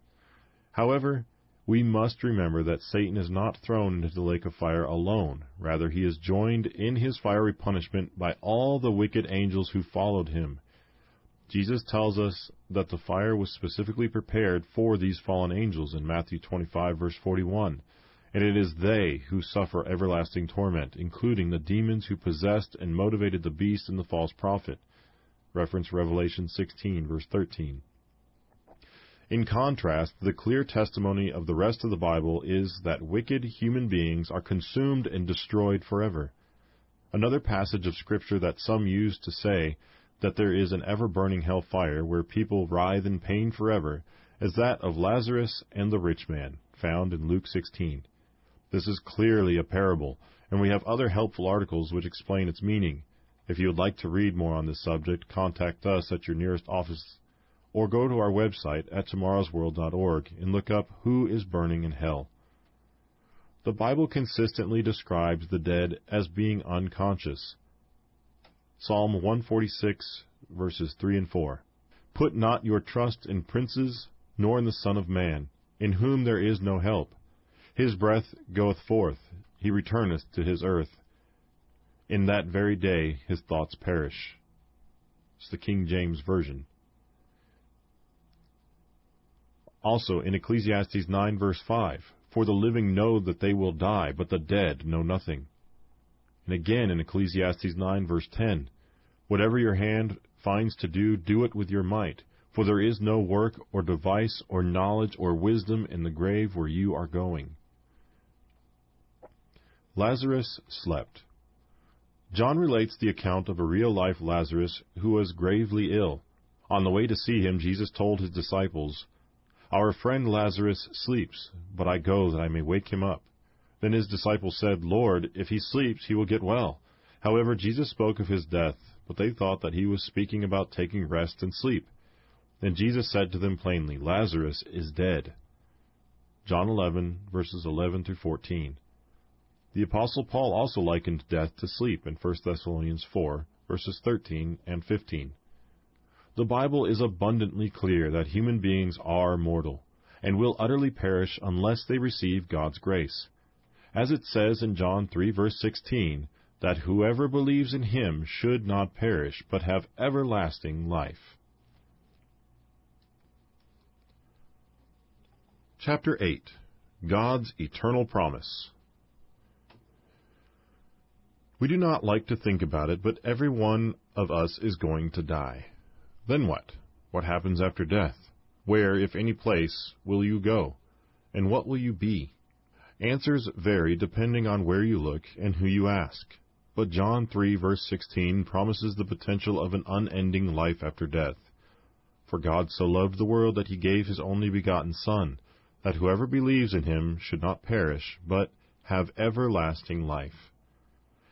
However, we must remember that Satan is not thrown into the lake of fire alone. Rather, he is joined in his fiery punishment by all the wicked angels who followed him. Jesus tells us that the fire was specifically prepared for these fallen angels in Matthew twenty-five, verse forty-one, and it is they who suffer everlasting torment, including the demons who possessed and motivated the beast and the false prophet. Reference Revelation sixteen, verse thirteen. In contrast, the clear testimony of the rest of the Bible is that wicked human beings are consumed and destroyed forever. Another passage of Scripture that some use to say that there is an ever-burning hell fire where people writhe in pain forever is that of Lazarus and the rich man, found in Luke sixteen. This is clearly a parable, and we have other helpful articles which explain its meaning. If you would like to read more on this subject, contact us at your nearest office, or go to our website at tomorrows world dot org and look up Who is Burning in Hell. The Bible consistently describes the dead as being unconscious. Psalm one forty-six, verses three and four. Put not your trust in princes, nor in the Son of Man, in whom there is no help. His breath goeth forth, he returneth to his earth. In that very day his thoughts perish. It's the King James Version. Also in Ecclesiastes nine, verse five, For the living know that they will die, but the dead know nothing. And again in Ecclesiastes nine, verse ten, Whatever your hand finds to do, do it with your might, for there is no work or device or knowledge or wisdom in the grave where you are going. Lazarus slept. John relates the account of a real-life Lazarus who was gravely ill. On the way to see him, Jesus told his disciples, Our friend Lazarus sleeps, but I go that I may wake him up. Then his disciples said, Lord, if he sleeps, he will get well. However, Jesus spoke of his death, but they thought that he was speaking about taking rest and sleep. Then Jesus said to them plainly, Lazarus is dead. John eleven, verses eleven through fourteen. The Apostle Paul also likened death to sleep in First Thessalonians four, verses thirteen and fifteen. The Bible is abundantly clear that human beings are mortal, and will utterly perish unless they receive God's grace. As it says in John three, verse sixteen, that whoever believes in him should not perish, but have everlasting life. Chapter eight. God's Eternal Promise. We do not like to think about it, but every one of us is going to die. Then what? What happens after death? Where, if any place, will you go? And what will you be? Answers vary depending on where you look and who you ask. But John three, verse sixteen promises the potential of an unending life after death. For God so loved the world that he gave his only begotten Son, that whoever believes in him should not perish, but have everlasting life.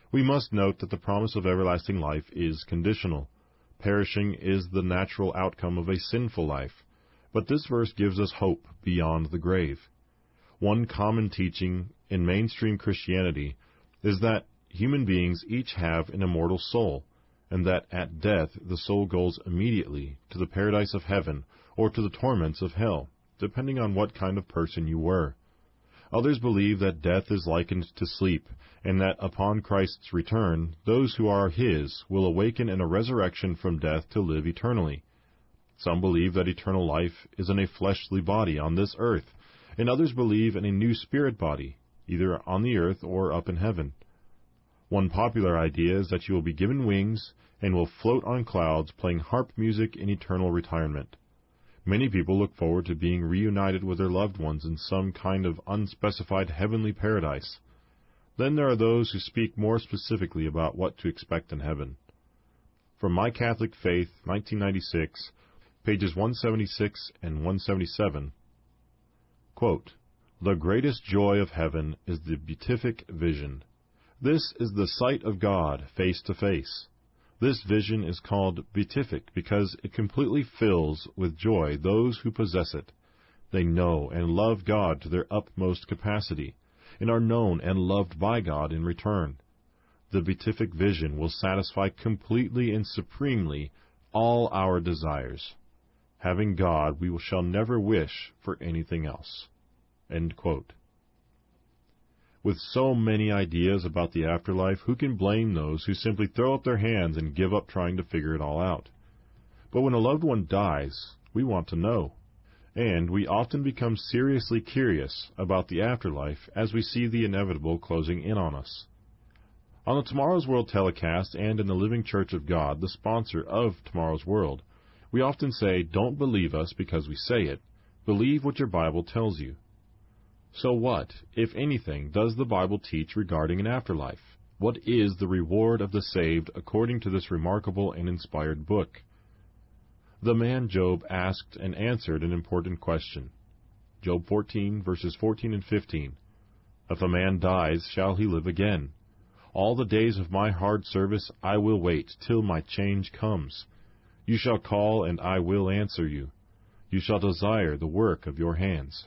We must note that the promise of everlasting life is conditional. Perishing is the natural outcome of a sinful life, but this verse gives us hope beyond the grave. One common teaching in mainstream Christianity is that human beings each have an immortal soul, and that at death the soul goes immediately to the paradise of heaven or to the torments of hell, depending on what kind of person you were. Others believe that death is likened to sleep, and that upon Christ's return, those who are His will awaken in a resurrection from death to live eternally. Some believe that eternal life is in a fleshly body on this earth, and others believe in a new spirit body, either on the earth or up in heaven. One popular idea is that you will be given wings and will float on clouds playing harp music in eternal retirement. Many people look forward to being reunited with their loved ones in some kind of unspecified heavenly paradise. Then there are those who speak more specifically about what to expect in heaven. From My Catholic Faith, nineteen ninety-six, pages one seventy-six and one seventy-seven, quote, "The greatest joy of heaven is the beatific vision. This is the sight of God face to face. This vision is called beatific because it completely fills with joy those who possess it. They know and love God to their utmost capacity, and are known and loved by God in return. The beatific vision will satisfy completely and supremely all our desires. Having God, we shall never wish for anything else." End quote. With so many ideas about the afterlife, who can blame those who simply throw up their hands and give up trying to figure it all out? But when a loved one dies, we want to know. And we often become seriously curious about the afterlife as we see the inevitable closing in on us. On the Tomorrow's World telecast and in the Living Church of God, the sponsor of Tomorrow's World, we often say, "Don't believe us because we say it. Believe what your Bible tells you." So what, if anything, does the Bible teach regarding an afterlife? What is the reward of the saved according to this remarkable and inspired book? The man Job asked and answered an important question. Job fourteen, verses fourteen and fifteen. "If a man dies, shall he live again? All the days of my hard service I will wait till my change comes. You shall call, and I will answer you. You shall desire the work of your hands."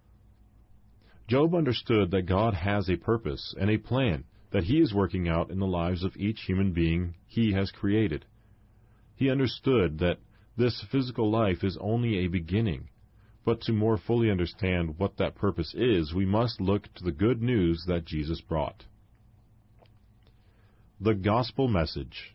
Job understood that God has a purpose and a plan that He is working out in the lives of each human being He has created. He understood that this physical life is only a beginning, but to more fully understand what that purpose is, we must look to the good news that Jesus brought. The Gospel Message.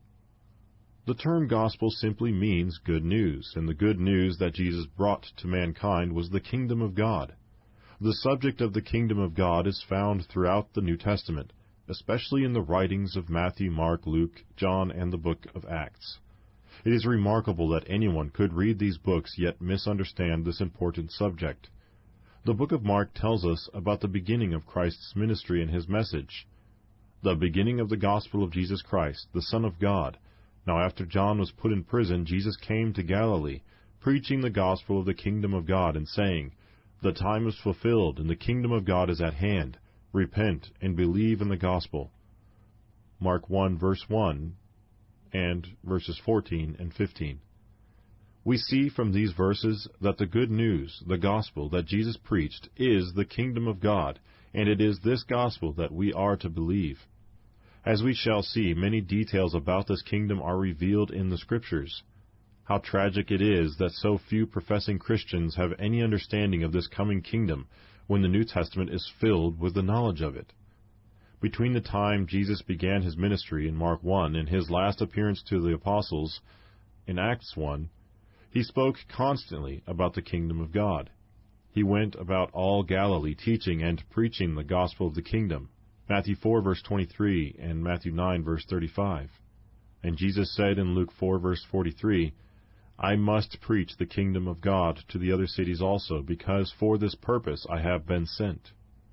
The term gospel simply means good news, and the good news that Jesus brought to mankind was the kingdom of God. The subject of the kingdom of God is found throughout the New Testament, especially in the writings of Matthew, Mark, Luke, John, and the book of Acts. It is remarkable that anyone could read these books yet misunderstand this important subject. The book of Mark tells us about the beginning of Christ's ministry and His message. The beginning of the gospel of Jesus Christ, the Son of God. Now after John was put in prison, Jesus came to Galilee, preaching the gospel of the kingdom of God, and saying, "The time is fulfilled, and the kingdom of God is at hand. Repent and believe in the gospel." Mark one, verse one, and verses fourteen and fifteen. We see from these verses that the good news, the gospel that Jesus preached, is the kingdom of God, and it is this gospel that we are to believe. As we shall see, many details about this kingdom are revealed in the Scriptures. How tragic it is that so few professing Christians have any understanding of this coming kingdom when the New Testament is filled with the knowledge of it. Between the time Jesus began His ministry in Mark one and His last appearance to the apostles in Acts one, He spoke constantly about the kingdom of God. He went about all Galilee teaching and preaching the gospel of the kingdom, Matthew four, verse twenty-three, and Matthew nine, verse thirty-five. And Jesus said in Luke four, verse forty-three, "I must preach the kingdom of God to the other cities also, because for this purpose I have been sent."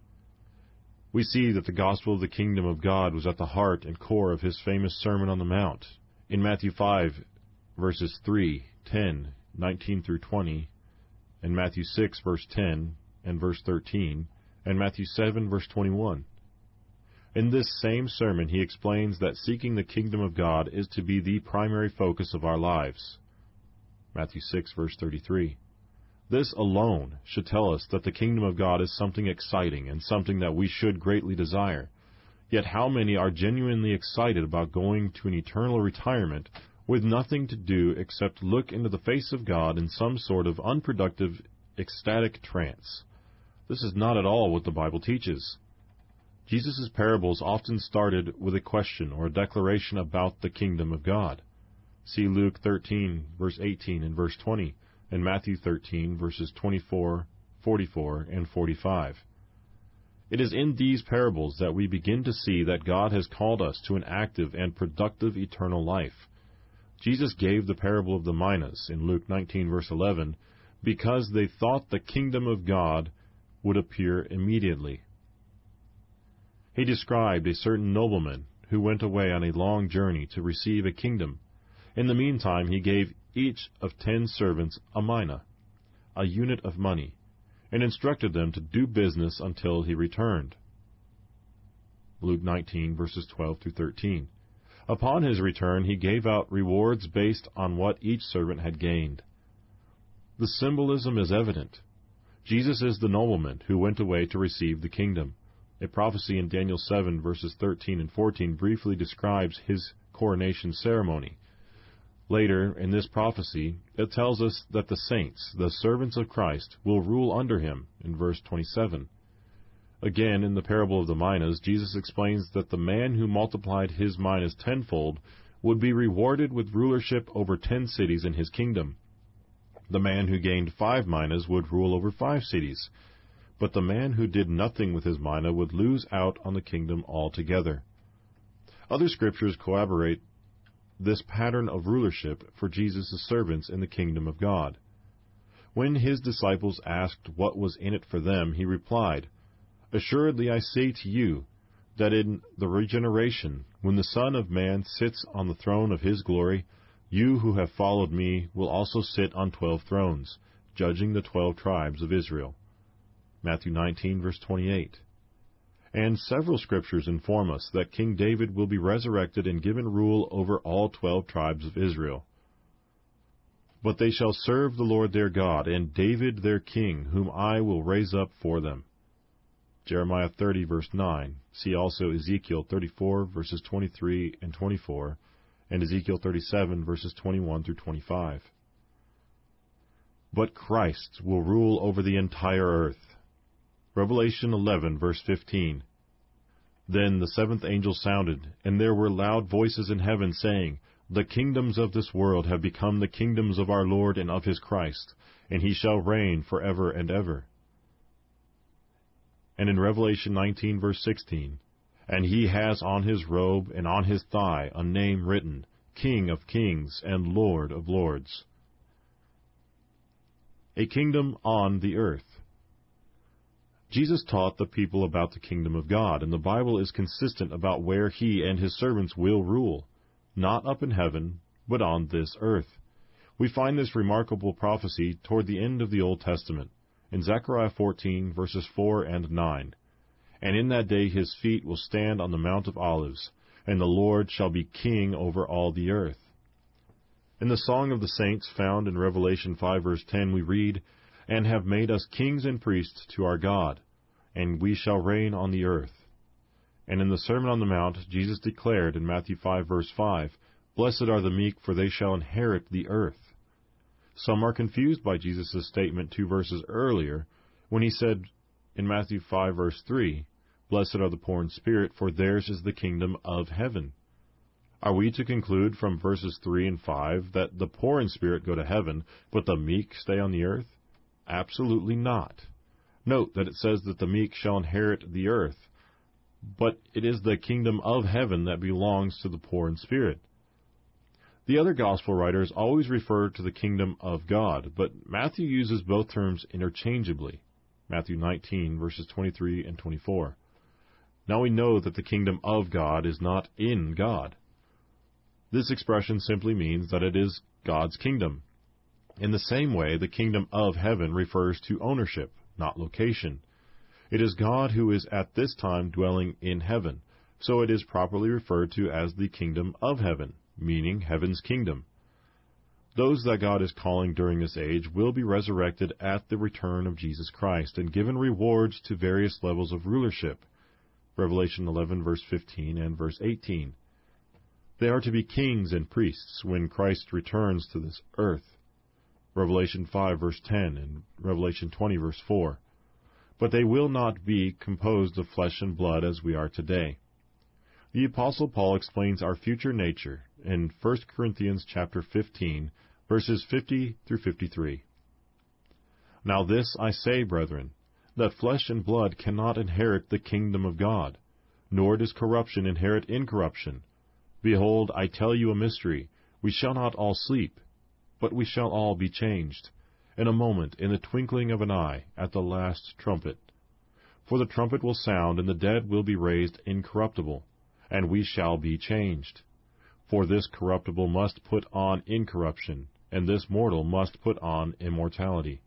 We see that the gospel of the kingdom of God was at the heart and core of His famous Sermon on the Mount. In Matthew five, verses three, ten, nineteen through twenty, and Matthew six, verse ten and verse thirteen, and Matthew seven, verse twenty-one. In this same sermon, he explains that seeking the kingdom of God is to be the primary focus of our lives. Matthew six, verse thirty-three. This alone should tell us that the kingdom of God is something exciting and something that we should greatly desire. Yet how many are genuinely excited about going to an eternal retirement with nothing to do except look into the face of God in some sort of unproductive, ecstatic trance? This is not at all what the Bible teaches. Jesus' parables often started with a question or a declaration about the kingdom of God. See Luke thirteen, verse eighteen and verse twenty, and Matthew thirteen, verses twenty-four, forty-four, and forty-five. It is in these parables that we begin to see that God has called us to an active and productive eternal life. Jesus gave the parable of the minas in Luke nineteen, verse eleven, because they thought the kingdom of God would appear immediately. He described a certain nobleman who went away on a long journey to receive a kingdom. In the meantime, he gave each of ten servants a mina, a unit of money, and instructed them to do business until he returned. Luke nineteen, verses twelve through thirteen. Upon his return, he gave out rewards based on what each servant had gained. The symbolism is evident. Jesus is the nobleman who went away to receive the kingdom. A prophecy in Daniel seven, verses thirteen and fourteen briefly describes his coronation ceremony. Later, in this prophecy, it tells us that the saints, the servants of Christ, will rule under him, in verse twenty-seven. Again, in the parable of the minas, Jesus explains that the man who multiplied his minas tenfold would be rewarded with rulership over ten cities in his kingdom. The man who gained five minas would rule over five cities, but the man who did nothing with his mina would lose out on the kingdom altogether. Other scriptures corroborate this pattern of rulership for Jesus' servants in the kingdom of God. When his disciples asked what was in it for them, he replied, "Assuredly I say to you, that in the regeneration, when the Son of Man sits on the throne of his glory, you who have followed me will also sit on twelve thrones, judging the twelve tribes of Israel." Matthew nineteen, verse twenty-eight. And several scriptures inform us that King David will be resurrected and given rule over all twelve tribes of Israel. "But they shall serve the Lord their God, and David their king, whom I will raise up for them." Jeremiah thirty, verse nine. See also Ezekiel thirty-four, verses twenty-three and twenty-four, and Ezekiel thirty-seven, verses twenty-one through twenty-five. But Christ will rule over the entire earth. Revelation eleven, verse fifteen. Then the seventh angel sounded, and there were loud voices in heaven saying, "The kingdoms of this world have become the kingdoms of our Lord and of his Christ, and he shall reign forever and ever." And in Revelation nineteen, verse sixteen, "And he has on his robe and on his thigh a name written, King of kings and Lord of lords." A kingdom on the earth. Jesus taught the people about the kingdom of God, and the Bible is consistent about where he and his servants will rule, not up in heaven, but on this earth. We find this remarkable prophecy toward the end of the Old Testament, in Zechariah fourteen, verses four and nine. "And in that day his feet will stand on the Mount of Olives, and the Lord shall be king over all the earth." In the Song of the Saints, found in Revelation five, verse ten, we read, "And have made us kings and priests to our God, and we shall reign on the earth." And in the Sermon on the Mount, Jesus declared in Matthew five, verse five, "Blessed are the meek, for they shall inherit the earth." Some are confused by Jesus' statement two verses earlier, when he said in Matthew five, verse three, "Blessed are the poor in spirit, for theirs is the kingdom of heaven." Are we to conclude from verses three and five that the poor in spirit go to heaven, but the meek stay on the earth? Absolutely not. Note that it says that the meek shall inherit the earth, but it is the kingdom of heaven that belongs to the poor in spirit. The other gospel writers always refer to the kingdom of God, but Matthew uses both terms interchangeably. Matthew nineteen, verses twenty-three and twenty-four. Now we know that the kingdom of God is not in God. This expression simply means that it is God's kingdom. In the same way, the kingdom of heaven refers to ownership, not location. It is God who is at this time dwelling in heaven, so it is properly referred to as the kingdom of heaven, meaning heaven's kingdom. Those that God is calling during this age will be resurrected at the return of Jesus Christ and given rewards to various levels of rulership. Revelation eleven, verse fifteen and verse eighteen. They are to be kings and priests when Christ returns to this earth. Revelation five, verse ten, and Revelation twenty, verse four. But they will not be composed of flesh and blood as we are today. The Apostle Paul explains our future nature in First Corinthians chapter fifteen, verses fifty through fifty-three. Now this I say, brethren, that flesh and blood cannot inherit the kingdom of God, nor does corruption inherit incorruption. Behold, I tell you a mystery. We shall not all sleep, but we shall all be changed, in a moment, in the twinkling of an eye, at the last trumpet. For the trumpet will sound, and the dead will be raised incorruptible, and we shall be changed. For this corruptible must put on incorruption, and this mortal must put on immortality.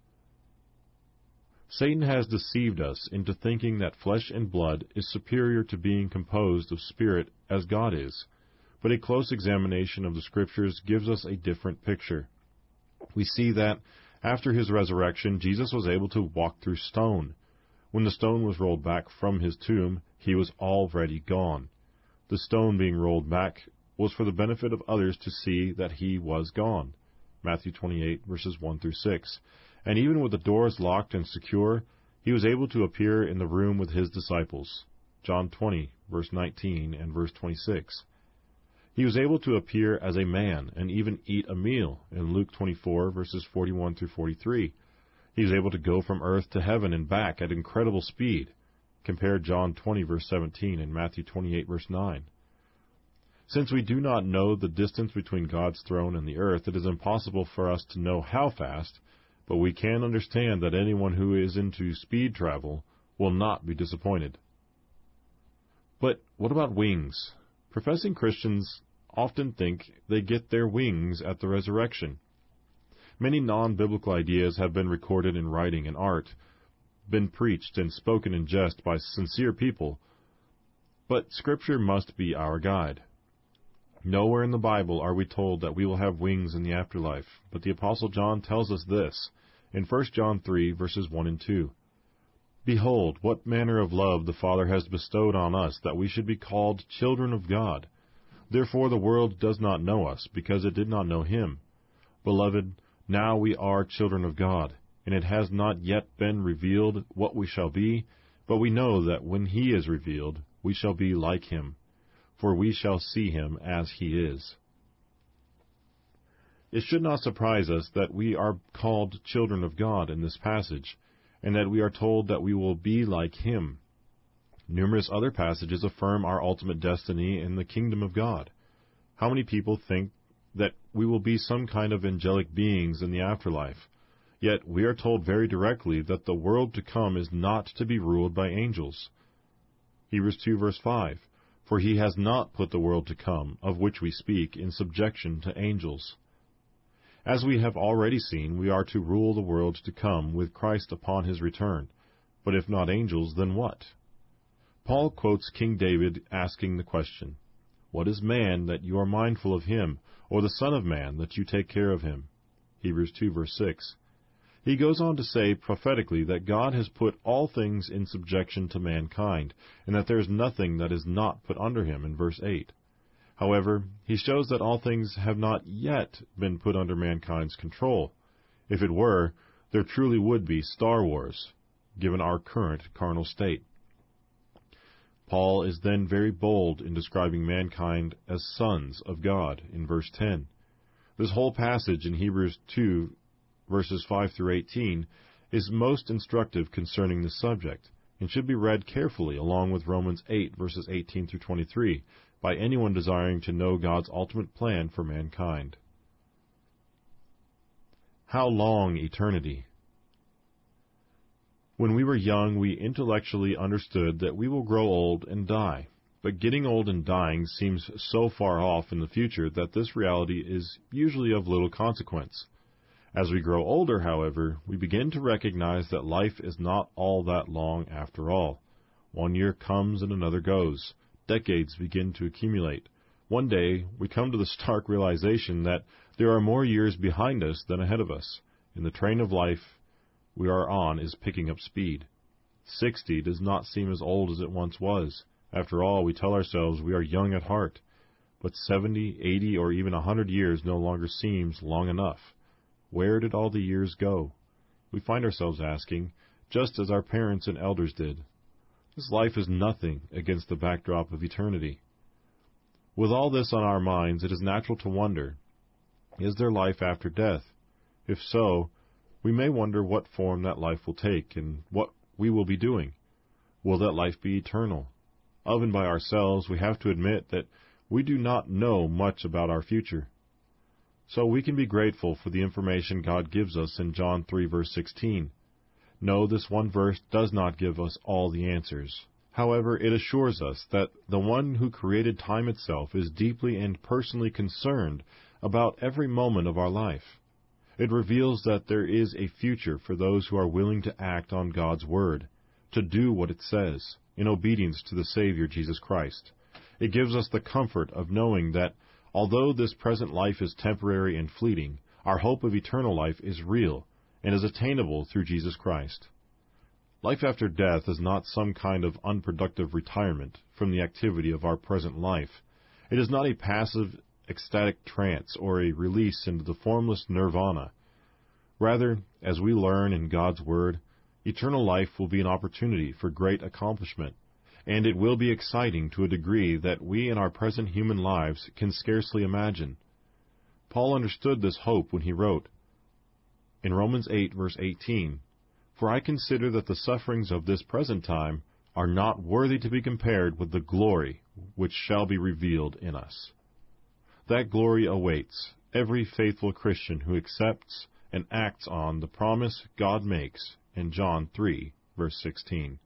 Satan has deceived us into thinking that flesh and blood is superior to being composed of spirit as God is, but a close examination of the Scriptures gives us a different picture. We see that, after his resurrection, Jesus was able to walk through stone. When the stone was rolled back from his tomb, he was already gone. The stone being rolled back was for the benefit of others to see that he was gone. Matthew twenty-eight, verses one through six. And even with the doors locked and secure, he was able to appear in the room with his disciples. John twenty, verse nineteen and verse twenty-six. He was able to appear as a man and even eat a meal in Luke twenty-four, verses forty-one through forty-three. He was able to go from earth to heaven and back at incredible speed. Compare John twenty, verse seventeen, and Matthew twenty-eight, verse nine. Since we do not know the distance between God's throne and the earth, it is impossible for us to know how fast, but we can understand that anyone who is into speed travel will not be disappointed. But what about wings? Professing Christians often think they get their wings at the resurrection. Many non-biblical ideas have been recorded in writing and art, been preached and spoken in jest by sincere people, but Scripture must be our guide. Nowhere in the Bible are we told that we will have wings in the afterlife, but the Apostle John tells us this in First John three, verses one and two. Behold, what manner of love the Father has bestowed on us, that we should be called children of God. Therefore the world does not know us, because it did not know him. Beloved, now we are children of God, and it has not yet been revealed what we shall be, but we know that when he is revealed, we shall be like him, for we shall see him as he is. It should not surprise us that we are called children of God in this passage, and that we are told that we will be like him. Numerous other passages affirm our ultimate destiny in the kingdom of God. How many people think that we will be some kind of angelic beings in the afterlife? Yet we are told very directly that the world to come is not to be ruled by angels. Hebrews two, verse five. For he has not put the world to come, of which we speak, in subjection to angels. As we have already seen, we are to rule the world to come with Christ upon his return. But if not angels, then what? Paul quotes King David asking the question, What is man that you are mindful of him, or the Son of Man that you take care of him? Hebrews two, verse six. He goes on to say prophetically that God has put all things in subjection to mankind, and that there is nothing that is not put under him in verse eight. However, he shows that all things have not yet been put under mankind's control. If it were, there truly would be Star Wars, given our current carnal state. Paul is then very bold in describing mankind as sons of God in verse ten. This whole passage in Hebrews two, verses five through eighteen, is most instructive concerning this subject, and should be read carefully along with Romans eight, verses eighteen through twenty-three, by anyone desiring to know God's ultimate plan for mankind. How long eternity? When we were young, we intellectually understood that we will grow old and die, but getting old and dying seems so far off in the future that this reality is usually of little consequence. As we grow older, however, we begin to recognize that life is not all that long after all. One year comes and another goes. Decades begin to accumulate. One day, we come to the stark realization that there are more years behind us than ahead of us, and the train of life we are on is picking up speed. Sixty does not seem as old as it once was. After all, we tell ourselves we are young at heart. But seventy, eighty, or even a hundred years no longer seems long enough. Where did all the years go? We find ourselves asking, just as our parents and elders did. This life is nothing against the backdrop of eternity. With all this on our minds, it is natural to wonder, is there life after death? If so, we may wonder what form that life will take and what we will be doing. Will that life be eternal? Of and by ourselves, we have to admit that we do not know much about our future. So we can be grateful for the information God gives us in John three, verse sixteen. No, this one verse does not give us all the answers. However, it assures us that the one who created time itself is deeply and personally concerned about every moment of our life. It reveals that there is a future for those who are willing to act on God's Word, to do what it says, in obedience to the Savior Jesus Christ. It gives us the comfort of knowing that, although this present life is temporary and fleeting, our hope of eternal life is real and is attainable through Jesus Christ. Life after death is not some kind of unproductive retirement from the activity of our present life. It is not a passive, ecstatic trance or a release into the formless nirvana. Rather, as we learn in God's Word, eternal life will be an opportunity for great accomplishment, and it will be exciting to a degree that we in our present human lives can scarcely imagine. Paul understood this hope when he wrote, in Romans eight, verse eighteen, "For I consider that the sufferings of this present time are not worthy to be compared with the glory which shall be revealed in us." That glory awaits every faithful Christian who accepts and acts on the promise God makes in John three, verse sixteen.